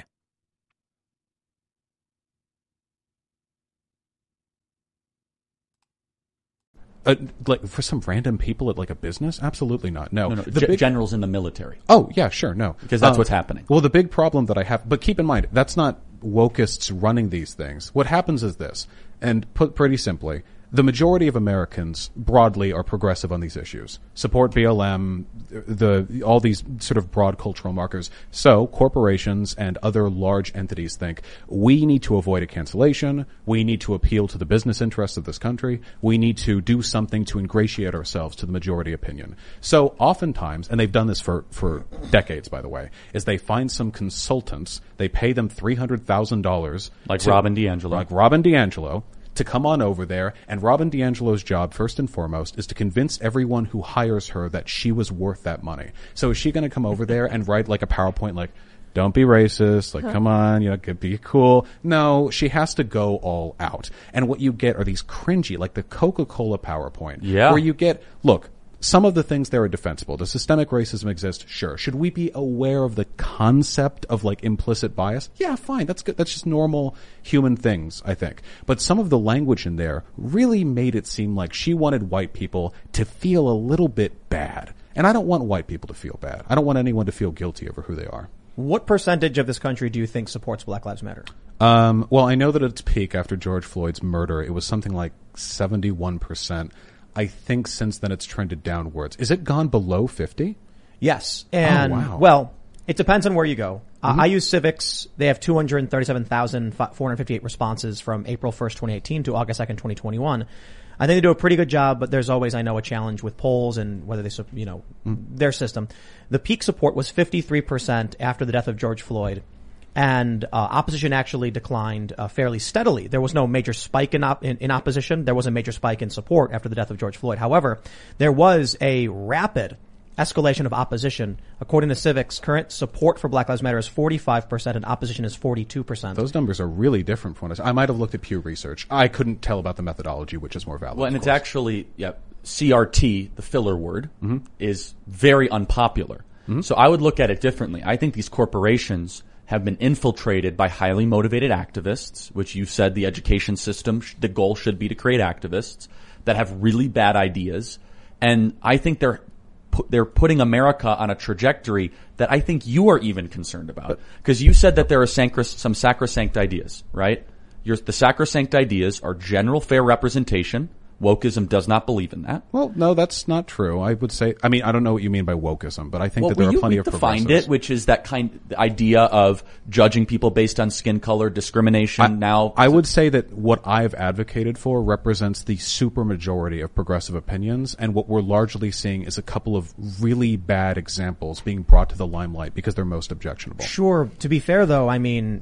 Uh, like for some random people at like a business? Absolutely not. No. No, no, The G- big- generals in the military. Oh, yeah, sure, no. Because that's Um, what's happening. Well, the big problem that I have, but keep in mind, that's not wokeists running these things. What happens is this, and put pretty simply, the majority of Americans broadly are progressive on these issues. Support B L M, the all these sort of broad cultural markers. So corporations and other large entities think we need to avoid a cancellation. We need to appeal to the business interests of this country. We need to do something to ingratiate ourselves to the majority opinion. So oftentimes, and they've done this for, for decades, by the way, is they find some consultants, they pay them three hundred thousand dollars. Like to- Robin DiAngelo. Like Robin DiAngelo. To come on over there, and Robin DiAngelo's job, first and foremost, is to convince everyone who hires her that she was worth that money. So is she going to come over there and write like a PowerPoint like, don't be racist, like, come on, you know, be cool. No, she has to go all out. And what you get are these cringy, like the Coca-Cola PowerPoint. Yeah. Where you get, look, some of the things there are defensible. Does systemic racism exist? Sure. Should we be aware of the concept of like implicit bias? Yeah, fine. That's good. That's just normal human things, I think. But some of the language in there really made it seem like she wanted white people to feel a little bit bad. And I don't want white people to feel bad. I don't want anyone to feel guilty over who they are. What percentage of this country do you think supports Black Lives Matter? Um, well, I know that at its peak after George Floyd's murder, it was something like seventy-one percent. I think since then it's trended downwards. Is it gone below fifty? Yes. And, Oh, wow. well, it depends on where you go. Mm-hmm. Uh, I use Civics. They have two hundred thirty-seven thousand four hundred fifty-eight responses from April first, twenty eighteen to August second, twenty twenty-one. I think they do a pretty good job, but there's always, I know, a challenge with polls and whether they, su- you know, Mm. their system. The peak support was fifty-three percent after the death of George Floyd. And uh, opposition actually declined uh, fairly steadily. There was no major spike in, op- in in opposition. There was a major spike in support after the death of George Floyd. However, there was a rapid escalation of opposition. According to Civics, current support for Black Lives Matter is forty-five percent and opposition is forty-two percent. Those numbers are really different from us. I might have looked at Pew Research. I couldn't tell about the methodology, which is more valid. Well, and of it's course. actually, yeah, C R T, the filler word, Mm-hmm. is very unpopular. So I would look at it differently. I think these corporations have been infiltrated by highly motivated activists, which you said the education system, sh- the goal should be to create activists that have really bad ideas. And I think they're pu- they're putting America on a trajectory that I think you are even concerned about. Because you said that there are sancro- some sacrosanct ideas, right? Your, the sacrosanct ideas are general fair representation. Wokeism does not believe in that. Well, no, that's not true. I would say, I mean, I don't know what you mean by wokeism, but I think Well, that there we, are you, plenty we of defined progressives. it, which is that kind the idea of judging people based on skin color, discrimination. I, now, I would say that what I've advocated for represents the supermajority of progressive opinions, and what we're largely seeing is a couple of really bad examples being brought to the limelight because they're most objectionable. Sure. To be fair, though, I mean,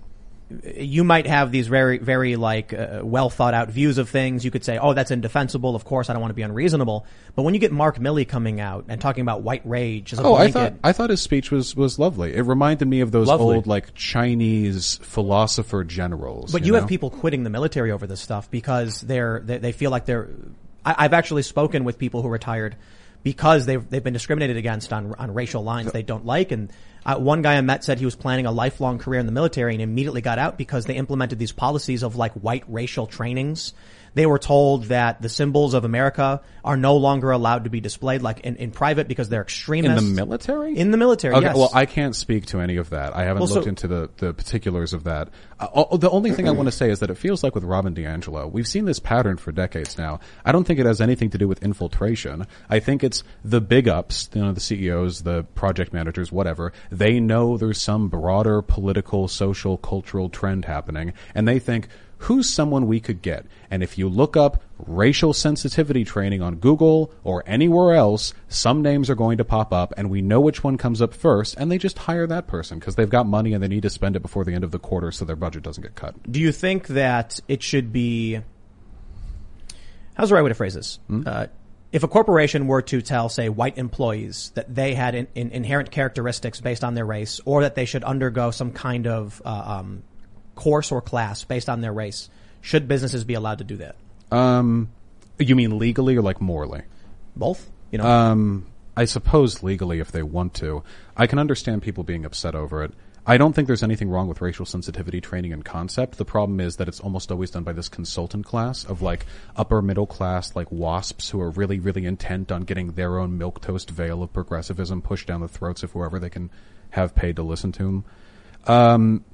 you might have these very, very like uh, well thought out views of things. You could say, "Oh, that's indefensible." Of course, I don't want to be unreasonable. But when you get Mark Milley coming out and talking about white rage as a Oh, I blanket, thought I thought his speech was was lovely. It reminded me of those Lovely. old like Chinese philosopher generals. but you, have know? people quitting the military over this stuff because they're they, they feel like they're. I, I've actually spoken with people who retired because they've they've been discriminated against on on racial lines they don't like. And uh, one guy I met said he was planning a lifelong career in the military and immediately got out because they implemented these policies of like white racial trainings. They were told that the symbols of America are no longer allowed to be displayed like in, in private because they're in extremists. the military. In the military, Okay, yes. well, I can't speak to any of that. I haven't Well, so- looked into the, the particulars of that. Uh, oh, the only thing I want to say is that it feels like with Robin DiAngelo, we've seen this pattern for decades now. I don't think it has anything to do with infiltration. I think it's the big ups, you know, the C E Os, the project managers, whatever. They know there's some broader political, social, cultural trend happening, and they think, who's someone we could get? And if you look up racial sensitivity training on Google or anywhere else, some names are going to pop up, and we know which one comes up first, and they just hire that person because they've got money and they need to spend it before the end of the quarter so their budget doesn't get cut. Do you think that it should be how's the right way to phrase this? Hmm? Uh, if a corporation were to tell, say, white employees that they had in, in inherent characteristics based on their race, or that they should undergo some kind of uh, um, course or class based on their race, should businesses be allowed to do that? Um, you mean legally or like morally? Both. You know. Um, I suppose legally if they want to. I can understand people being upset over it. I don't think there's anything wrong with racial sensitivity training and concept. The problem is that it's almost always done by this consultant class of like upper middle class, like WASPs who are really, really intent on getting their own milquetoast veil of progressivism pushed down the throats of whoever they can have paid to listen to them. Um,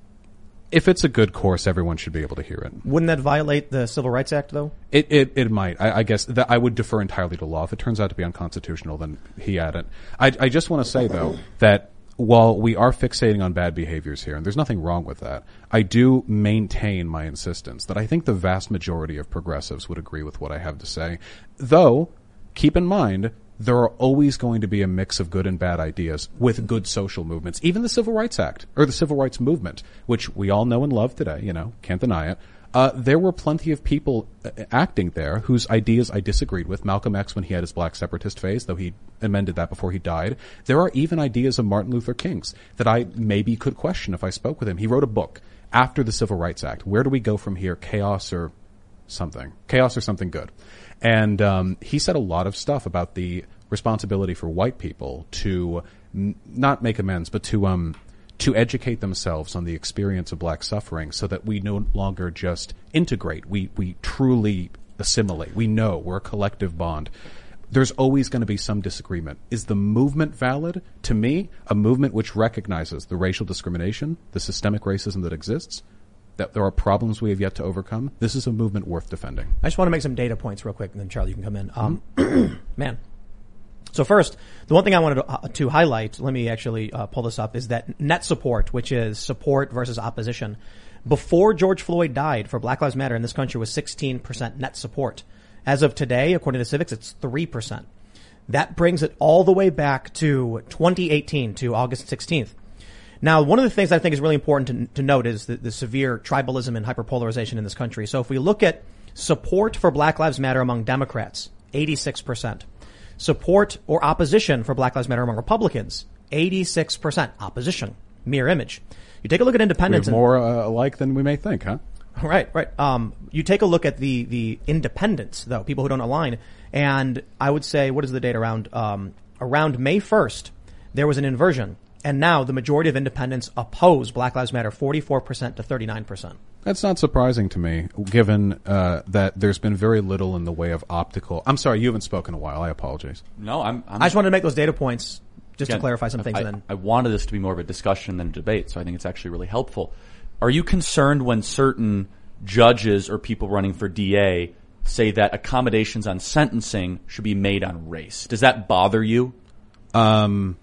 if it's a good course, everyone should be able to hear it. Wouldn't that violate the Civil Rights Act, though? It it, it might. I, I guess that I would defer entirely to law. If it turns out to be unconstitutional, then he had it. I, I just want to say, though, that while we are fixating on bad behaviors here, and there's nothing wrong with that, I do maintain my insistence that I think the vast majority of progressives would agree with what I have to say. Though, keep in mind, there are always going to be a mix of good and bad ideas with good social movements. Even the Civil Rights Act, or the Civil Rights Movement, which we all know and love today, you know, can't deny it. Uh, there were plenty of people uh, acting there whose ideas I disagreed with. Malcolm X when he had his black separatist phase, though he amended that before he died. There are even ideas of Martin Luther King's that I maybe could question if I spoke with him. He wrote a book after the Civil Rights Act. Where do we go from here? Chaos or something? Chaos or something good? And um, he said a lot of stuff about the responsibility for white people to n- not make amends, but to um. to educate themselves on the experience of black suffering so that we no longer just integrate. We, we truly assimilate. We know we're a collective bond. There's always going to be some disagreement. Is the movement valid? To me, a movement which recognizes the racial discrimination, the systemic racism that exists, that there are problems we have yet to overcome, this is a movement worth defending. I just want to make some data points real quick, and then Charlie, you can come in. Um, mm-hmm. Man. So first, the one thing I wanted to, uh, to highlight, let me actually uh, pull this up, is that net support, which is support versus opposition, before George Floyd died for Black Lives Matter in this country was sixteen percent net support. As of today, according to Civics, it's three percent. That brings it all the way back to twenty eighteen, to August sixteenth. Now, one of the things I think is really important to, to note is the, the severe tribalism and hyperpolarization in this country. So if we look at support for Black Lives Matter among Democrats, eighty-six percent. Support or opposition for Black Lives Matter among Republicans, eighty-six percent. Opposition. Mirror image. You take a look at independents. We have more uh, alike than we may think, huh? Right, right. Um, you take a look at the, the independents, though, people who don't align, and I would say, what is the date around, um, around May first, there was an inversion, and now the majority of independents oppose Black Lives Matter, forty-four percent to thirty-nine percent. That's not surprising to me, given uh, that there's been very little in the way of optical. I'm sorry, you haven't spoken in a while. I apologize. No, I'm. I'm I just wanted to make those data points just again, to clarify some things. I, and then I wanted this to be more of a discussion than a debate, so I think it's actually really helpful. Are you concerned when certain judges or people running for D A say that accommodations on sentencing should be made on race? Does that bother you? Um,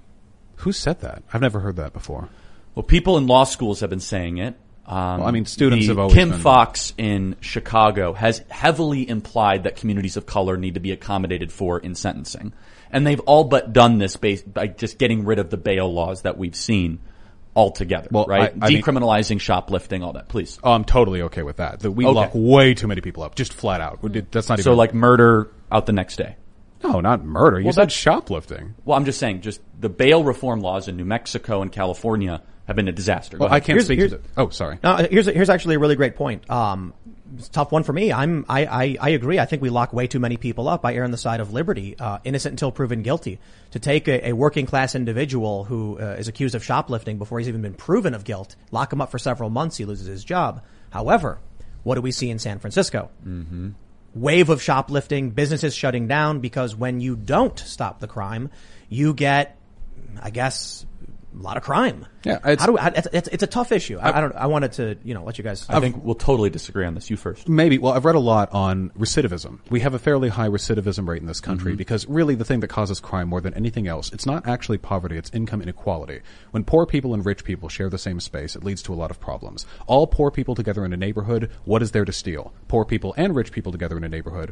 who said that? I've never heard that before. Well, people in law schools have been saying it. Um, well, I mean, students the, have always Kim been... Fox in Chicago has heavily implied that communities of color need to be accommodated for in sentencing. And they've all but done this based by just getting rid of the bail laws that we've seen altogether, well, right? I, I Decriminalizing mean, shoplifting, all that, please. Oh, I'm totally okay with that. That we okay. lock way too many people up, just flat out. That's not even... So like murder out the next day? No, not murder. You well, said shoplifting. Well, I'm just saying, just the bail reform laws in New Mexico and California have been a disaster. Well, I can't here's, speak here's, to that. Oh, sorry. No, here's here's actually a really great point. Um, it's a tough one for me. I'm I, I I agree. I think we lock way too many people up. I err on the side of liberty, uh, innocent until proven guilty. To take a, a working class individual who uh, is accused of shoplifting before he's even been proven of guilt, lock him up for several months, he loses his job. However, what do we see in San Francisco? Mm-hmm. Wave of shoplifting, businesses shutting down because when you don't stop the crime, you get, I guess, a lot of crime. Yeah, it's, How do we, it's, it's, it's a tough issue. I, I don't. I wanted to, you know, let you guys. I think we'll totally disagree on this. You first. Maybe. Well, I've read a lot on recidivism. We have a fairly high recidivism rate in this country mm-hmm. because really the thing that causes crime more than anything else, it's not actually poverty, it's income inequality. When poor people and rich people share the same space, it leads to a lot of problems. All poor people together in a neighborhood, what is there to steal? Poor people and rich people together in a neighborhood,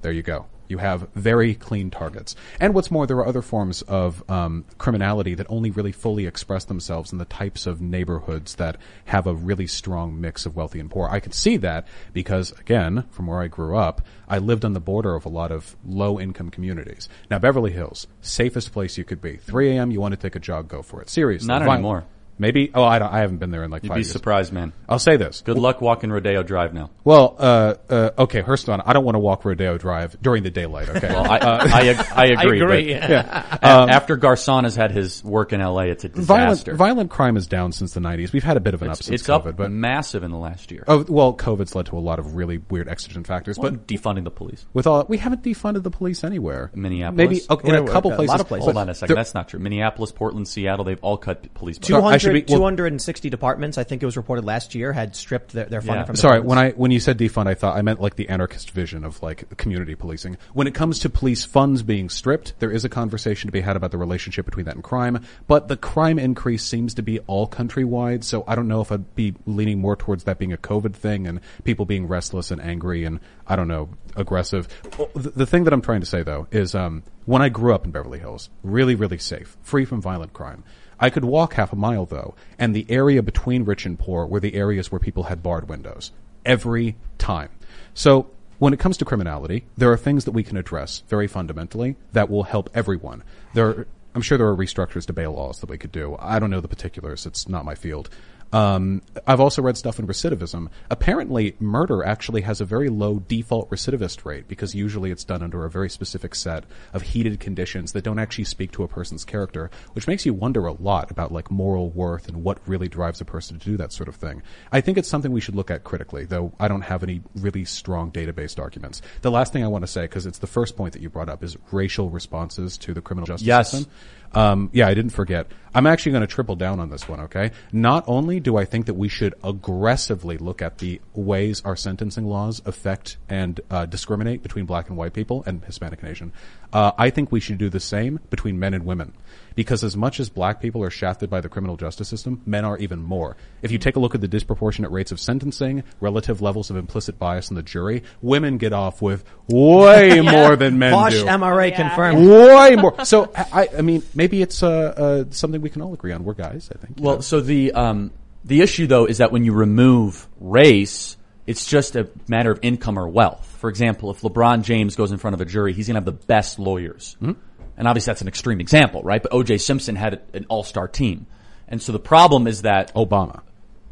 There you go. You have very clean targets. And what's more, there are other forms of um, criminality that only really fully express themselves in the types of neighborhoods that have a really strong mix of wealthy and poor. I can see that because, again, from where I grew up, I lived on the border of a lot of low-income communities. Now, Beverly Hills, safest place you could be. three a.m., you want to take a jog, go for it. Seriously. Not Vi- anymore. Maybe. Oh, I, don't, I haven't been there in like You'd five be years. surprised, man. I'll say this. Good luck walking Rodeo Drive now. Well, uh, uh, okay, Hurston, I don't want to walk Rodeo Drive during the daylight, okay? Well, I, I, I agree. I agree. But yeah. a- Um, after Garcon has had his work in L A, it's a Violent, disaster. violent crime is down since the nineties. We've had a bit of an up it's since it's COVID, up but massive in the last year. oh well, COVID's led to a lot of really weird exigent factors. Well, But defunding the police. with all, we haven't defunded the police anywhere. Minneapolis? Maybe okay, in Wait, a wait, couple a places. lot of places. Hold on a second. There- That's not true. Minneapolis, Portland, Seattle, they've all cut police budgets. So I should be- well- two hundred sixty departments, I think it was reported last year, had stripped their, their funding Yeah. from Sorry, departments. when I when you said defund, I thought I meant like the anarchist vision of like community policing. When it comes to police funds being stripped, there is a conversation to be had about the relationship between that and crime. But the crime increase seems to be all countrywide, so I don't know if I'd be leaning more towards that being a COVID thing and people being restless and angry and I don't know aggressive. The, the thing that I'm trying to say though is um, when I grew up in Beverly Hills, really really safe, free from violent crime. I could walk half a mile, though, and the area between rich and poor were the areas where people had barred windows. Every time. So, when it comes to criminality, there are things that we can address very fundamentally that will help everyone. There are, I'm sure there are restructures to bail laws that we could do. I don't know the particulars. It's not my field. Um, I've also read stuff in recidivism. Apparently, murder actually has a very low default recidivist rate because usually it's done under a very specific set of heated conditions that don't actually speak to a person's character, which makes you wonder a lot about like moral worth and what really drives a person to do that sort of thing. I think it's something we should look at critically, though I don't have any really strong data-based arguments. The last thing I want to say, because it's the first point that you brought up, is racial responses to the criminal justice Yes. system. Um, yeah, I didn't forget. I'm actually going to triple down on this one, okay? Not only do I think that we should aggressively look at the ways our sentencing laws affect and uh, discriminate between black and white people and Hispanic Nation, uh, I think we should do the same between men and women. Because as much as black people are shafted by the criminal justice system, men are even more. If you take a look at the disproportionate rates of sentencing, relative levels of implicit bias in the jury, women get off with way more than men Bosch do. M R A Yeah. confirmed. Way more. So, I, I mean, maybe it's uh, uh, something we can all agree on. We're guys, I think. you Well, know. so the um, the issue though is that when you remove race, it's just a matter of income or wealth. For example, if LeBron James goes in front of a jury, he's going to have the best lawyers. Mm-hmm. And obviously that's an extreme example, right? But O J Simpson had an all-star team. And so the problem is that Obama.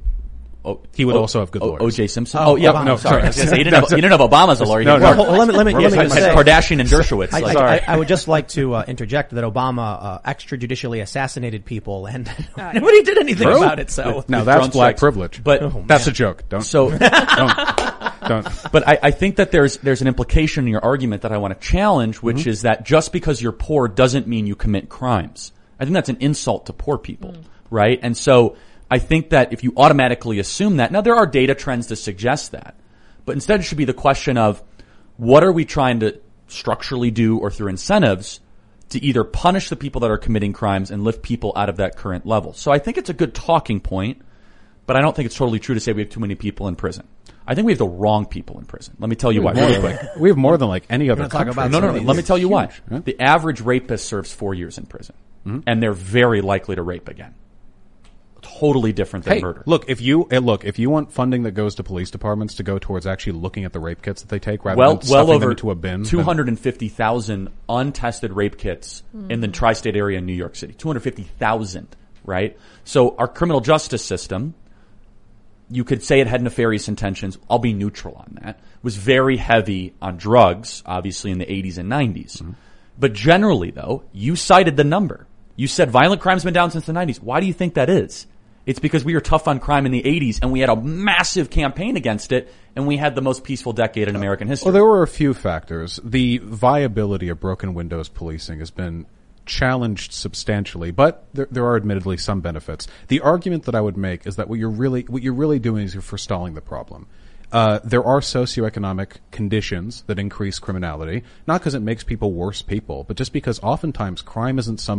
Oh, He would oh, also have good oh, lawyers. O J Simpson? Oh, Oh, yeah. Obama, No, sorry. sorry. I was gonna say, you, didn't have, you didn't have Obama as a lawyer. No, You no. had Well, let me, let me, let me had say, Kardashian and Dershowitz. I, like, I, I, I would just like to uh, interject that Obama uh, extrajudicially assassinated people and nobody did anything True. about it. So Now With that's drone black strikes. privilege. But That's a joke. Don't. so, don't. don't. but I, I think that there's there's an implication in your argument that I want to challenge, which Mm-hmm. is that just because you're poor doesn't mean you commit crimes. I think that's an insult to poor people, right? And so I think that if you automatically assume that, now there are data trends to suggest that, but instead it should be the question of what are we trying to structurally do or through incentives to either punish the people that are committing crimes and lift people out of that current level. So I think it's a good talking point, but I don't think it's totally true to say we have too many people in prison. I think we have the wrong people in prison. Let me tell you why. More Really than quick. like, we have more than like any other gonna talk country. about No, no, some no. of Let me these. tell you why. huh? The average rapist serves four years in prison, and they're very likely to rape again. Totally different than Hey, murder. look, if you eh, look, if you want funding that goes to police departments to go towards actually looking at the rape kits that they take rather well, than stuffing well them over into a bin, two then- hundred fifty thousand untested rape kits in the tri-state area in New York City. two hundred fifty thousand, right? So our criminal justice system, you could say it had nefarious intentions. I'll be neutral on that. Was very heavy on drugs, obviously in the eighties and nineties. Mm-hmm. But generally, though, you cited the number. You said violent crime's been down since the nineties. Why do you think that is? It's because we were tough on crime in the eighties, and we had a massive campaign against it, and we had the most peaceful decade in American history. Well, there were a few factors. The viability of broken windows policing has been challenged substantially, but there, there are admittedly some benefits. The argument that I would make is that what you're really what you're really doing is you're forestalling the problem. Uh, there are socioeconomic conditions that increase criminality, not because it makes people worse people, but just because oftentimes crime isn't some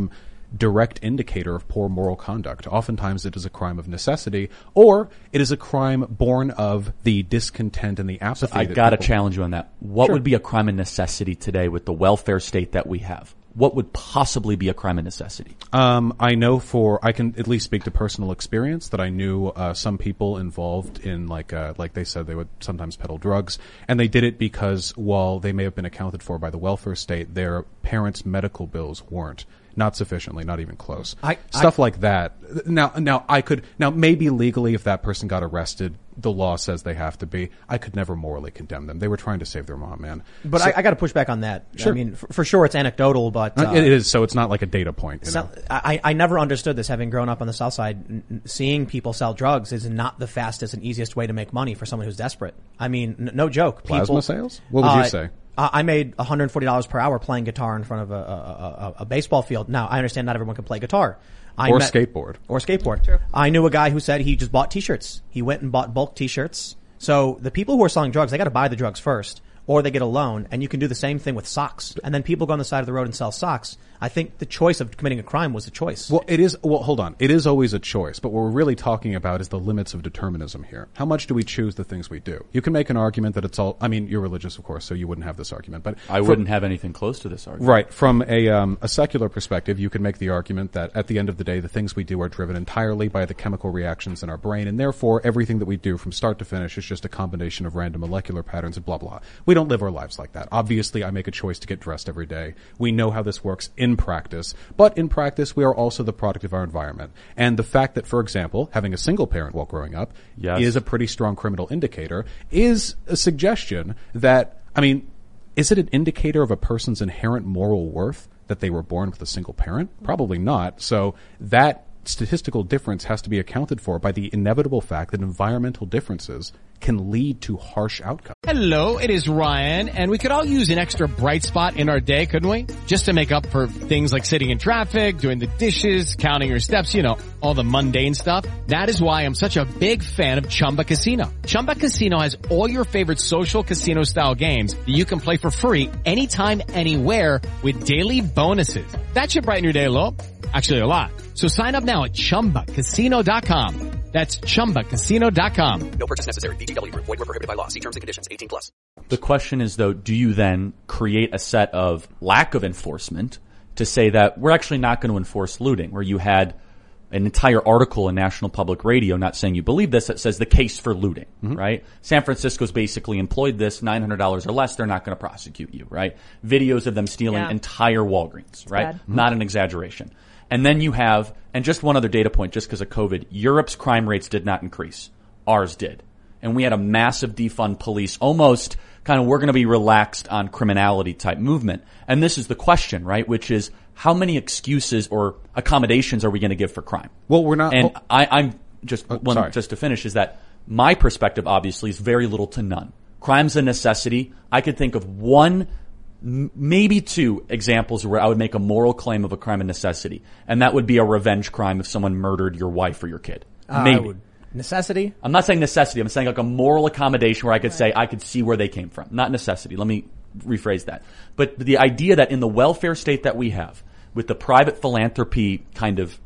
direct indicator of poor moral conduct. Oftentimes it is a crime of necessity, or it is a crime born of the discontent and the apathy. I that gotta people- challenge you on that. What Sure. would be a crime of necessity today with the welfare state that we have? What would possibly be a crime of necessity? Um, I know for, I can at least speak to personal experience that I knew, uh, some people involved in like, uh, like they said they would sometimes peddle drugs, and they did it because while they may have been accounted for by the welfare state, their parents' medical bills weren't. Not sufficiently, not even close. I- Stuff I- like that. Now, now I could, now maybe legally if that person got arrested, the law says they have to be. I could never morally condemn them. They were trying to save their mom, man. But So- I, I got to push back on that. Sure. I mean, for, for sure it's anecdotal, but uh, it is, so it's not like a data point. You So, know? I, I never understood this, having grown up on the South Side. N- n- seeing people sell drugs is not the fastest and easiest way to make money for someone who's desperate. I mean, n- no joke. Plasma People- sales? What would you Uh, say? I I made one hundred forty dollars per hour playing guitar in front of a, a, a, a baseball field. Now, I understand not everyone can play guitar. I Or met- skateboard. Or skateboard. True. I knew a guy who said he just bought t-shirts. He went and bought bulk t-shirts. So the people who are selling drugs, they got to buy the drugs first, or they get a loan, and you can do the same thing with socks. And then people go on the side of the road and sell socks. I think the choice of committing a crime was the choice. Well, it is, well, hold on. It is always a choice, but what we're really talking about is the limits of determinism here. How much do we choose the things we do? You can make an argument that it's all, I mean, you're religious, of course, so you wouldn't have this argument, but. I from- wouldn't have anything close to this argument. Right. From a, um, a secular perspective, you can make the argument that at the end of the day, the things we do are driven entirely by the chemical reactions in our brain, and therefore everything that we do from start to finish is just a combination of random molecular patterns and blah, blah. We don't live our lives like that. Obviously, I make a choice to get dressed every day. We know how this works in practice. But in practice, we are also the product of our environment. And the fact that, for example, having a single parent while growing up Yes. is a pretty strong criminal indicator is a suggestion that, I mean, is it an indicator of a person's inherent moral worth that they were born with a single parent? Probably not. So that statistical difference has to be accounted for by the inevitable fact that environmental differences can lead to harsh outcomes. Hello, it is Ryan, and we could all use an extra bright spot in our day, couldn't we? Just to make up for things like sitting in traffic, doing the dishes, counting your steps, you know, all the mundane stuff. That is why I'm such a big fan of Chumba Casino. Chumba Casino has all your favorite social casino style games that you can play for free anytime, anywhere with daily bonuses. That should brighten your day a little. Actually, a lot. So sign up now at chumba casino dot com. That's chumba casino dot com. No purchase necessary. V G W Group. Void where prohibited by law. See terms and conditions. eighteen plus. The question is, though, do you then create a set of lack of enforcement to say that we're actually not going to enforce looting, where you had an entire article in National Public Radio, not saying you believe this, that says the case for looting, mm-hmm. right? San Francisco's basically employed this, nine hundred dollars or less, they're not going to prosecute you, right? Videos of them stealing Yeah. entire Walgreens, right? bad. Mm-hmm. Not an exaggeration. And then you have, and just one other data point, just because of COVID, Europe's crime rates did not increase. Ours did. And we had a massive defund police, almost kind of we're going to be relaxed on criminality type movement. And this is the question, right? Which is, how many excuses or accommodations are we going to give for crime? Well, we're not. And oh, I, I'm just, Oh, one, sorry. just to finish, is that my perspective obviously is very little to none. Crime's a necessity. I could think of one, m- maybe two examples where I would make a moral claim of a crime of necessity. And that would be a revenge crime if someone murdered your wife or your kid. Uh, Maybe. I would- necessity? I'm not saying necessity. I'm saying like a moral accommodation where I could say I could see where they came from. Not necessity. Let me rephrase that. But the idea that in the welfare state that we have, with the private philanthropy kind of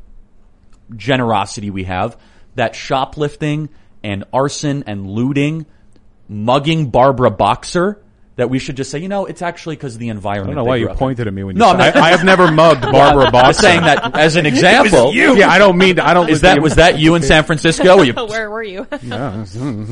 generosity we have, that shoplifting and arson and looting, mugging Barbara Boxer, that we should just say, you know, it's actually because of the I environment. don't know they why grew you up in. pointed at me when you No, said, I'm not- I, I have never mugged Barbara I'm Boxer. saying that as an example. Yeah, I don't mean to, I don't. Is that, was that you in San Francisco? Were you, Where were you? Yeah.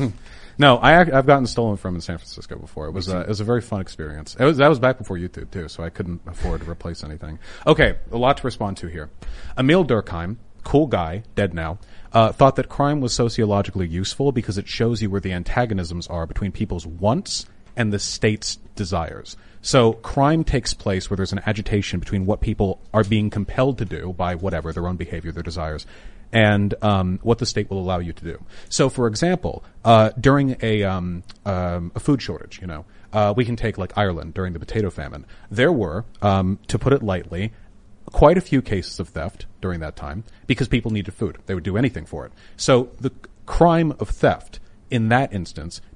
No, I, ac- I've gotten stolen from in San Francisco before. It was, uh, it was a very fun experience. It was, that was back before YouTube too, so I couldn't afford to replace anything. Okay, a lot to respond to here. Emil Durkheim, cool guy, dead now, uh, thought that crime was sociologically useful because it shows you where the antagonisms are between people's wants and the state's desires. So crime takes place where there's an agitation between what people are being compelled to do by whatever, their own behavior, their desires, and um, what the state will allow you to do. So, for example, uh, during a um, um, a food shortage, you know, uh, we can take like Ireland during the potato famine. There were, um, to put it lightly, quite a few cases of theft during that time because people needed food. They would do anything for it. So the crime of theft in that instance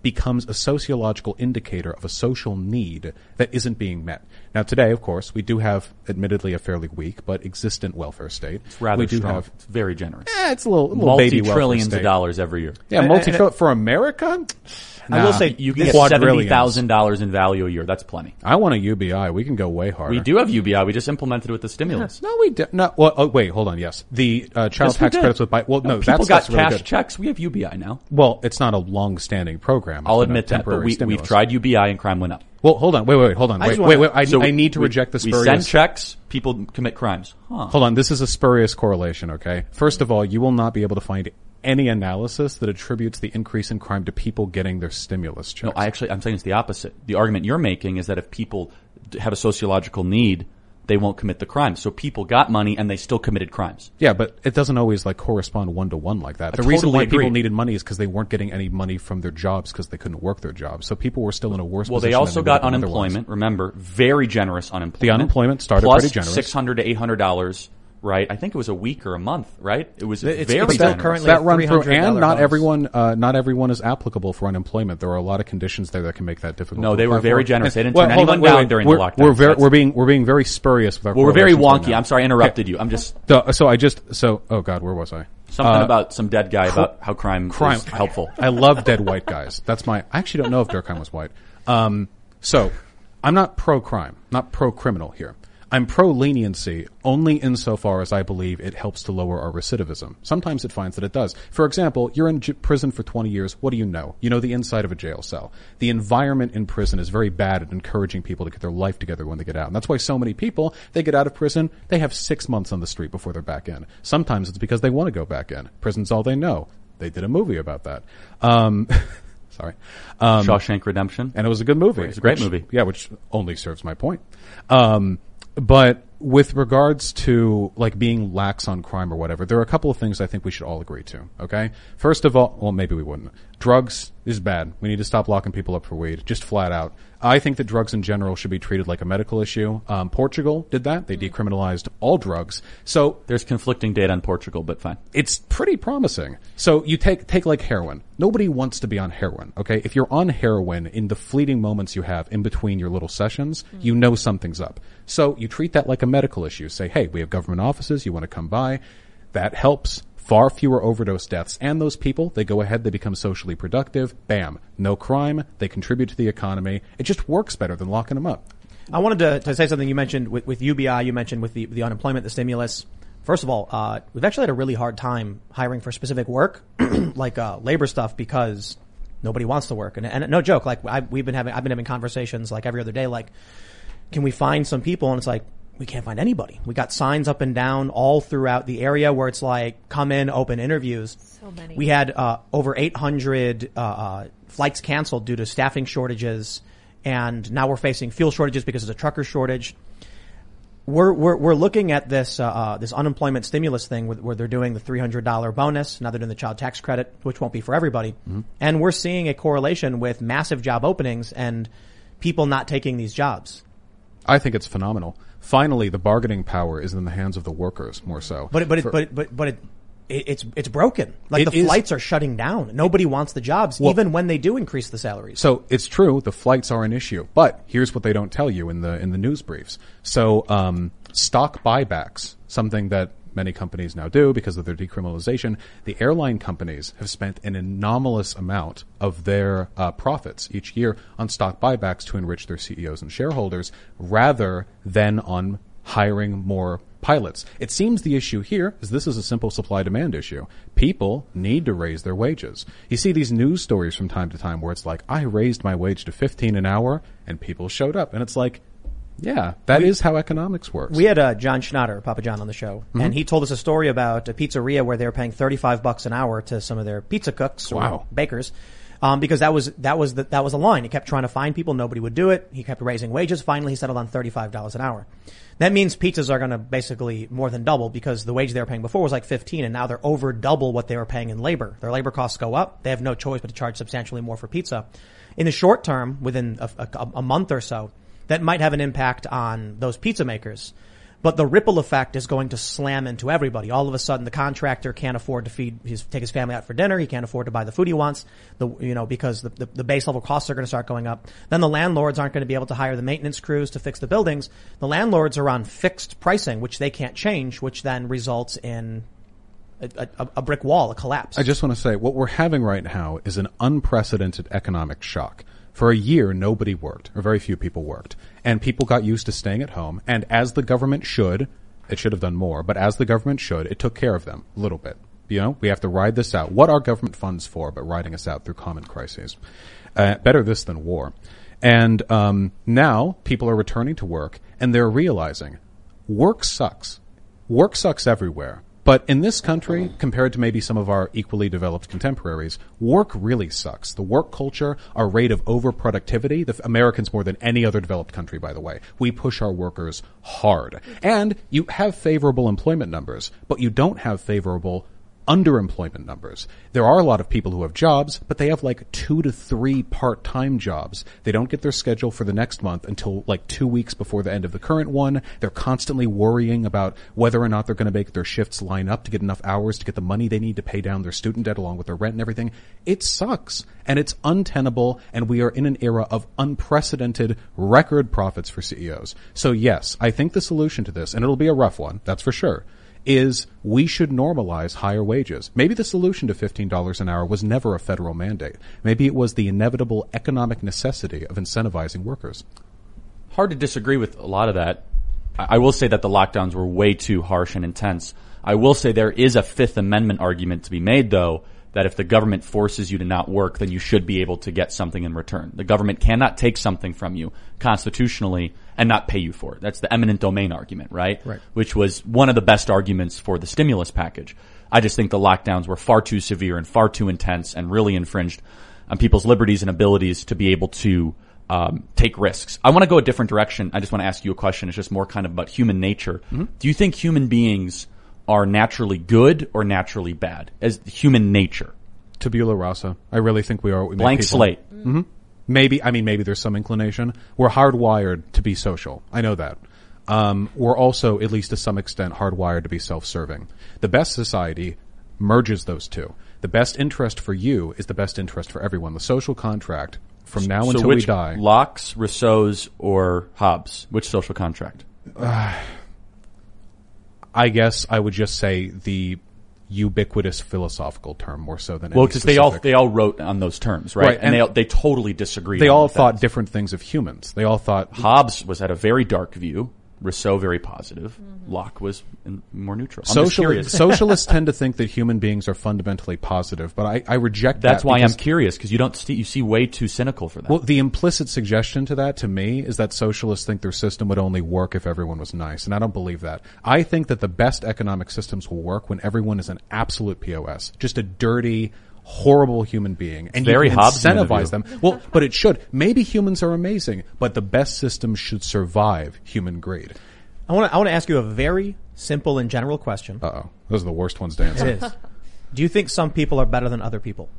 becomes a sociological indicator of a social need that isn't being met. Now, today, of course, we do have, admittedly, a fairly weak but existent welfare state. It's rather we do strong. have, It's very generous. eh, it's a little, a little baby welfare Multi-trillions state. of dollars every year. Yeah, And- multi and- for America. I will Nah. say You can this- get seventy Quadrillions. thousand dollars in value a year. That's plenty. I want a U B I. We can go way harder. We do have U B I. We just implemented it with the stimulus. No, we did no. Well, oh, wait, hold on. Yes, the uh, child Yes, we tax did. credits with bi- well, no, people that's, got that's really cash good. checks. We have U B I now. Well, it's not a long-standing program. It's I'll been a admit that, but temporary we, stimulus. we've tried U B I and crime went up. Well, hold on. Wait, wait, wait. Hold on. I Wait, just wait, wanna- wait. I, So I need to we- reject the We spurious. send checks. People commit crimes. Huh. Hold on. This is a spurious correlation. Okay. First of all, you will not be able to find any analysis that attributes the increase in crime to people getting their stimulus checks. No, I actually, I'm saying it's the opposite. The argument you're making is that if people d- have a sociological need, they won't commit the crime. So people got money and they still committed crimes. Yeah, but it doesn't always like correspond one to one like that. I The reason totally why agree. people needed money is because they weren't getting any money from their jobs because they couldn't work their jobs. So people were still in a worse Well, position. they also than got would have been unemployment. Remember, very generous unemployment. The unemployment started Plus pretty generous. six hundred to eight hundred dollars. Right? I think it was a week or a month. Right? It was It's- very it's still generous. currently that run through, three hundred dollars and not bonus. everyone, uh, not everyone is applicable for unemployment. There are a lot of conditions there that can make that difficult. No, to they were apply very for. generous. They didn't Well, turn hold on, anyone wait, down wait. during we're, the lockdown. We're very, That's- we're being, we're being very spurious with our. Well, we're very correlations right wonky. now. I'm sorry, I interrupted you. I'm just So, so I just, so, oh God, where was I? something Uh, about some dead guy about how crime, crime is helpful. I love dead white guys. That's my. I actually don't know if Durkheim was white. Um, so I'm not pro crime, not pro criminal here. I'm pro leniency only insofar as I believe it helps to lower our recidivism. Sometimes it finds that it does. For example, you're in j- prison for twenty years. What do you know? You know the inside of a jail cell. The environment in prison is very bad at encouraging people to get their life together when they get out. And that's why so many people, they get out of prison, they have six months on the street before they're back in. Sometimes it's because they want to go back in. Prison's all they know. They did a movie about that. Um, sorry. Um, Shawshank Redemption. and it was a good movie. It's a great which- movie. Yeah, which only serves my point. Um, but with regards to like being lax on crime or whatever, there are a couple of things I think we should all agree to. Okay, first of all, well, maybe we wouldn't. Drugs is bad. We need to stop locking people up for weed, just flat out. I think that drugs in general should be treated like a medical issue. Um, Portugal did that; they decriminalized all drugs. So There's conflicting data on Portugal, but fine. it's pretty promising. So you take take like heroin. Nobody wants to be on heroin, okay? If you're on heroin in the fleeting moments you have in between your little sessions, you know something's up. So you treat that like a medical issue. Say, hey, we have government offices, you want to come by. That helps. Far fewer overdose deaths. And those people, they go ahead, they become socially productive. Bam. No crime. They contribute to the economy. It just works better than locking them up. I wanted to, to say something you mentioned with, with U B I, you mentioned with the, the unemployment, the stimulus. First of all, uh, we've actually had a really hard time hiring for specific work, like uh, labor stuff, because nobody wants to work. And, and no joke, like I, we've been having, I've been having conversations like every other day, like, can we find some people? And it's like, we can't find anybody. We got signs up and down all throughout the area where it's like, come in, open interviews. So many. We had uh, over eight hundred uh, uh, flights canceled due to staffing shortages, and now we're facing fuel shortages because there's a trucker shortage. We're we're we're looking at this uh, uh, this unemployment stimulus thing where, where they're doing the three hundred dollars bonus. Now they're doing the child tax credit, which won't be for everybody, mm-hmm. and we're seeing a correlation with massive job openings and people not taking these jobs. I think it's phenomenal. Finally, the bargaining power is in the hands of the workers more so. But it, but it, For- but but but it, it it's it's broken. Like It the is- flights are shutting down. Nobody wants the jobs, Well- even when they do increase the salaries. So it's true, the flights are an issue, but here's what they don't tell you in the in the news briefs. So um, stock buybacks, something that many companies now do because of their decriminalization. The airline companies have spent an anomalous amount of their uh, profits each year on stock buybacks to enrich their C E Os and shareholders, rather than on hiring more pilots. It seems the issue here is this is a simple supply-demand issue. People need to raise their wages. You see these news stories from time to time where it's like, I raised my wage to fifteen an hour, and people showed up. And it's like, yeah, that is how economics works. We had uh, John Schnatter, Papa John, on the show, Mm-hmm. and he told us a story about a pizzeria where they were paying thirty-five bucks an hour to some of their pizza cooks or Wow. bakers, um, because that was that was the, that was a line. He kept trying to find people, nobody would do it. He kept raising wages. Finally, he settled on thirty-five dollars an hour. That means pizzas are going to basically more than double because the wage they were paying before was like fifteen, and now they're over double what they were paying in labor. Their labor costs go up. They have no choice but to charge substantially more for pizza. In the short term, within a, a, a month or so, that might have an impact on those pizza makers. But the ripple effect is going to slam into everybody. All of a sudden, the contractor can't afford to feed his, take his family out for dinner. He can't afford to buy the food he wants, the, you know, because the, the, the base level costs are going to start going up. Then the landlords aren't going to be able to hire the maintenance crews to fix the buildings. The landlords are on fixed pricing, which they can't change, which then results in a, a, a brick wall, a collapse. I just want to say what we're having right now is an unprecedented economic shock. For a year, nobody worked, or very few people worked. And people got used to staying at home. And as the government should, it should have done more, but as the government should, it took care of them a little bit. You know, we have to ride this out. What are government funds for but riding us out through common crises? Uh, better this than war. And um, now people are returning to work, and they're realizing work sucks. Work sucks everywhere. But in this country, compared to maybe some of our equally developed contemporaries, work really sucks. The work culture, our rate of overproductivity, the Americans more than any other developed country, by the way, we push our workers hard. And you have favorable employment numbers, but you don't have favorable underemployment numbers. There are a lot of people who have jobs, but they have like two to three part-time jobs. They don't get their schedule for the next month until like two weeks before the end of the current one. They're constantly worrying about whether or not they're going to make their shifts line up to get enough hours to get the money they need to pay down their student debt along with their rent and everything. It sucks, and it's untenable, and we are in an era of unprecedented record profits for C E Os. So yes, I think the solution to this, and it'll be a rough one, that's for sure, is we should normalize higher wages. Maybe the solution to fifteen dollars an hour was never a federal mandate. Maybe it was the inevitable economic necessity of incentivizing workers. Hard to disagree with a lot of that. I will say that the lockdowns were way too harsh and intense. I will say there is a Fifth Amendment argument to be made, though, that if the government forces you to not work, then you should be able to get something in return. The government cannot take something from you constitutionally and not pay you for it. That's the eminent domain argument, right? Right. Which was one of the best arguments for the stimulus package. I just think the lockdowns were far too severe and far too intense and really infringed on people's liberties and abilities to be able to um, take risks. I want to go a different direction. I just want to ask you a question. It's just more kind of about human nature. Mm-hmm. Do you think human beings are naturally good or naturally bad as human nature? Tabula rasa. I really think we are. We Blank people, slate. Mm-hmm. Maybe, I mean, maybe there's some inclination. We're hardwired to be social. I know that. Um, we're also, at least to some extent, hardwired to be self-serving. The best society merges those two. The best interest for you is the best interest for everyone. The social contract, from now so until which, we die. Locke's, Rousseau's, or Hobbes? Which social contract? Uh, I guess I would just say the ubiquitous philosophical term more so than well, because they all they all wrote on those terms, right? Right, and, and they they totally disagreed. They on all that thought is. different things of humans. They all thought Hobbes was at a very dark view. Rousseau very positive. Mm-hmm. Locke was in, more neutral. I'm just curious. Socialists tend to think that human beings are fundamentally positive, but I, I reject That's that. That's why I'm curious, because you don't see, you see way too cynical for that. Well, the implicit suggestion to that, to me, is that socialists think their system would only work if everyone was nice, and I don't believe that. I think that the best economic systems will work when everyone is an absolute P O S, just a dirty, horrible human being, and very you can Hobbesian incentivize them. Well, but it should. Maybe humans are amazing, but the best systems should survive human greed. I want to I want to ask you a very simple and general question. Uh-oh. Those are the worst ones to answer. It is. Do you think some people are better than other people?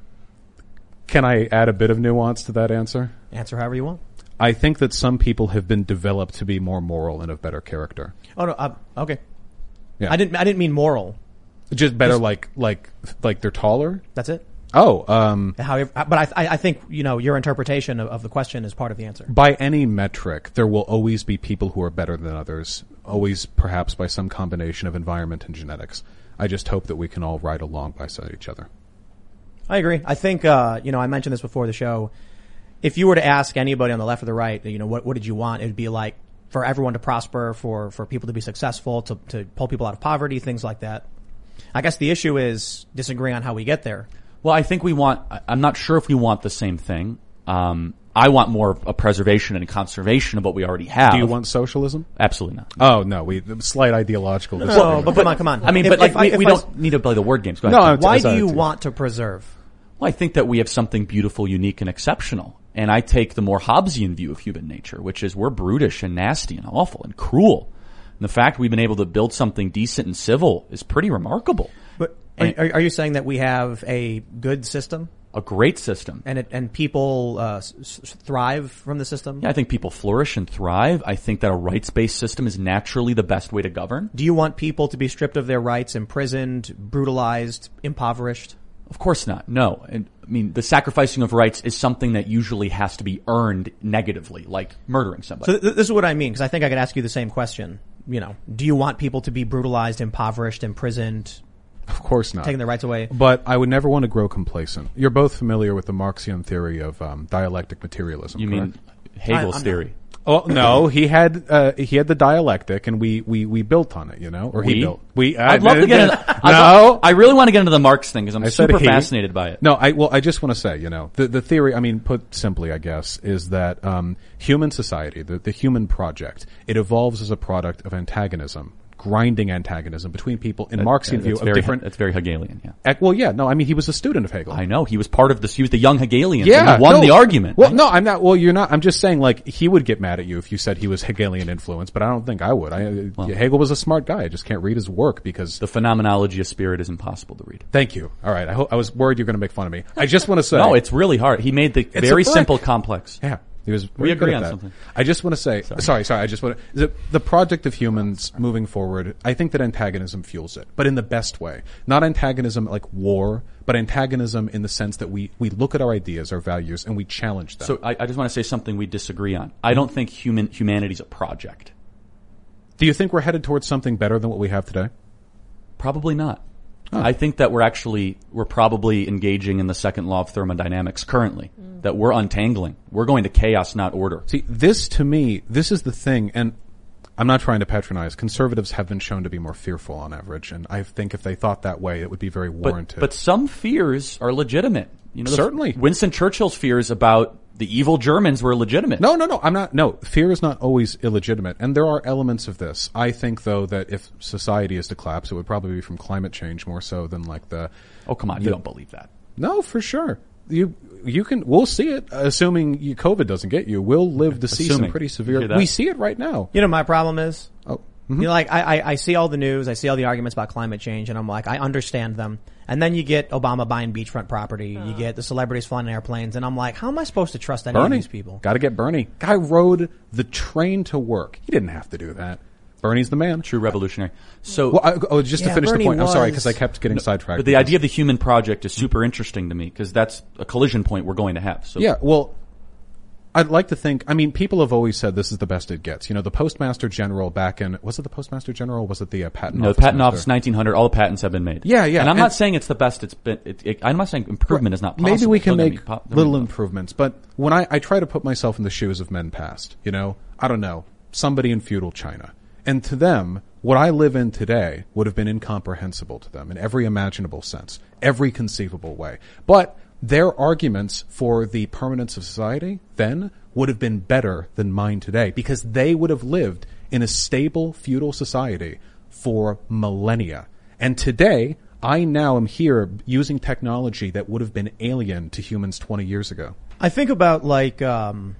Can I add a bit of nuance to that answer? Answer however you want. I think that some people have been developed to be more moral and of better character. Oh no, uh, okay. Yeah. I didn't I didn't mean moral. Just better Just- like like like they're taller? That's it. Oh, um However, but I I think, you know, your interpretation of, of the question is part of the answer. by any metric, there will always be people who are better than others, always perhaps by some combination of environment and genetics. I just hope that we can all ride along beside each other. I agree. I think, uh, you know, I mentioned this before the show. If you were to ask anybody on the left or the right, you know, what, what did you want? It would be like for everyone to prosper, for, for people to be successful, to, to pull people out of poverty, things like that. I guess the issue is disagreeing on how we get there. Well, I think we want, I'm not sure if we want the same thing. Um, I want more of a preservation and a conservation of what we already have. Do you want socialism? Absolutely not. Oh, no, we slight ideological. No, but come on, come on. I mean, If- but like, if I- we, if we I- don't need to play the word games. Go No, ahead. I'm- Why Sorry, do you too. want to preserve? Well, I think that we have something beautiful, unique, and exceptional. And I take the more Hobbesian view of human nature, which is we're brutish and nasty and awful and cruel. And the fact we've been able to build something decent and civil is pretty remarkable. But are, are are you saying that we have a good system? a great system. And it, and people uh, s- s- thrive from the system? Yeah, I think people flourish and thrive. I think that a rights-based system is naturally the best way to govern. Do you want people to be stripped of their rights, imprisoned, brutalized, impoverished? Of course not. No. And, I mean, the sacrificing of rights is something that usually has to be earned negatively, like murdering somebody. So th- this is what I mean, because I think I could ask you the same question. You know, do you want people to be brutalized, impoverished, imprisoned, Of course not. taking their rights away? But I would never want to grow complacent. You're both familiar with the Marxian theory of um, dialectic materialism, you correct? mean Hegel's I- I'm theory? Oh no, he had uh, he had the dialectic, and we, we, we built on it, you know, or he We? built. We. I'd love to get into no. I, I really want to get into the Marx thing because I'm I said super he. fascinated by it. No, I well, I just want to say, you know, the the theory. I mean, put simply, I guess, is that um, human society, the the human project, it evolves as a product of antagonism, grinding antagonism between people in Marxian That's view of very, different. That's very Hegelian. Yeah, Ec- well, yeah, no, I mean, he was a student of Hegel. I know he was part of this. He was the young Hegelian. Yeah, and he won no, the argument. Well, no, I'm not. Well, you're not. I'm just saying, like, he would get mad at you if you said he was Hegelian influence, but I don't think I would. I, Well. Hegel was a smart guy. I just can't read his work because. The phenomenology of spirit is impossible to read. Thank you. All right. I, ho- I was worried you're going to make fun of me. I just want to say. No, it's really hard. He made the It's very a brick. simple complex. Yeah. He was We very agree good at on that. something. I just want to say, sorry, sorry, I just want to, the, the project of humans moving forward, I think that antagonism fuels it, but in the best way. Not antagonism like war, but antagonism in the sense that we, we look at our ideas, our values, and we challenge them. So I, I just want to say something we disagree on. I don't think human humanity's a project. do you think we're headed towards something better than what we have today? Probably not. I think that we're actually, we're probably engaging in the second law of thermodynamics currently, that we're untangling. We're going to chaos, not order. See, this to me, this is the thing, and I'm not trying to patronize. Conservatives have been shown to be more fearful on average, and I think if they thought that way, it would be very warranted. But, but some fears are legitimate. You know, the- Certainly. Winston Churchill's fears about the evil Germans were legitimate. No, no, no. I'm not. No, fear is not always illegitimate, and there are elements of this. I think, though, that if society is to collapse, it would probably be from climate change more so than like the. Oh, come on. You don't believe that. No, for sure. You you can. We'll see it, assuming you, COVID doesn't get you. We'll live to see some Assuming. pretty You severe. hear that? We see it right now. You know, my problem is, Oh, you know, like I, I, I see all the news, I see all the arguments about climate change, and I'm like, I understand them. And then you get Obama buying beachfront property, you get the celebrities flying in airplanes, and I'm like, how am I supposed to trust any Bernie. of these people? Got to get Bernie. Guy rode the train to work. He didn't have to do that. Bernie's the man. True revolutionary. So, Well, I, oh, just Yeah, to finish Bernie the point. I'm sorry was- because I kept getting sidetracked. but the because- idea of the human project is super interesting to me because that's a collision point we're going to have. So Yeah, well, I'd like to think, I mean, people have always said this is the best it gets. You know, the Postmaster General back in, was it the Postmaster General or was it the uh, Patent No, the Office? patent master? office nineteen hundred. All the patents have been made. Yeah, yeah, And I'm and- not saying it's the best it's been. It, it, I'm not saying improvement is not possible. Maybe we can Don't get make me po- don't little get me- improvements, but when I, I try to put myself in the shoes of men past, you know, I don't know, somebody in feudal China. And to them, what I live in today would have been incomprehensible to them in every imaginable sense, every conceivable way. But their arguments for the permanence of society then would have been better than mine today because they would have lived in a stable feudal society for millennia. And today, I now am here using technology that would have been alien to humans twenty years ago. I think about like um,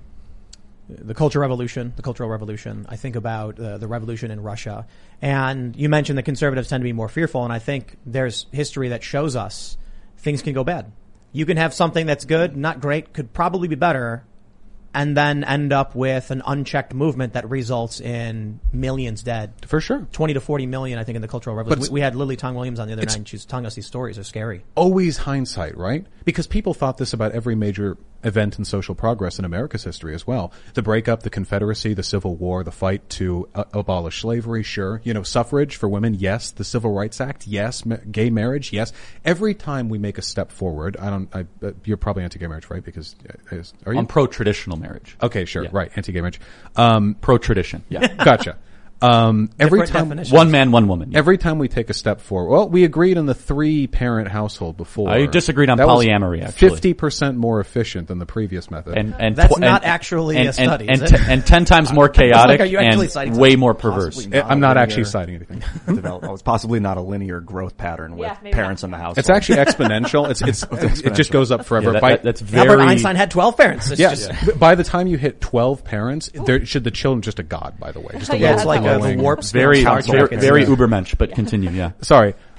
the Cultural Revolution, the Cultural Revolution. I think about uh, the revolution in Russia, and you mentioned that conservatives tend to be more fearful, and I think there's history that shows us things can go bad. You can have something that's good, not great, could probably be better, and then end up with an unchecked movement that results in millions dead. For sure. twenty to forty million, I think, in the Cultural Revolution. But We, we had Lily Tong Williams on the other it's- night, and she was telling us these stories. They're scary. Always hindsight, right? Because people thought this about every major event in social progress in America's history as well. The breakup, the Confederacy, the Civil War, the fight to uh, abolish slavery, sure. You know, suffrage for women, yes. The Civil Rights Act, yes. Ma- gay marriage, yes. Every time we make a step forward, I don't, I, uh, you're probably anti-gay marriage, right? Because, uh, is- are you? I'm pro-traditional marriage. Okay, sure, Yeah. right. Anti-gay marriage. Um, Pro-tradition. Yeah. gotcha. Um, every Different time, definitions. One man, one woman. Yeah. every time we take a step forward, well, we agreed on the three-parent household before. I disagreed on That was polyamory, actually. Fifty percent more efficient than the previous method. and, and That's tw- not and- actually and, a study, and, is and, it? t- and ten times more chaotic are you actually and citing way something? more perverse. Possibly I'm not linear actually citing anything. develop- oh, it's possibly not a linear growth pattern with Yeah, maybe parents not. in the house. It's actually exponential. It's it's it just goes up forever. Yeah, that, By- that- that's Albert very. Einstein had twelve parents. It's yes, just, b- by the time you hit twelve parents, there should the children just a god. By the way, just a Yeah, yeah, it's little like a, the glowing- warp very, Star very, Trek. very It's- Ubermensch, but continue. Yeah. Sorry.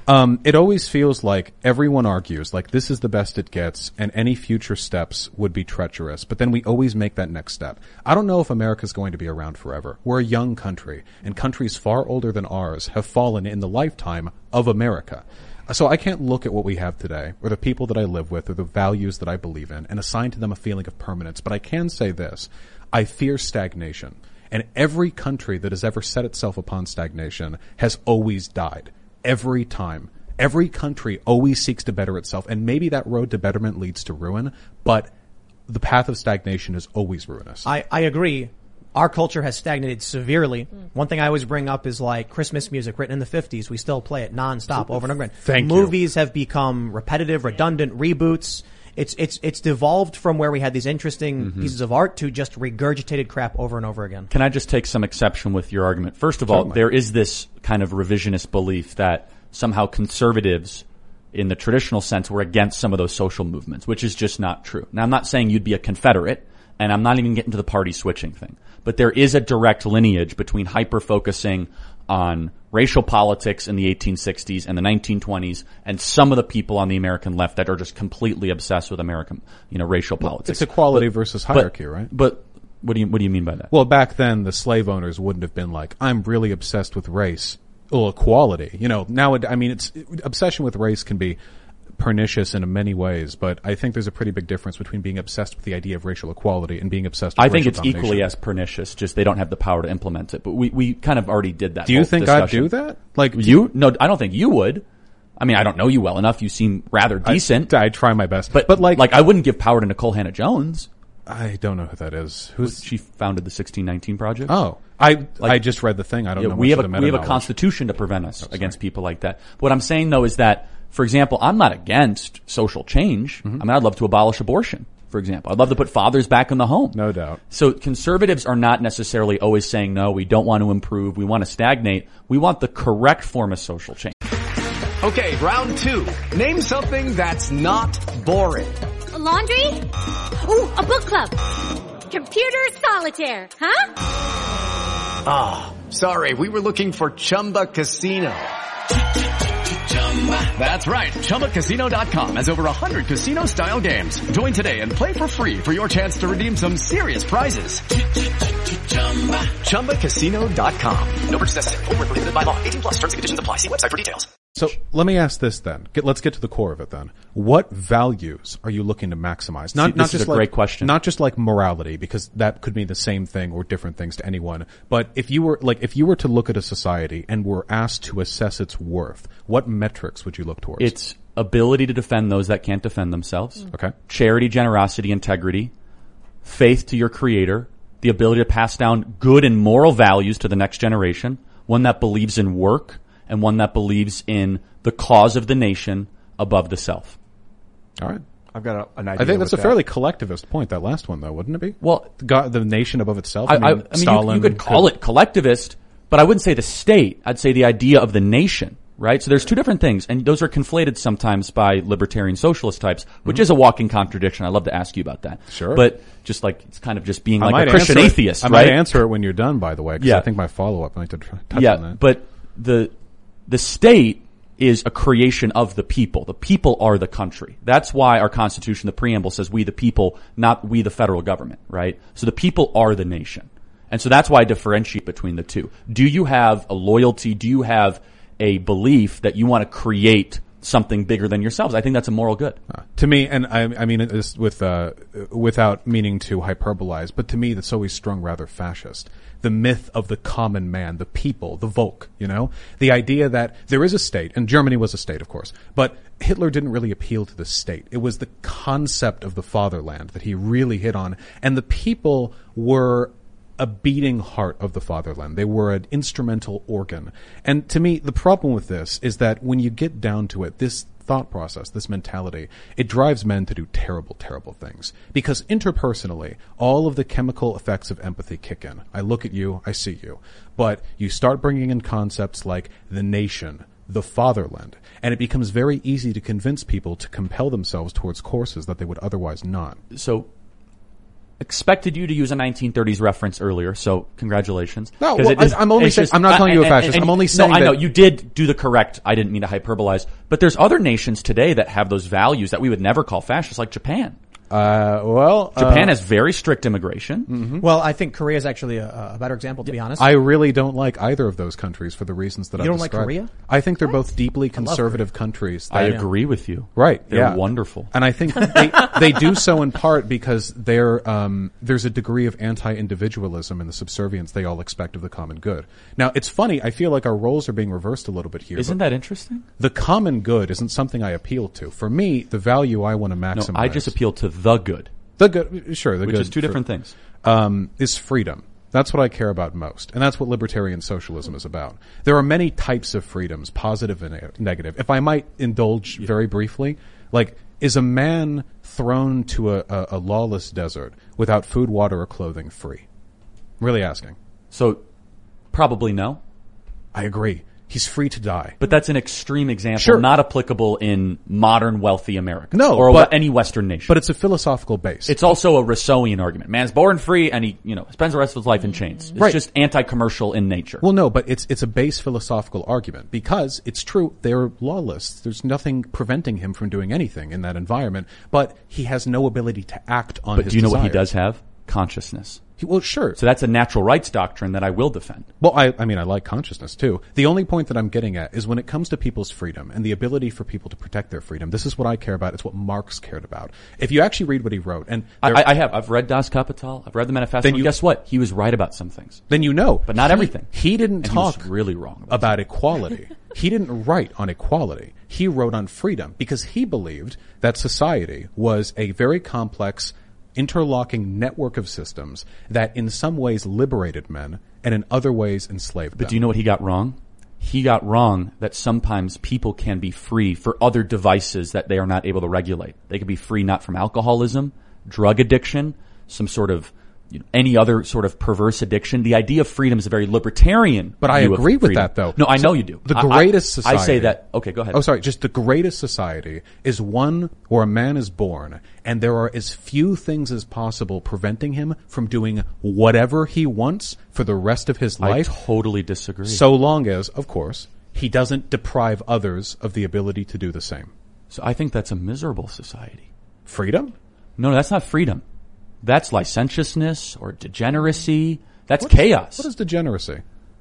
Um, it always feels like everyone argues, like this is the best it gets, and any future steps would be treacherous. But then we always make that next step. I don't know if America's going to be around forever. We're a young country, and countries far older than ours have fallen in the lifetime of America. So I can't look at what we have today, or the people that I live with, or the values that I believe in, and assign to them a feeling of permanence. But I can say this. I fear stagnation. And every country that has ever set itself upon stagnation has always died. Every time. Every country always seeks to better itself, and maybe that road to betterment leads to ruin, but the path of stagnation is always ruinous. I, I agree. Our culture has stagnated severely. Mm. One thing I always bring up is like Christmas music written in the fifties. We still play it nonstop over and over again. Thank Movies you. Movies have become repetitive, redundant, reboots. It's it's it's devolved from where we had these interesting mm-hmm. pieces of art to just regurgitated crap over and over again. Can I just take some exception with your argument? First of all, Certainly. there is this kind of revisionist belief that somehow conservatives, in the traditional sense, were against some of those social movements, which is just not true. Now, I'm not saying you'd be a Confederate, and I'm not even getting to the party switching thing. But there is a direct lineage between hyper-focusing on racial politics in the eighteen sixties and the nineteen twenties, and some of the people on the American left that are just completely obsessed with American, you know, racial politics. It's equality but, versus hierarchy, but, right? But what do you what do you mean by that? Well, back then, the slave owners wouldn't have been like, I'm really obsessed with race. Well, equality. You know, now, I mean, it's obsession with race can be pernicious in many ways, but I think there's a pretty big difference between being obsessed with the idea of racial equality and being obsessed with I think racial it's domination. equally as pernicious, just they don't have the power to implement it. But we, we kind of already did that. Do you whole think discussion. I'd do that? Like You? No, I don't think you would. I mean, I don't know you well enough. You seem rather decent. I, I try my best. But, but like, like, I wouldn't give power to Nicole Hannah-Jones. I don't know who that is. Who's She founded the sixteen nineteen Project. Oh, I Like- I just read the thing. I don't Yeah, know. we much have of a the we have a meta-knowledge. constitution to prevent us against people like that. What I'm saying though is that, for example, I'm not against social change. Mm-hmm. I mean, I'd love to abolish abortion, for example. I'd love to put fathers back in the home. No doubt. So conservatives are not necessarily always saying, no, we don't want to improve. We want to stagnate. We want the correct form of social change. Okay, round two. Name something that's not boring. A laundry? Ooh, a book club. Computer solitaire, huh? Ah, oh, sorry, we were looking for Chumba Casino. That's right, Chumba Casino dot com has over one hundred casino-style games. Join today and play for free for your chance to redeem some serious prizes. Chumba Casino dot com. No purchase necessary. Void where prohibited by law. eighteen plus terms and conditions apply. See website for details. So let me ask this then. Get, let's get to the core of it then. What values are you looking to maximize? Not, See, not this is just a like, great question. Not just like morality, because that could mean the same thing or different things to anyone. But if you were like, if you were to look at a society and were asked to assess its worth, what metrics would you look towards? It's ability to defend those that can't defend themselves. Okay. Charity, generosity, integrity, faith to your creator, the ability to pass down good and moral values to the next generation, one that believes in work, and one that believes in the cause of the nation above the self. All right. I've got a, an idea. I think that's a with fairly that. collectivist point, that last one, though, wouldn't it be? Well, God, the nation above itself? I, I mean, I, I mean Stalin you, you could call it collectivist, but I wouldn't say the state. I'd say the idea of the nation, right? So there's two different things, and those are conflated sometimes by libertarian socialist types, which mm-hmm. is a walking contradiction. I'd love to ask you about that. Sure. But just like, it's kind of just being I like might a Christian answer it- atheist, I right? might answer it when you're done, by the way, because Yeah. I think my follow-up might touch yeah, on that. but the the state is a creation of the people. The people are the country. That's why our Constitution, the preamble, says we the people, not we the federal government, right? So the people are the nation. And so that's why I differentiate between the two. Do you have a loyalty? Do you have a belief that you want to create something bigger than yourselves? I think that's a moral good. Uh, to me, and I, I mean this with uh, without meaning to hyperbolize, but to me that's always strung rather fascist. The myth of the common man, the people, the Volk, you know? The idea that there is a state, and Germany was a state, of course, but Hitler didn't really appeal to the state. It was the concept of the fatherland that he really hit on, and the people were a beating heart of the fatherland. They were an instrumental organ. And to me, the problem with this is that when you get down to it, this thought process, this mentality, it drives men to do terrible, terrible things. Because interpersonally, all of the chemical effects of empathy kick in. I look at you, I see you. But you start bringing in concepts like the nation, the fatherland, and it becomes very easy to convince people to compel themselves towards courses that they would otherwise not. So expected you to use a nineteen thirties reference earlier, so congratulations. No, 'Cause well, it is- I- I'm only it's saying- just- I'm not calling you a and- fascist. and- I'm only no, saying I know that- you did do the correct. I didn't mean to hyperbolize, but there's other nations today that have those values that we would never call fascist, like Japan. Uh, well, Japan uh, has very strict immigration. Mm-hmm. Well, I think Korea is actually a, a better example, to be honest. I really don't like either of those countries for the reasons that You I've don't like described. Korea? I think they're both deeply conservative countries. I that- agree with you. Right. They're yeah. wonderful. And I think they, they do so in part because they're, um, there's a degree of anti-individualism in the subservience they all expect of the common good. Now, it's funny. I feel like our roles are being reversed a little bit here. Isn't but that interesting? the common good isn't something I appeal to. For me, the value I want to No, maximize. I just appeal to the good, the good, sure, the which good is two for- different things. um, is freedom. That's what I care about most. And that's what libertarian socialism is about. There are many types of freedoms, positive and ne- negative. If I might indulge very briefly, like, is a man thrown to a, a, a lawless desert without food, water, or clothing free? Really asking. So, probably no. I agree. He's free to die. But that's an extreme example, Sure. not applicable in modern wealthy America. No, or but- any Western nation. But it's a philosophical base. It's also a Rousseauian argument. Man's born free and he, you know, spends the rest of his life in chains. It's Right. just anti-commercial in nature. Well, no, but it's it's a base philosophical argument because it's true they're lawless. There's nothing preventing him from doing anything in that environment, but he has no ability to act on but his do you know what he desires. does have? Consciousness. He, well, sure. So that's a natural rights doctrine that I will defend. Well, I, I mean, I like consciousness too. The only point that I'm getting at is when it comes to people's freedom and the ability for people to protect their freedom, this is what I care about. It's what Marx cared about. If you actually read what he wrote, and there- I, I have. I've read Das Kapital. I've read the Manifesto. Then And you- guess what? He was right about some things. then you know. But not He- everything. He didn't And he talk was really wrong about about equality. He didn't write on equality. He wrote on freedom because he believed that society was a very complex, interlocking network of systems that in some ways liberated men and in other ways enslaved them. But do you know what he got wrong? He got wrong that sometimes people can be free for other devices that they are not able to regulate. They can be free not from alcoholism, drug addiction, some sort of, you know, any other sort of perverse addiction. The idea of freedom is a very libertarian. But I view of agree with freedom. that, though. No, I So know you do. The I- I- greatest I, society. say that. Okay, go ahead. Oh, sorry. Just the greatest society is one where a man is born and there are as few things as possible preventing him from doing whatever he wants for the rest of his I life. totally disagree. So long as, of course, he doesn't deprive others of the ability to do the same. So I think that's a miserable society. Freedom? No, no, that's not freedom. That's licentiousness or degeneracy. That's chaos. What is degeneracy?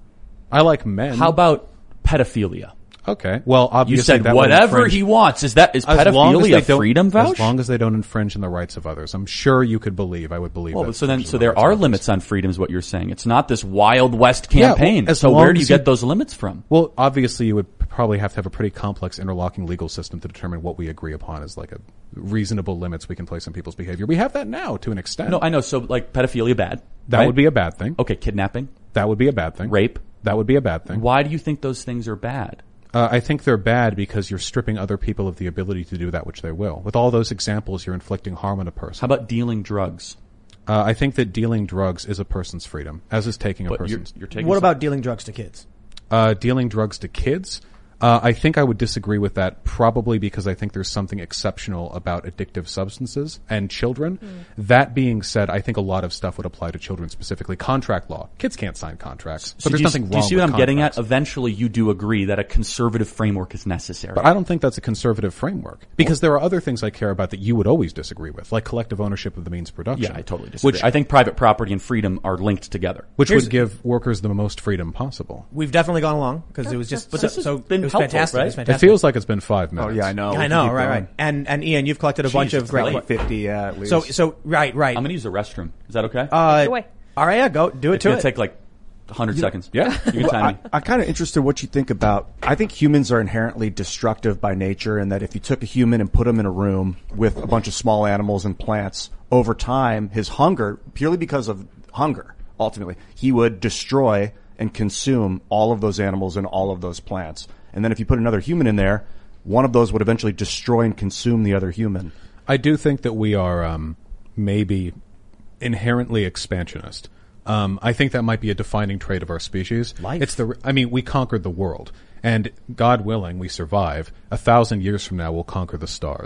I like men. How about pedophilia? Okay. Well, obviously You said that would whatever infringe- he wants. Is that is As long as pedophilia they a don't- freedom vouch? As long as they don't infringe on the rights of others. I'm sure you could believe, I would believe well, that. so then, infringes so on the there rights of are others. limits on freedom, is what you're saying. It's not this Wild West Yeah, well, campaign. as so long where do you as you- get those limits from? Well, obviously you would probably have to have a pretty complex interlocking legal system to determine what we agree upon as like a reasonable limits we can place on people's behavior. We have that now to an extent. No, I know. So like pedophilia, bad. that right? would be a bad thing. Okay, kidnapping, That would be a bad thing. rape. That would be a bad thing. Why do you think those things are bad? Uh, I think they're bad because you're stripping other people of the ability to do that which they will. With all those examples, you're inflicting harm on a person. How about dealing drugs? Uh, I think that dealing drugs is a person's freedom, as is taking a But you're, person's. you're taking What some- about dealing drugs to kids? Uh, dealing drugs to kids? Uh, I think I would disagree with that probably because I think there's something exceptional about addictive substances and children. Hmm. That being said, I think a lot of stuff would apply to children specifically. Contract law. Kids can't sign contracts. So But there's do you, nothing do wrong you see what with I'm getting at? contracts. Eventually, you do agree that a conservative framework is necessary. But I don't think that's a conservative framework because there are other things I care about that you would always disagree with, like collective ownership of the means of production. yeah, I totally disagree. Which, I think private property and freedom are linked together. which Here's- would give workers the most freedom possible. We've definitely gone along because it was just But so, this has so been it was helpful, fantastic. right? It was It fantastic. feels like it's been five Oh minutes. yeah, I know. I We know, can right, keep right. going. And and Ian, you've collected a Jeez, bunch of it's great. late. Like fifty, yeah, at least. So so right, right. I'm going to use the restroom. Is that okay? Uh, Take it away. all right, yeah, go do it it's to going it. to take like one hundred seconds. Yeah. You can time me. I, I'm kind of interested what you think about. I think humans are inherently destructive by nature, and that if you took a human and put him in a room with a bunch of small animals and plants, over time, his hunger, purely because of hunger, ultimately, he would destroy and consume all of those animals and all of those plants. And then if you put another human in there, one of those would eventually destroy and consume the other human. I do think that we are um, maybe inherently expansionist. Um, I think that might be a defining trait of our species. Life. It's the. I mean, we conquered the world, and God willing, we survive. A thousand years from now, we'll conquer the stars.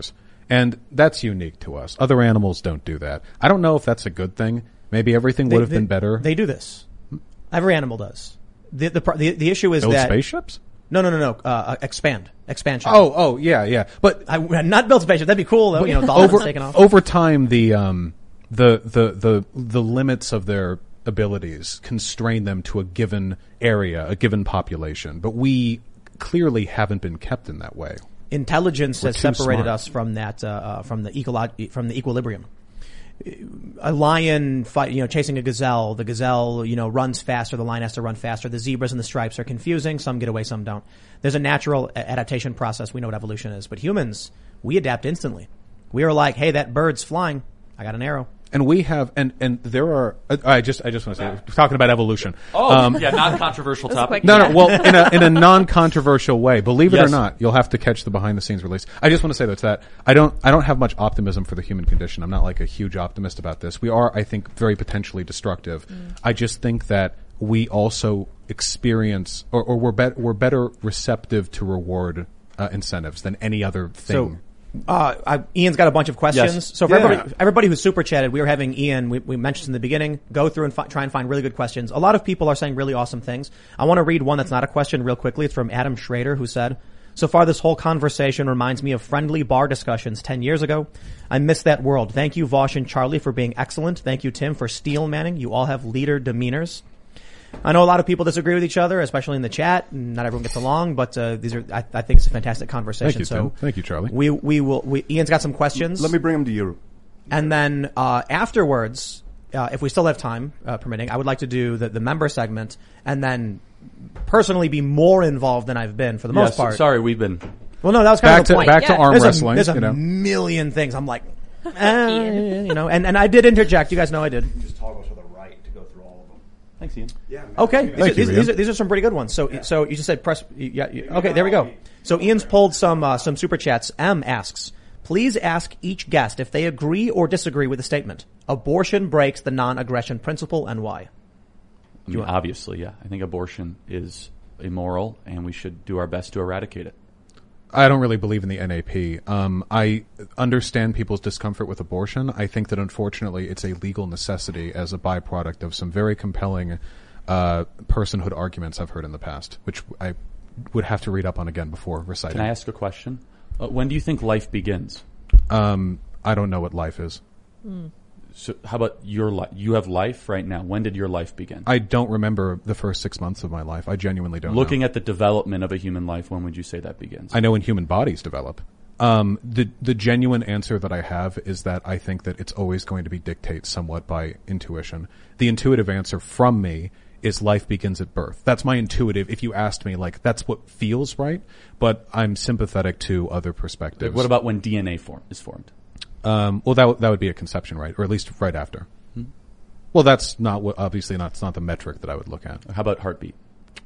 And that's unique to us. Other animals don't do that. I don't know if that's a good thing. Maybe everything They- would have they- been better. They do this. Every animal does. The the pro- the, the issue is Build that spaceships? no no no no uh, expand expansion. Oh, oh, yeah, yeah. But I not build spaceship. That'd be cool though. You know, dolphins over, taking off. over time, the, um, the, the, the, the limits of their abilities constrain them to a given area, a given population. But we clearly haven't been kept in that way. Intelligence We're has too separated smart. us from that uh, uh, from the ecolo- from the equilibrium. A lion fight, you know, chasing a gazelle. The gazelle, you know, runs faster. The lion has to run faster. The zebras and the stripes are confusing. Some get away, some don't. There's a natural a- adaptation process. We know what evolution is. But humans, we adapt instantly. We are like, hey, that bird's flying. I got an arrow. And we have, and, and there are, uh, I just, I just want to say, we're talking about evolution. Oh, Um, yeah, non-controversial That's topic. quick. No, no, well, in a, in a non-controversial way. Believe it Yes. or not, you'll have to catch the behind-the-scenes release. I just want to say that's that. I don't, I don't have much optimism for the human condition. I'm not like a huge optimist about this. We are, I think, very potentially destructive. I just think that we also experience, or, or we're, bet, we're better receptive to reward uh, incentives than any other thing. So, uh, I, Ian's got a bunch of questions. Yes. So for Yeah. everybody, everybody who's super chatted, we were having Ian, we, we mentioned in the beginning, go through and fi- try and find really good questions. A lot of people are saying really awesome things. I want to read one that's not a question real quickly. It's from Adam Schrader, who said, so far this whole conversation reminds me of friendly bar discussions ten years ago. I miss that world. Thank you, Vosh and Charlie, for being excellent. Thank you, Tim, for steel manning. You all have leader demeanors. I know a lot of people disagree with each other, especially in the chat. Not everyone gets along, but uh, these are. I, I think it's a fantastic conversation. Thank you, so Tim. Thank you, Charlie. We we will. We, Ian's got some questions. Let me bring them to you. And then uh, afterwards, uh, if we still have time uh, permitting, I would like to do the, the member segment, and then personally be more involved than I've been for the most Yes, part. sorry, we've been. Well, no, that was kind Back of the to, point. back to Yeah. arm there's wrestling, a, there's a you know. million things. I'm like, eh, you know, and, and I did interject. You guys know I did. Just toggle to the right to go through all of them. Thanks, Ian. Yeah. Okay, these, Thank are, you, these, Ian. these, are, these are some pretty good ones. So, so you just said press. Yeah, you- okay, there we go. So Ian's pulled some uh, some super chats. M asks, please ask each guest if they agree or disagree with the statement. Abortion breaks the non-aggression principle, and why? I mean, obviously, yeah. I think abortion is immoral, and we should do our best to eradicate it. I don't really believe in the N A P. Um, I understand people's discomfort with abortion. I think that unfortunately it's a legal necessity as a byproduct of some very compelling uh, personhood arguments I've heard in the past, which I would have to read up on again before reciting. Can I ask a question? Uh, when do you think life begins? Um, I don't know what life is. So how about your life? You have life right now. When did your life begin? I don't remember the first six months of my life. I genuinely don't Looking know. at the development of a human life, when would you say that begins? I know when human bodies develop. Um, the the genuine answer that I have is that I think that it's always going to be dictated somewhat by intuition. The intuitive answer from me is life begins at birth. That's my intuitive. If you asked me, like, that's what feels right, but I'm sympathetic to other perspectives. What about when D N A form is formed? Um, well, that w- that would be a conception, right? Or at least right after. Hmm? Well, that's not what, obviously not, it's not the metric that I would look at. How about heartbeat?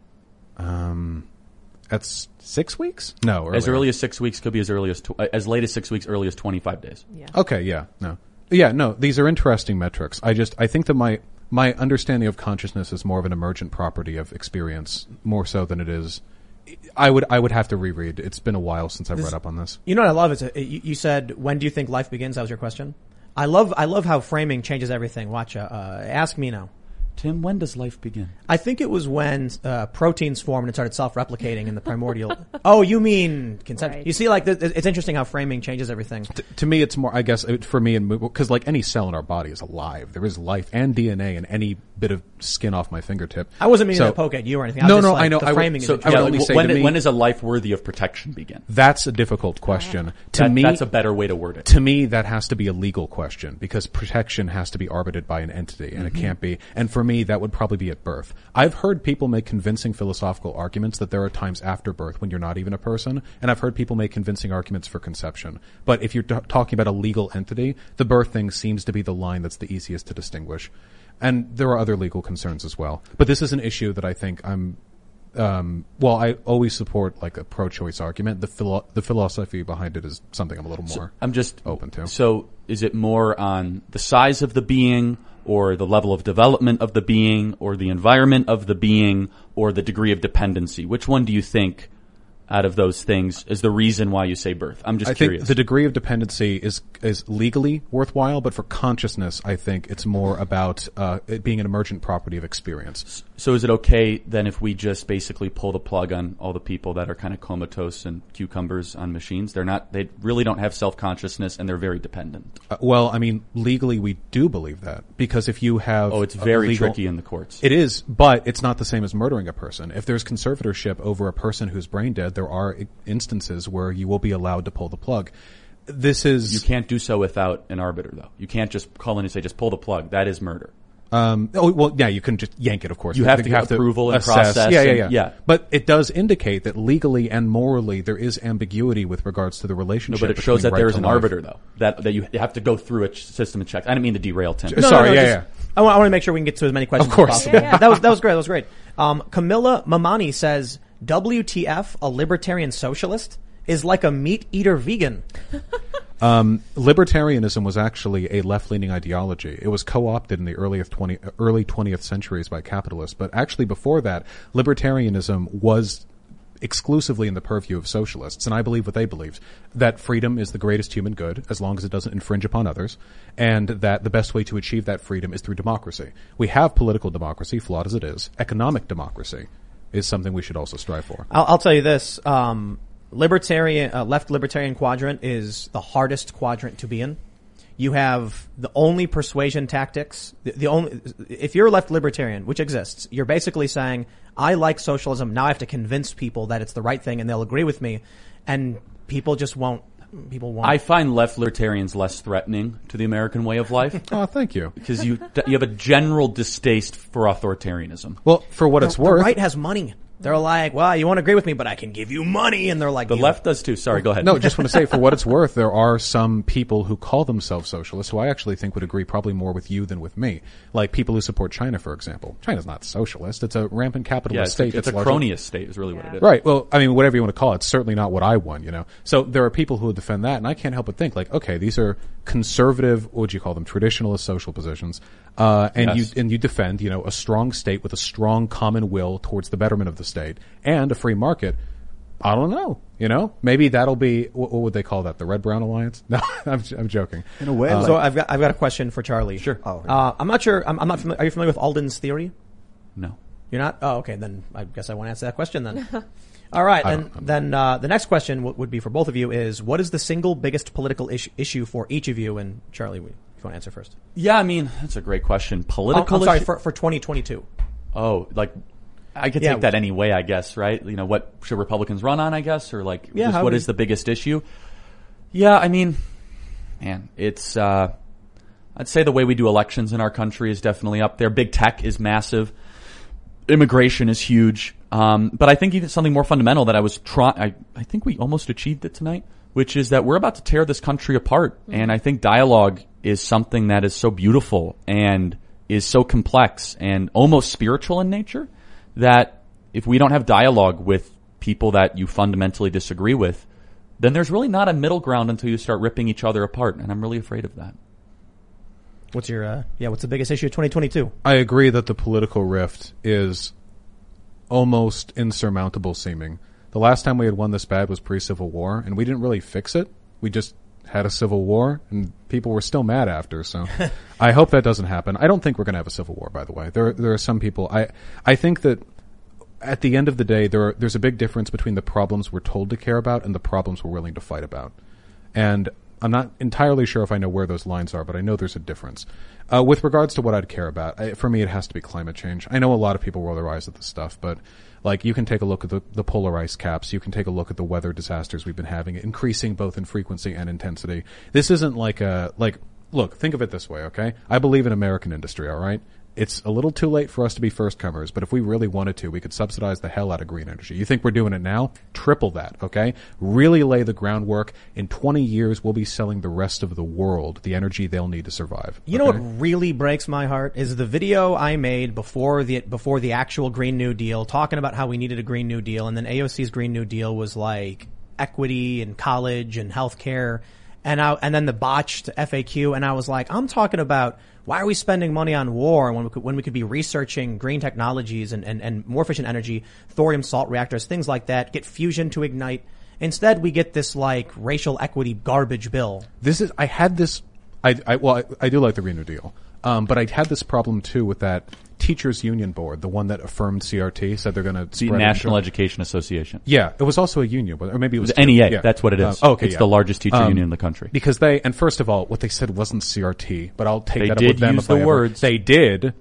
Um, that's six weeks? No, As earlier. early as six weeks, could be as early as, tw- uh, as late as six weeks, early as twenty-five days. Yeah. Okay, yeah, no. Yeah, no, these are interesting metrics. I just, I think that my, my understanding of consciousness is more of an emergent property of experience, more so than it is. I would, I would have to reread. It's been a while since I've This- read up on this. You know what I love is uh, you, you said, when do you think life begins? That was your question. I love I love how framing changes everything. Watch, uh, uh, ask me now. Tim, when does life begin? I think it was when uh, proteins formed and started self-replicating in the primordial. Oh, you mean conception? Right. You see, like th- it's interesting how framing changes everything. T- to me, it's more, I guess, it, for me, because like any cell in our body is alive. There is life and D N A in any bit of skin off my fingertip. I wasn't meaning So- to poke at you or anything. I was No, just no, like, I know. The I would- framing so is I would Yeah, only like, say when, to me- when is a life worthy of protection begin? That's a difficult question. To That- me, that's a better way to word it. to me, that has to be a legal question because protection has to be arbitered by an entity and Mm-hmm. it can't be. And for me, that would probably be at birth. I've heard people make convincing philosophical arguments that there are times after birth when you're not even a person. And I've heard people make convincing arguments for conception. But if you're t- talking about a legal entity, the birth thing seems to be the line that's the easiest to distinguish. And there are other legal concerns as well. But this is an issue that I think I'm um, well, I always support like a pro-choice argument. The philo- the philosophy behind it is something I'm a little more I'm just open to. So is it more on the size of the being or the level of development of the being or the environment of the being or the degree of dependency? Which one do you think out of those things is the reason why you say birth. I'm just I curious. think the degree of dependency is is legally worthwhile, but for consciousness, I think it's more about uh, it being an emergent property of experience. So is it okay then if we just basically pull the plug on all the people that are kind of comatose and cucumbers on machines? They're not. They really don't have self-consciousness, and they're very dependent. Uh, well, I mean, legally we do believe that, because if you have Oh, it's very legal, tricky in the courts. It is, but it's not the same as murdering a person. If there's conservatorship over a person who's brain dead, there are instances where you will be allowed to pull the plug. This is... You can't do so without an arbiter, though. You can't just call in and say, just pull the plug. That is murder. Um, oh, well, yeah, you can just yank it, of course. You have to get approval and process. Yeah, yeah, and- yeah, yeah. But it does indicate that legally and morally there is ambiguity with regards to the No, relationship. but it shows that between there right is to an life. arbiter, though. That that you have to go through a ch- system of checks. I didn't mean to derail Tim. No, Sorry, yeah, just- I want, I want to make sure we can get to as many questions Of course. as possible. Yeah, yeah. That was that was great. That was great. Um, Camilla Mamani says, "W T F? A libertarian socialist is like a meat eater vegan." Um, libertarianism was actually a left-leaning ideology. It was co-opted in the early twenty, early twentieth centuries by capitalists, but actually before that, libertarianism was exclusively in the purview of socialists, and I believe what they believed, that freedom is the greatest human good as long as it doesn't infringe upon others, and that the best way to achieve that freedom is through democracy. We have political democracy, flawed as it is. Economic democracy is something we should also strive for. I'll, I'll tell you this: um, libertarian, uh, left libertarian quadrant is the hardest quadrant to be in. You have the only persuasion tactics. The, the only, if you're a left libertarian, which exists, you're basically saying, I like socialism. Now I have to convince people that it's the right thing and they'll agree with me. And people just won't, people won't. I find left libertarians less threatening to the American way of life. Oh, thank you. Because you you have a general distaste for authoritarianism. Well, for what it's the, worth, the right has money. They're like, well, you won't agree with me, but I can give you money. And they're like, The you- left does too. Sorry, go ahead. No, just want to say, for what it's worth, there are some people who call themselves socialists who I actually think would agree probably more with you than with me. Like people who support China, for example. China's not socialist. It's a rampant yeah, capitalist it's, state. a, it's a that's largely- cronyist state is really what it is. Right. Well, I mean, whatever you want to call it, it's certainly not what I want, you know. So there are people who would defend that, and I can't help but think, like, okay, these are conservative, what would you call them, traditionalist social positions, uh, and Yes. you and you defend, you know, a strong state with a strong common will towards the betterment of the state and a free market. I don't know, you know. Maybe that'll be what, what would they call that? The Red Brown Alliance? No, I'm I'm joking. In a way, Uh, like, so I've got I've got a question for Charlie. Sure. Oh, Uh, I'm not sure. I'm, I'm not. Familiar, are you familiar with Alden's theory? No. You're not? Oh, okay. Then I guess I won't answer that question then. All right. I And don't- then uh, the next question w- would be for both of you is, what is the single biggest political is- issue for each of you? And Charlie, if you want to answer first. Yeah, I mean, that's a great question. Oh, Political I'm sorry, issue- for, for twenty twenty-two. Oh, like, I could Yeah. take that any way, I guess, right? You know, what should Republicans run on, I guess, or like, Yeah, just how what would- is the biggest issue? Yeah, I mean, man, it's, uh, I'd say the way we do elections in our country is definitely up there. Big tech is massive. Immigration is huge. Um, but I think even something more fundamental that I was trying, I, I think we almost achieved it tonight, which is that we're about to tear this country apart. And I think dialogue is something that is so beautiful and is so complex and almost spiritual in nature that if we don't have dialogue with people that you fundamentally disagree with, then there's really not a middle ground until you start ripping each other apart. And I'm really afraid of that. What's your, uh, yeah, what's the biggest issue of twenty twenty-two? I agree that the political rift is almost insurmountable seeming. The last time we had one this bad was pre-Civil War, and we didn't really fix it. We just had a civil war, and people were still mad after, so I hope that doesn't happen. I don't think we're going to have a civil war, by the way. There, there are some people, I, I think that at the end of the day, there are, there's a big difference between the problems we're told to care about and the problems we're willing to fight about. And I'm not entirely sure if I know where those lines are, but I know there's a difference. Uh, with regards to what I'd care about, I, for me it has to be climate change. I know a lot of people roll their eyes at this stuff, but like you can take a look at the, the polar ice caps, you can take a look at the weather disasters we've been having, increasing both in frequency and intensity. This isn't like a, like, look, think of it this way, okay? I believe in American industry, alright? It's a little too late for us to be first comers, but if we really wanted to, we could subsidize the hell out of green energy. You think we're doing it now? Triple that, okay? Really lay the groundwork. In twenty years, we'll be selling the rest of the world the energy they'll need to survive. You know okay? what really breaks my heart is the video I made before the before the actual Green New Deal, talking about how we needed a Green New Deal, and then A O C's Green New Deal was like equity and college and healthcare, And I, and then the botched F A Q, and I was like, I'm talking about why are we spending money on war when we could, when we could be researching green technologies and, and, and more efficient energy, thorium salt reactors, things like that, get fusion to ignite. Instead, we get this like racial equity garbage bill. This is, I had this, I, I well, I, I do like the Green New Deal. Um, but I had this problem too with that teachers union board, the one that affirmed C R T, said they're going to the National Education Association. Yeah, it was also a union, or maybe it was the N E A. Yeah. That's what it is. Uh, okay, it's yeah. the largest teacher um, union in the country. Because they, and first of all, what they said wasn't C R T, but I'll take they that did up with them use if the I ever, words. They did.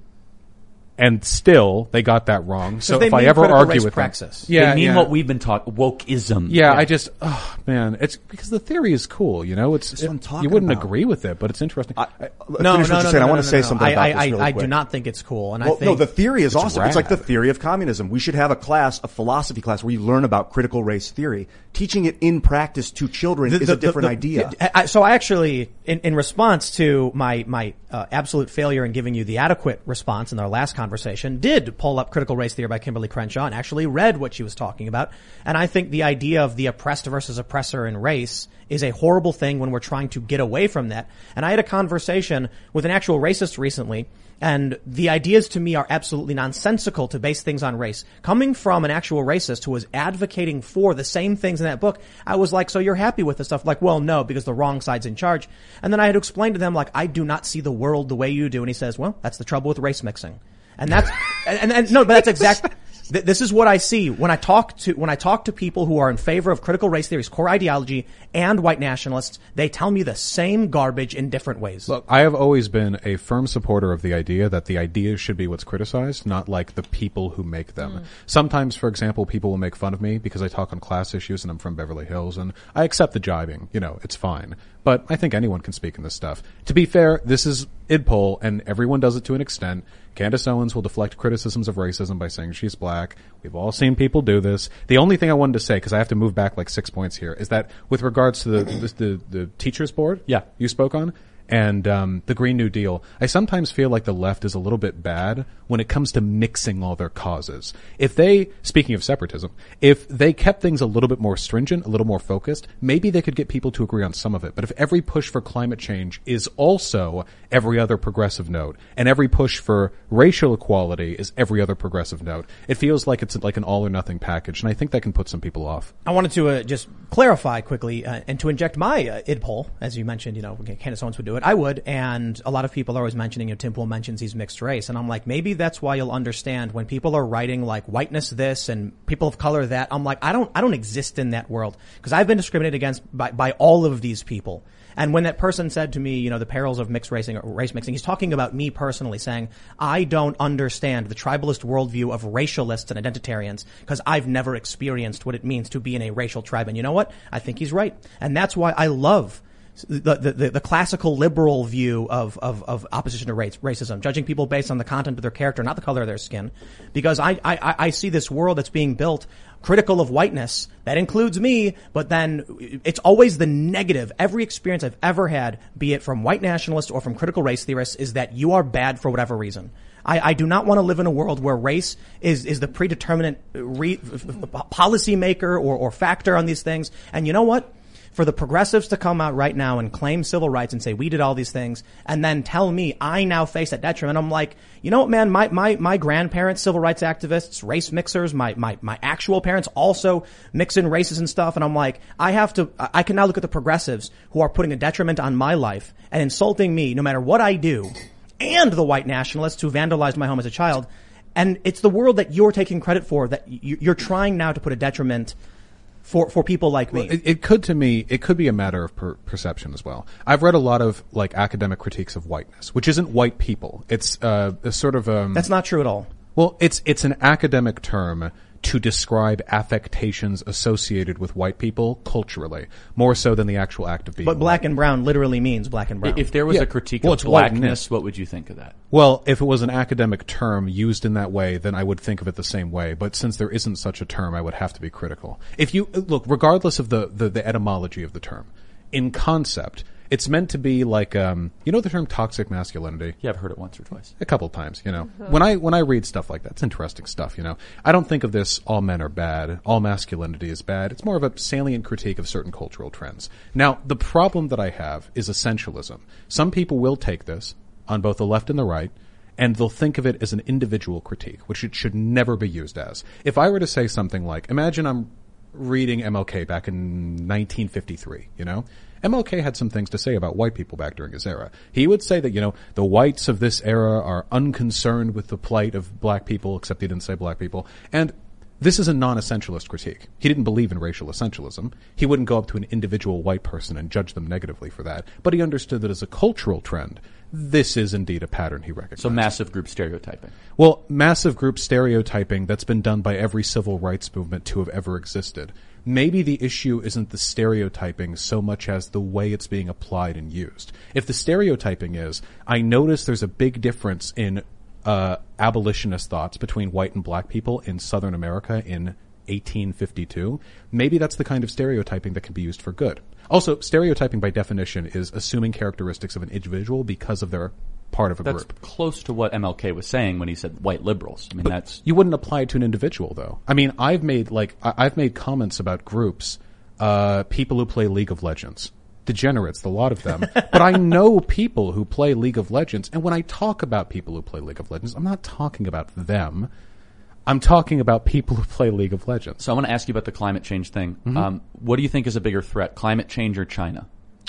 And still, they got that wrong. So they if I mean ever critical argue race with praxis. them, yeah, they mean yeah. what we've been talking, wokeism. Yeah, I just, oh man, it's because the theory is cool, you know. It's That's what I'm it, talking you wouldn't about. agree with it, but it's interesting. I, I, No, finish no, what no, you're no, saying. no, I want no, to say no. something I, about I, this I, really I quick. do not think it's cool, and Well, I think no, the theory is It's awesome. It's like the rad. theory of communism. We should have a class, a philosophy class, where you learn about critical race theory. Teaching it in practice to children The- is the- a different the- idea. I, I- so I actually, in, in response to my my uh, absolute failure in giving you the adequate response in our last conversation, did pull up Critical Race Theory by Kimberly Crenshaw and actually read what she was talking about. And I think the idea of the oppressed versus oppressor in race is a horrible thing when we're trying to get away from that. And I had a conversation with an actual racist recently, and the ideas to me are absolutely nonsensical to base things on race. Coming from an actual racist who was advocating for the same things in that book, I was like, so you're happy with this stuff? Like, well, no, because the wrong side's in charge. And then I had to explain to them, like, I do not see the world the way you do. And he says, well, that's the trouble with race mixing. And that's, and, and, and no, but that's exact. th- This is what I see when I talk to, when I talk to people who are in favor of critical race theory's core ideology and white nationalists. They tell me the same garbage in different ways. Look, I have always been a firm supporter of the idea that the ideas should be what's criticized, not like the people who make them. Mm. Sometimes, for example, people will make fun of me because I talk on class issues and I'm from Beverly Hills, and I accept the jibing. You know, it's fine. But I think anyone can speak in this stuff. To be fair, this is I D P O L, and everyone does it to an extent. Candace Owens will deflect criticisms of racism by saying she's black. We've all seen people do this. The only thing I wanted to say, because I have to move back like six points here, is that with regards to the the, the, the teachers board, yeah, you spoke on, and um, the Green New Deal, I sometimes feel like the left is a little bit bad when it comes to mixing all their causes. If they, speaking of separatism, if they kept things a little bit more stringent, a little more focused, maybe they could get people to agree on some of it. But if every push for climate change is also every other progressive note, and every push for racial equality is every other progressive note, it feels like it's like an all or nothing package, and I think that can put some people off. I wanted to uh, just clarify quickly uh, and to inject my uh, I D P O L, as you mentioned, you know, Candace Owens would do it. I would, and a lot of people are always mentioning, you know, Tim Pool mentions he's mixed race, and I'm like, maybe that's why you'll understand when people are writing like whiteness this and people of color that. I'm like, I don't, I don't exist in that world because I've been discriminated against by, by all of these people. And when that person said to me, you know, the perils of mixed racing or race mixing, he's talking about me personally, saying, I don't understand the tribalist worldview of racialists and identitarians because I've never experienced what it means to be in a racial tribe. And you know what? I think he's right. And that's why I love the, the, the classical liberal view of, of, of opposition to race, racism, judging people based on the content of their character, not the color of their skin. Because I, I, I see this world that's being built critical of whiteness. That includes me, but then it's always the negative. Every experience I've ever had, be it from white nationalists or from critical race theorists, is that you are bad for whatever reason. I, I do not want to live in a world where race is, is the predeterminate re, policy maker or, or factor on these things. And you know what? For the progressives to come out right now and claim civil rights and say we did all these things and then tell me I now face that detriment, I'm like, you know what, man, my, my, my grandparents, civil rights activists, race mixers, my, my, my actual parents also mix in races and stuff. And I'm like, I have to, I can now look at the progressives who are putting a detriment on my life and insulting me no matter what I do, and the white nationalists who vandalized my home as a child. And it's the world that you're taking credit for, that you're trying now to put a detriment for for people like me. Well, it, it could, to me, it could be a matter of per- perception as well. I've read a lot of like academic critiques of whiteness, which isn't white people. It's uh, a sort of um, that's not true at all. Well, it's it's an academic term to describe affectations associated with white people culturally, more so than the actual act of being But black white. and brown literally means black and brown. If there was Yeah. a critique Well, of it's whiteness. blackness, what would you think of that? Well, if it was an academic term used in that way, then I would think of it the same way. But since there isn't such a term, I would have to be critical. If you look, regardless of the, the, the etymology of the term, in concept, It's meant to be like, um, you know the term toxic masculinity? Yeah, I've heard it once or twice. A couple of times, you know. When I when I read stuff like that, it's interesting stuff, you know. I don't think of this all men are bad, all masculinity is bad. It's more of a salient critique of certain cultural trends. Now, the problem that I have is essentialism. Some people will take this on both the left and the right, and they'll think of it as an individual critique, which it should never be used as. If I were to say something like, imagine I'm reading M L K back in nineteen fifty-three, you know? M L K had some things to say about white people back during his era. He would say that, you know, the whites of this era are unconcerned with the plight of black people, except he didn't say black people. And this is a non-essentialist critique. He didn't believe in racial essentialism. He wouldn't go up to an individual white person and judge them negatively for that. But he understood that as a cultural trend, this is indeed a pattern he recognized. So massive group stereotyping. Well, massive group stereotyping that's been done by every civil rights movement to have ever existed. Maybe the issue isn't the stereotyping so much as the way it's being applied and used. If the stereotyping is, I notice there's a big difference in uh abolitionist thoughts between white and black people in Southern America in eighteen fifty-two, maybe that's the kind of stereotyping that can be used for good. Also, stereotyping by definition is assuming characteristics of an individual because of their part of a That's group. close to what M L K was saying when he said white liberals. I mean, But that's you wouldn't apply it to an individual, though. I mean, I've made like I- I've made comments about groups, uh, people who play League of Legends, degenerates, the lot of them. But I know people who play League of Legends, and when I talk about people who play League of Legends, I'm not talking about them. I'm talking about people who play League of Legends. So I want to ask you about the climate change thing. Mm-hmm. Um, what do you think is a bigger threat, climate change or China?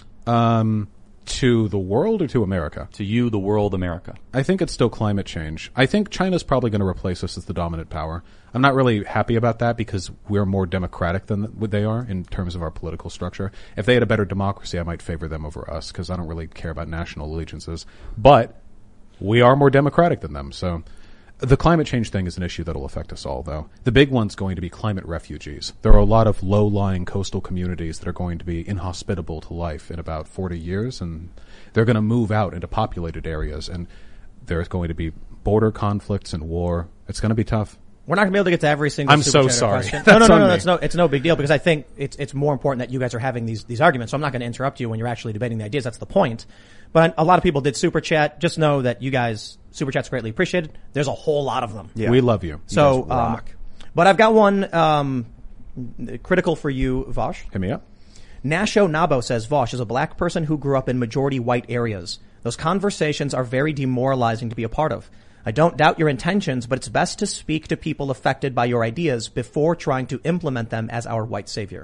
Um, to the world or to America? To you, the world, America. I think it's still climate change. I think China's probably going to replace us as the dominant power. I'm not really happy about that because we're more democratic than what they are in terms of our political structure. If they had a better democracy, I might favor them over us because I don't really care about national allegiances. But we are more democratic than them, so... The climate change thing is an issue that will affect us all, though. The big one's going to be climate refugees. There are a lot of low-lying coastal communities that are going to be inhospitable to life in about forty years, and they're going to move out into populated areas, and there's going to be border conflicts and war. It's going to be tough. We're not going to be able to get to every single I'm Super so Chatter sorry. question. That's no, no, on no, no, me. it's no, it's no big deal because I think it's it's more important that you guys are having these these arguments. So I'm not going to interrupt you when you're actually debating the ideas. That's the point. But a lot of people did Super Chat. Just know that you guys, Super Chat's greatly appreciated. There's a whole lot of them. Yeah. We love you. So, You guys um, rock. but I've got one um, critical for you, Vosh. Hit me up. Nasho Nabo says, Vosh is a black person who grew up in majority white areas. Those conversations are very demoralizing to be a part of. I don't doubt your intentions, but it's best to speak to people affected by your ideas before trying to implement them as our white savior.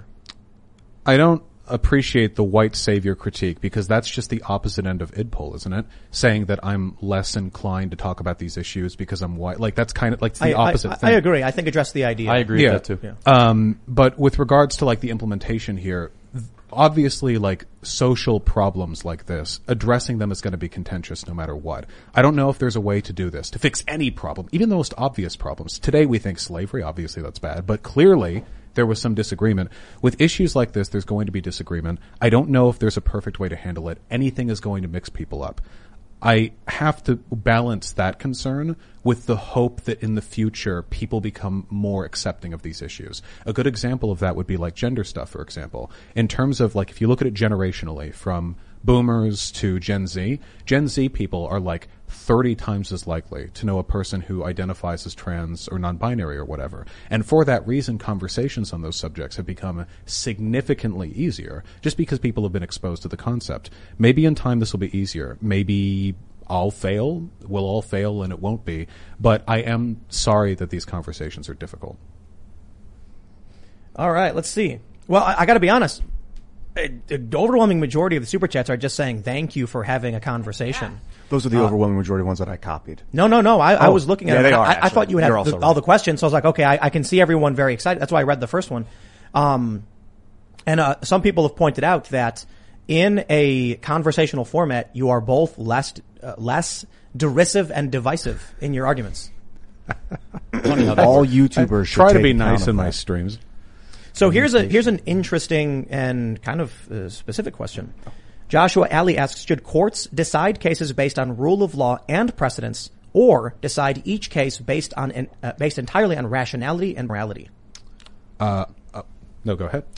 I don't appreciate the white savior critique because that's just the opposite end of idpol, isn't it? Saying that I'm less inclined to talk about these issues because I'm white. Like that's kind of like it's the I, opposite I, thing. I agree. I think address the idea. I agree Yeah. with that too. Yeah. Um, but with regards to like the implementation here, th- obviously like social problems like this, addressing them is going to be contentious no matter what. I don't know if there's a way to do this, to fix any problem, even the most obvious problems. Today we think slavery, obviously that's bad, but clearly there was some disagreement. With issues like this, there's going to be disagreement. I don't know if there's a perfect way to handle it. Anything is going to mix people up. I have to balance that concern with the hope that in the future people become more accepting of these issues. A good example of that would be like gender stuff, for example. In terms of like, if you look at it generationally from boomers to Gen Z, Gen Z people are like thirty times as likely to know a person who identifies as trans or non-binary or whatever. And for that reason, conversations on those subjects have become significantly easier just because people have been exposed to the concept. Maybe in time this will be easier. Maybe I'll fail, we'll all fail, and it won't be. But I am sorry that these conversations are difficult. All right, let's see. Well, I, I got to be honest. The overwhelming majority of the Super Chats are just saying thank you for having a conversation. Those are the Uh, overwhelming majority ones that I copied. No, no, no. I, I Oh, was looking at yeah, it. they are, I, I actually. thought you would You're have the, also all right. the questions. So I was like, okay, I, I can see everyone very excited. That's why I read the first one. Um, and uh, some people have pointed out that in a conversational format, you are both less uh, less derisive and divisive in your arguments. Funny how that All works. YouTubers I should try to take be account nice of in my that. streams. So here's a here's an interesting and kind of uh, specific question. Joshua Alley asks, should courts decide cases based on rule of law and precedents, or decide each case based on uh, based entirely on rationality and morality? Uh, uh, no, go ahead.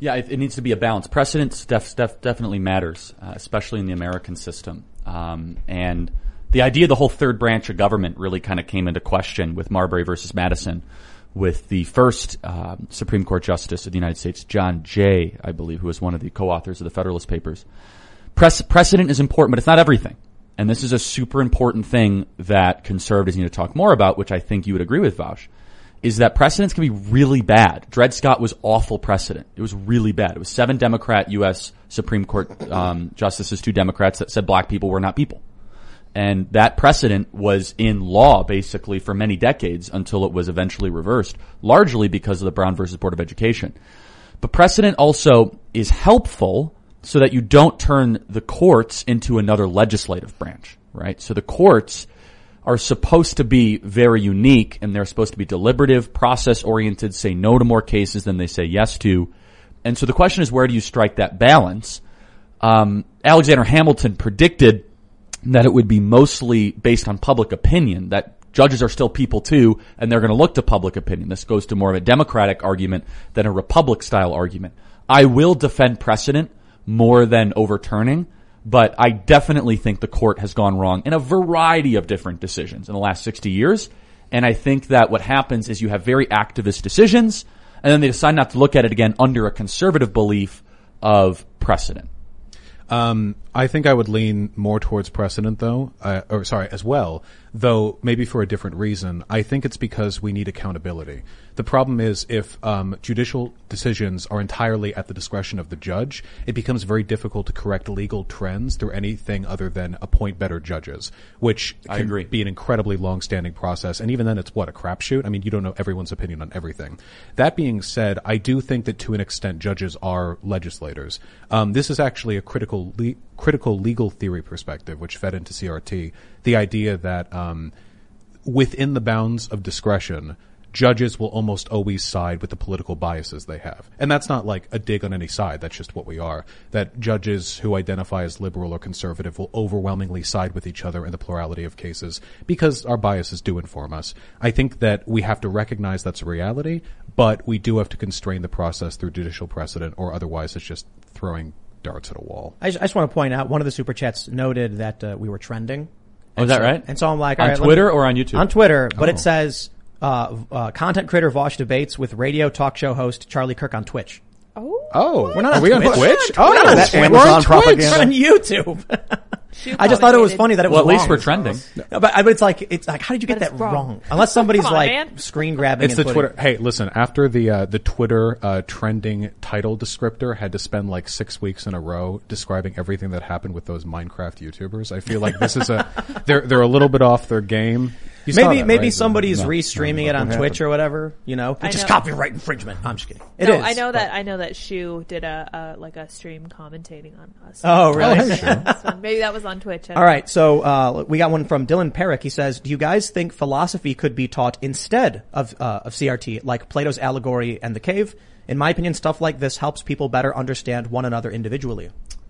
Yeah, it, it needs to be a balance. Precedent def, def, definitely matters, uh, especially in the American system. Um, and the idea of the whole third branch of government really kind of came into question with Marbury versus Madison, with the first uh, Supreme Court Justice of the United States, John Jay, I believe, who was one of the co-authors of the Federalist Papers. Prec- precedent is important, but it's not everything. And this is a super important thing that conservatives need to talk more about, which I think you would agree with, Vaush, is that precedents can be really bad. Dred Scott was awful precedent. It was really bad. It was seven Democrat U S Supreme Court um, justices, two Democrats, that said black people were not people. And that precedent was in law basically for many decades until it was eventually reversed, largely because of the Brown versus Board of Education. But precedent also is helpful so that you don't turn the courts into another legislative branch, right? So the courts are supposed to be very unique, and they're supposed to be deliberative, process-oriented, say no to more cases than they say yes to. And so the question is, where do you strike that balance? Um, Alexander Hamilton predicted that it would be mostly based on public opinion, that judges are still people too, and they're going to look to public opinion. This goes to more of a Democratic argument than a Republic-style argument. I will defend precedent more than overturning, but I definitely think the court has gone wrong in a variety of different decisions in the last sixty years. And I think that what happens is you have very activist decisions, and then they decide not to look at it again under a conservative belief of precedent. Um, I think I would lean more towards precedent, though, uh, or sorry, as well, though maybe for a different reason. I think it's because we need accountability. The problem is if um, judicial decisions are entirely at the discretion of the judge, it becomes very difficult to correct legal trends through anything other than appoint better judges, which I can agree. be an incredibly long-standing process. And even then, it's what, a crapshoot? I mean, you don't know everyone's opinion on everything. That being said, I do think that to an extent judges are legislators. Um, this is actually a critical le- critical legal theory perspective, which fed into C R T, the idea that um, within the bounds of discretion, judges will almost always side with the political biases they have. And that's not like a dig on any side. That's just what we are. That judges who identify as liberal or conservative will overwhelmingly side with each other in the plurality of cases because our biases do inform us. I think that we have to recognize that's a reality, but we do have to constrain the process through judicial precedent, or otherwise it's just throwing darts at a wall. I just, I just want to point out, one of the super chats noted that uh, we were trending. Oh, is that right? And so I'm like, on all right, Twitter me, or on YouTube? On Twitter, but Oh. it says uh, uh, content creator Vaush debates with radio talk show host Charlie Kirk on Twitch. Oh, Oh, We're not are on we on Twitch. Twitch? We're Oh, not on Twitch. we're Amazon on Twitch. propaganda. We're on YouTube. Shoe I just thought it was propagated. funny that it was Well, at least wrong. we're trending. No, but, but it's like, it's like, how did you get But that it's wrong? wrong. Unless somebody's Come on, like man. screen grabbing. It's and the putting- Twitter. Hey, listen, after the uh, the Twitter uh, trending title descriptor had to spend like six weeks in a row describing everything that happened with those Minecraft YouTubers, I feel like this is a they're they're a little bit off their game. You saw Maybe that, maybe right? somebody's No. restreaming it on What Twitch happened? or whatever, you know, I which is know. copyright infringement. I'm just kidding. It no, is, I know but- that. I know that Shu did a, a like a stream commentating on us. Oh, really? This one. Maybe that was on Twitch. I don't All right, so uh, we got one from Dylan Perrick. He says, "Do you guys think philosophy could be taught instead of uh, of C R T, like Plato's allegory and the cave? In my opinion, stuff like this helps people better understand one another individually."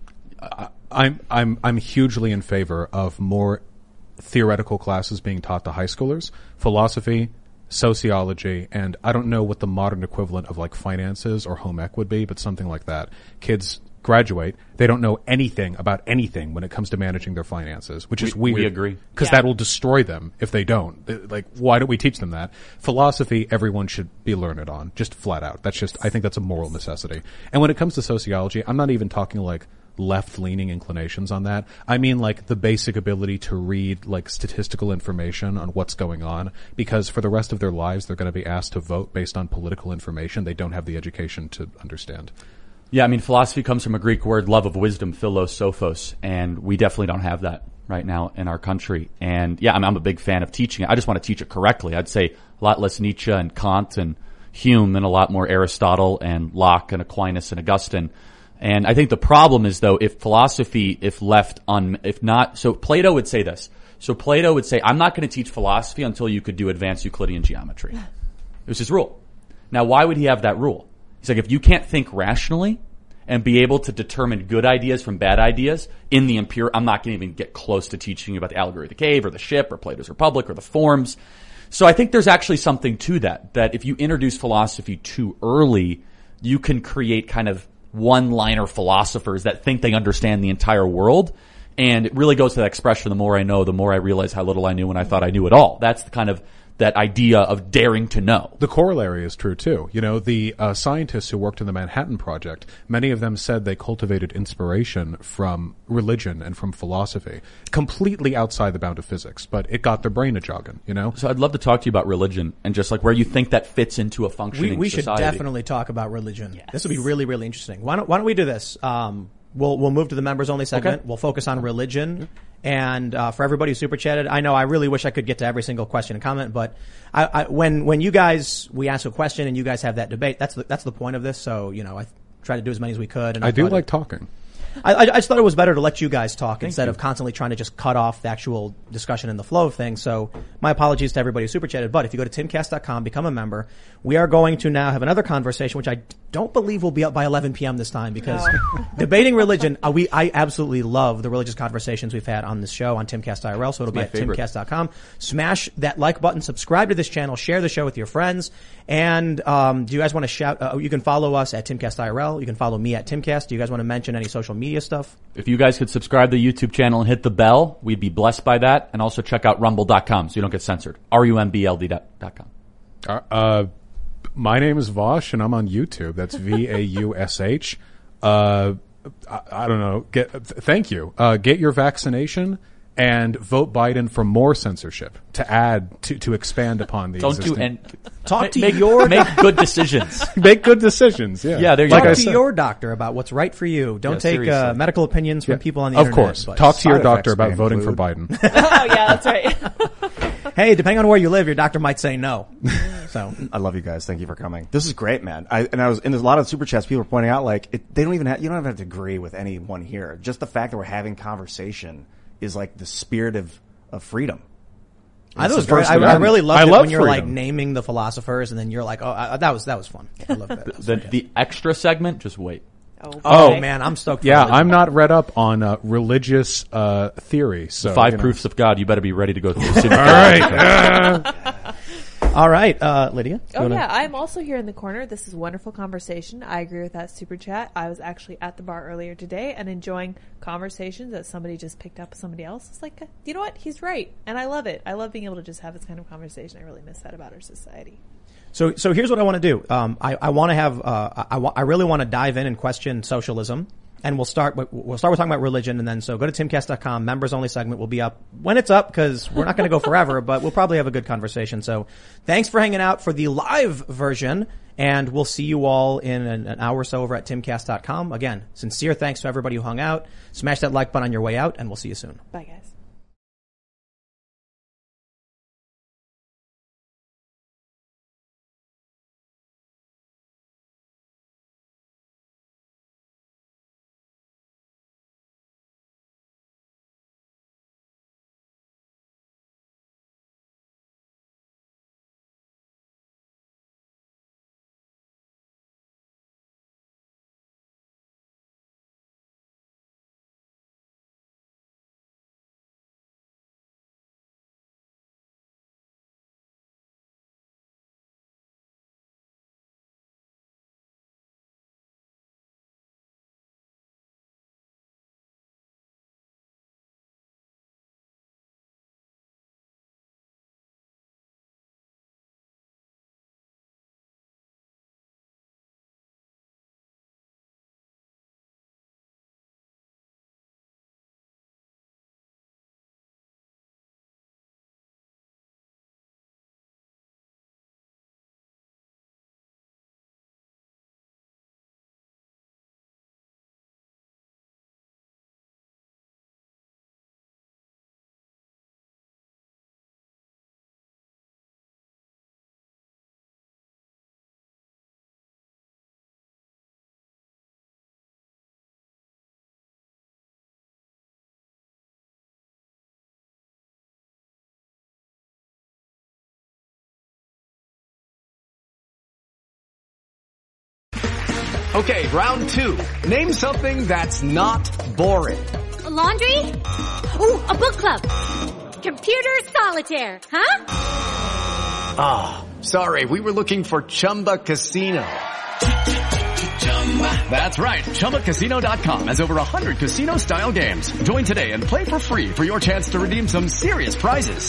I'm I'm I'm hugely in favor of more theoretical classes being taught to high schoolers, philosophy, sociology, and I don't know what the modern equivalent of like finances or home ec would be, but something like that. Kids graduate, they don't know anything about anything when it comes to managing their finances, which is We- weird. we agree. Because Yeah. that will destroy them if they don't. Uh, Like, why don't we teach them that? Philosophy, everyone should be learned on, just flat out. That's just, I think that's a moral necessity. And when it comes to sociology, I'm not even talking like left-leaning inclinations on that. I mean like the basic ability to read like statistical information on what's going on, because for the rest of their lives they're going to be asked to vote based on political information they don't have the education to understand. Yeah, I mean, philosophy comes from a Greek word, love of wisdom, philos, sophos, and we definitely don't have that right now in our country. And yeah, I'm, I'm a big fan of teaching it. I just want to teach it correctly. I'd say a lot less Nietzsche and Kant and Hume and a lot more Aristotle and Locke and Aquinas and Augustine. And I think the problem is, though, if philosophy, if left un, if not, so Plato would say this. So Plato would say, I'm not going to teach philosophy until you could do advanced Euclidean geometry. It was his rule. Now, why would he have that rule? He's like, if you can't think rationally and be able to determine good ideas from bad ideas in the empirical, I'm not going to even get close to teaching you about the allegory of the cave or the ship or Plato's Republic or the forms. So I think there's actually something to that, that if you introduce philosophy too early, you can create kind of one-liner philosophers that think they understand the entire world. And it really goes to that expression, the more I know, the more I realize how little I knew when I thought I knew it all. That's the kind of that idea of daring to know. The corollary is true too. You know, the uh, scientists who worked in the Manhattan Project, many of them said they cultivated inspiration from religion and from philosophy, completely outside the bound of physics, but it got their brain a jogging, you know? So I'd love to talk to you about religion and just like where you think that fits into a functioning We, we should society. definitely talk about religion. Yes. This would be really, really interesting. Why don't, why don't we do this? Um, we'll, we'll move to the members only segment. Okay. We'll focus on religion. And, uh, for everybody who super chatted, I know I really wish I could get to every single question and comment, but I, I, when, when you guys, we ask a question and you guys have that debate, that's the, that's the point of this. So, you know, I try to do as many as we could. And I, I do thought like it, talking. I, I just thought it was better to let you guys talk Thank instead you. of constantly trying to just cut off the actual discussion and the flow of things. So my apologies to everybody who super chatted. But if you go to timcast dot com, become a member, we are going to now have another conversation, which I don't believe will be up by eleven p.m. this time because No. debating religion, uh, we I absolutely love the religious conversations we've had on this show on Timcast I R L. So it'll my be at favorite. timcast dot com. Smash that like button, subscribe to this channel, share the show with your friends. And um, do you guys want to shout? Uh, you can follow us at Timcast I R L. You can follow me at Timcast. Do you guys want to mention any social media stuff? If you guys could subscribe to the YouTube channel and hit the bell, we'd be blessed by that. And also check out rumble dot com so you don't get censored. R U M B L D dot com. Uh, uh, my name is Vosh, and I'm on YouTube. That's V A U S H. Uh, I, I don't know. Get, th- thank you. Uh, get your vaccination and vote Biden for more censorship to add to to expand upon the. Don't do existing- and Talk to make, your make good decisions. Make good decisions. Yeah. Yeah, there you like go. I Talk to said. your doctor about what's right for you. Don't Yeah, take uh, seriously. medical opinions from Yeah. people on the Of internet. course. but- Talk to your side doctor effects about may voting for include- Biden. Oh yeah, that's right. Hey, depending on where you live, your doctor might say no. So I love you guys. Thank you for coming. This is great, man. I, and I was, and there's a lot of super chats. People are pointing out, like, it, they don't even have, you don't even have to agree with anyone here. Just the fact that we're having conversation is like the spirit of, of freedom. I thought it was It's the great. first I, I amendment. really loved I it love when you're like freedom. naming the philosophers, and then you're like, "Oh, I, that was that was fun." I love that. That was The, fantastic. the extra segment, just wait. Oh, oh okay. man, I'm stoked. For Yeah, religion. I'm not read up on uh, religious uh, theory. So Five you know. proofs of God. You better be ready to go through. All All right. All right, uh, Lydia. you Oh wanna- yeah, I'm also here in the corner. This is a wonderful conversation. I agree with that super chat. I was actually at the bar earlier today and enjoying conversations that somebody just picked up with somebody else. It's like, you know what? He's right. And I love it. I love being able to just have this kind of conversation. I really miss that about our society. So, so here's what I want to do. Um, I, I want to have, uh, I, wa- I really want to dive in and question socialism. And we'll start, with- we'll start with talking about religion, and then so go to timcast dot com, members only segment will be up when it's up, because we're not going to go forever, but we'll probably have a good conversation. So thanks for hanging out for the live version, and we'll see you all in an, an hour or so over at timcast dot com. Again, sincere thanks to everybody who hung out. Smash that like button on your way out, and we'll see you soon. Bye guys. Okay, round two. Name something that's not boring. A laundry? Ooh, a book club. Computer solitaire, huh? Ah, sorry, we were looking for Chumba Casino. That's right. Chumba Casino dot com has over one hundred casino-style games. Join today and play for free for your chance to redeem some serious prizes.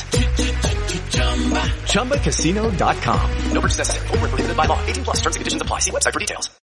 Chumba Casino dot com. No purchase necessary. Void where prohibited by law. eighteen plus terms and conditions apply. See website for details.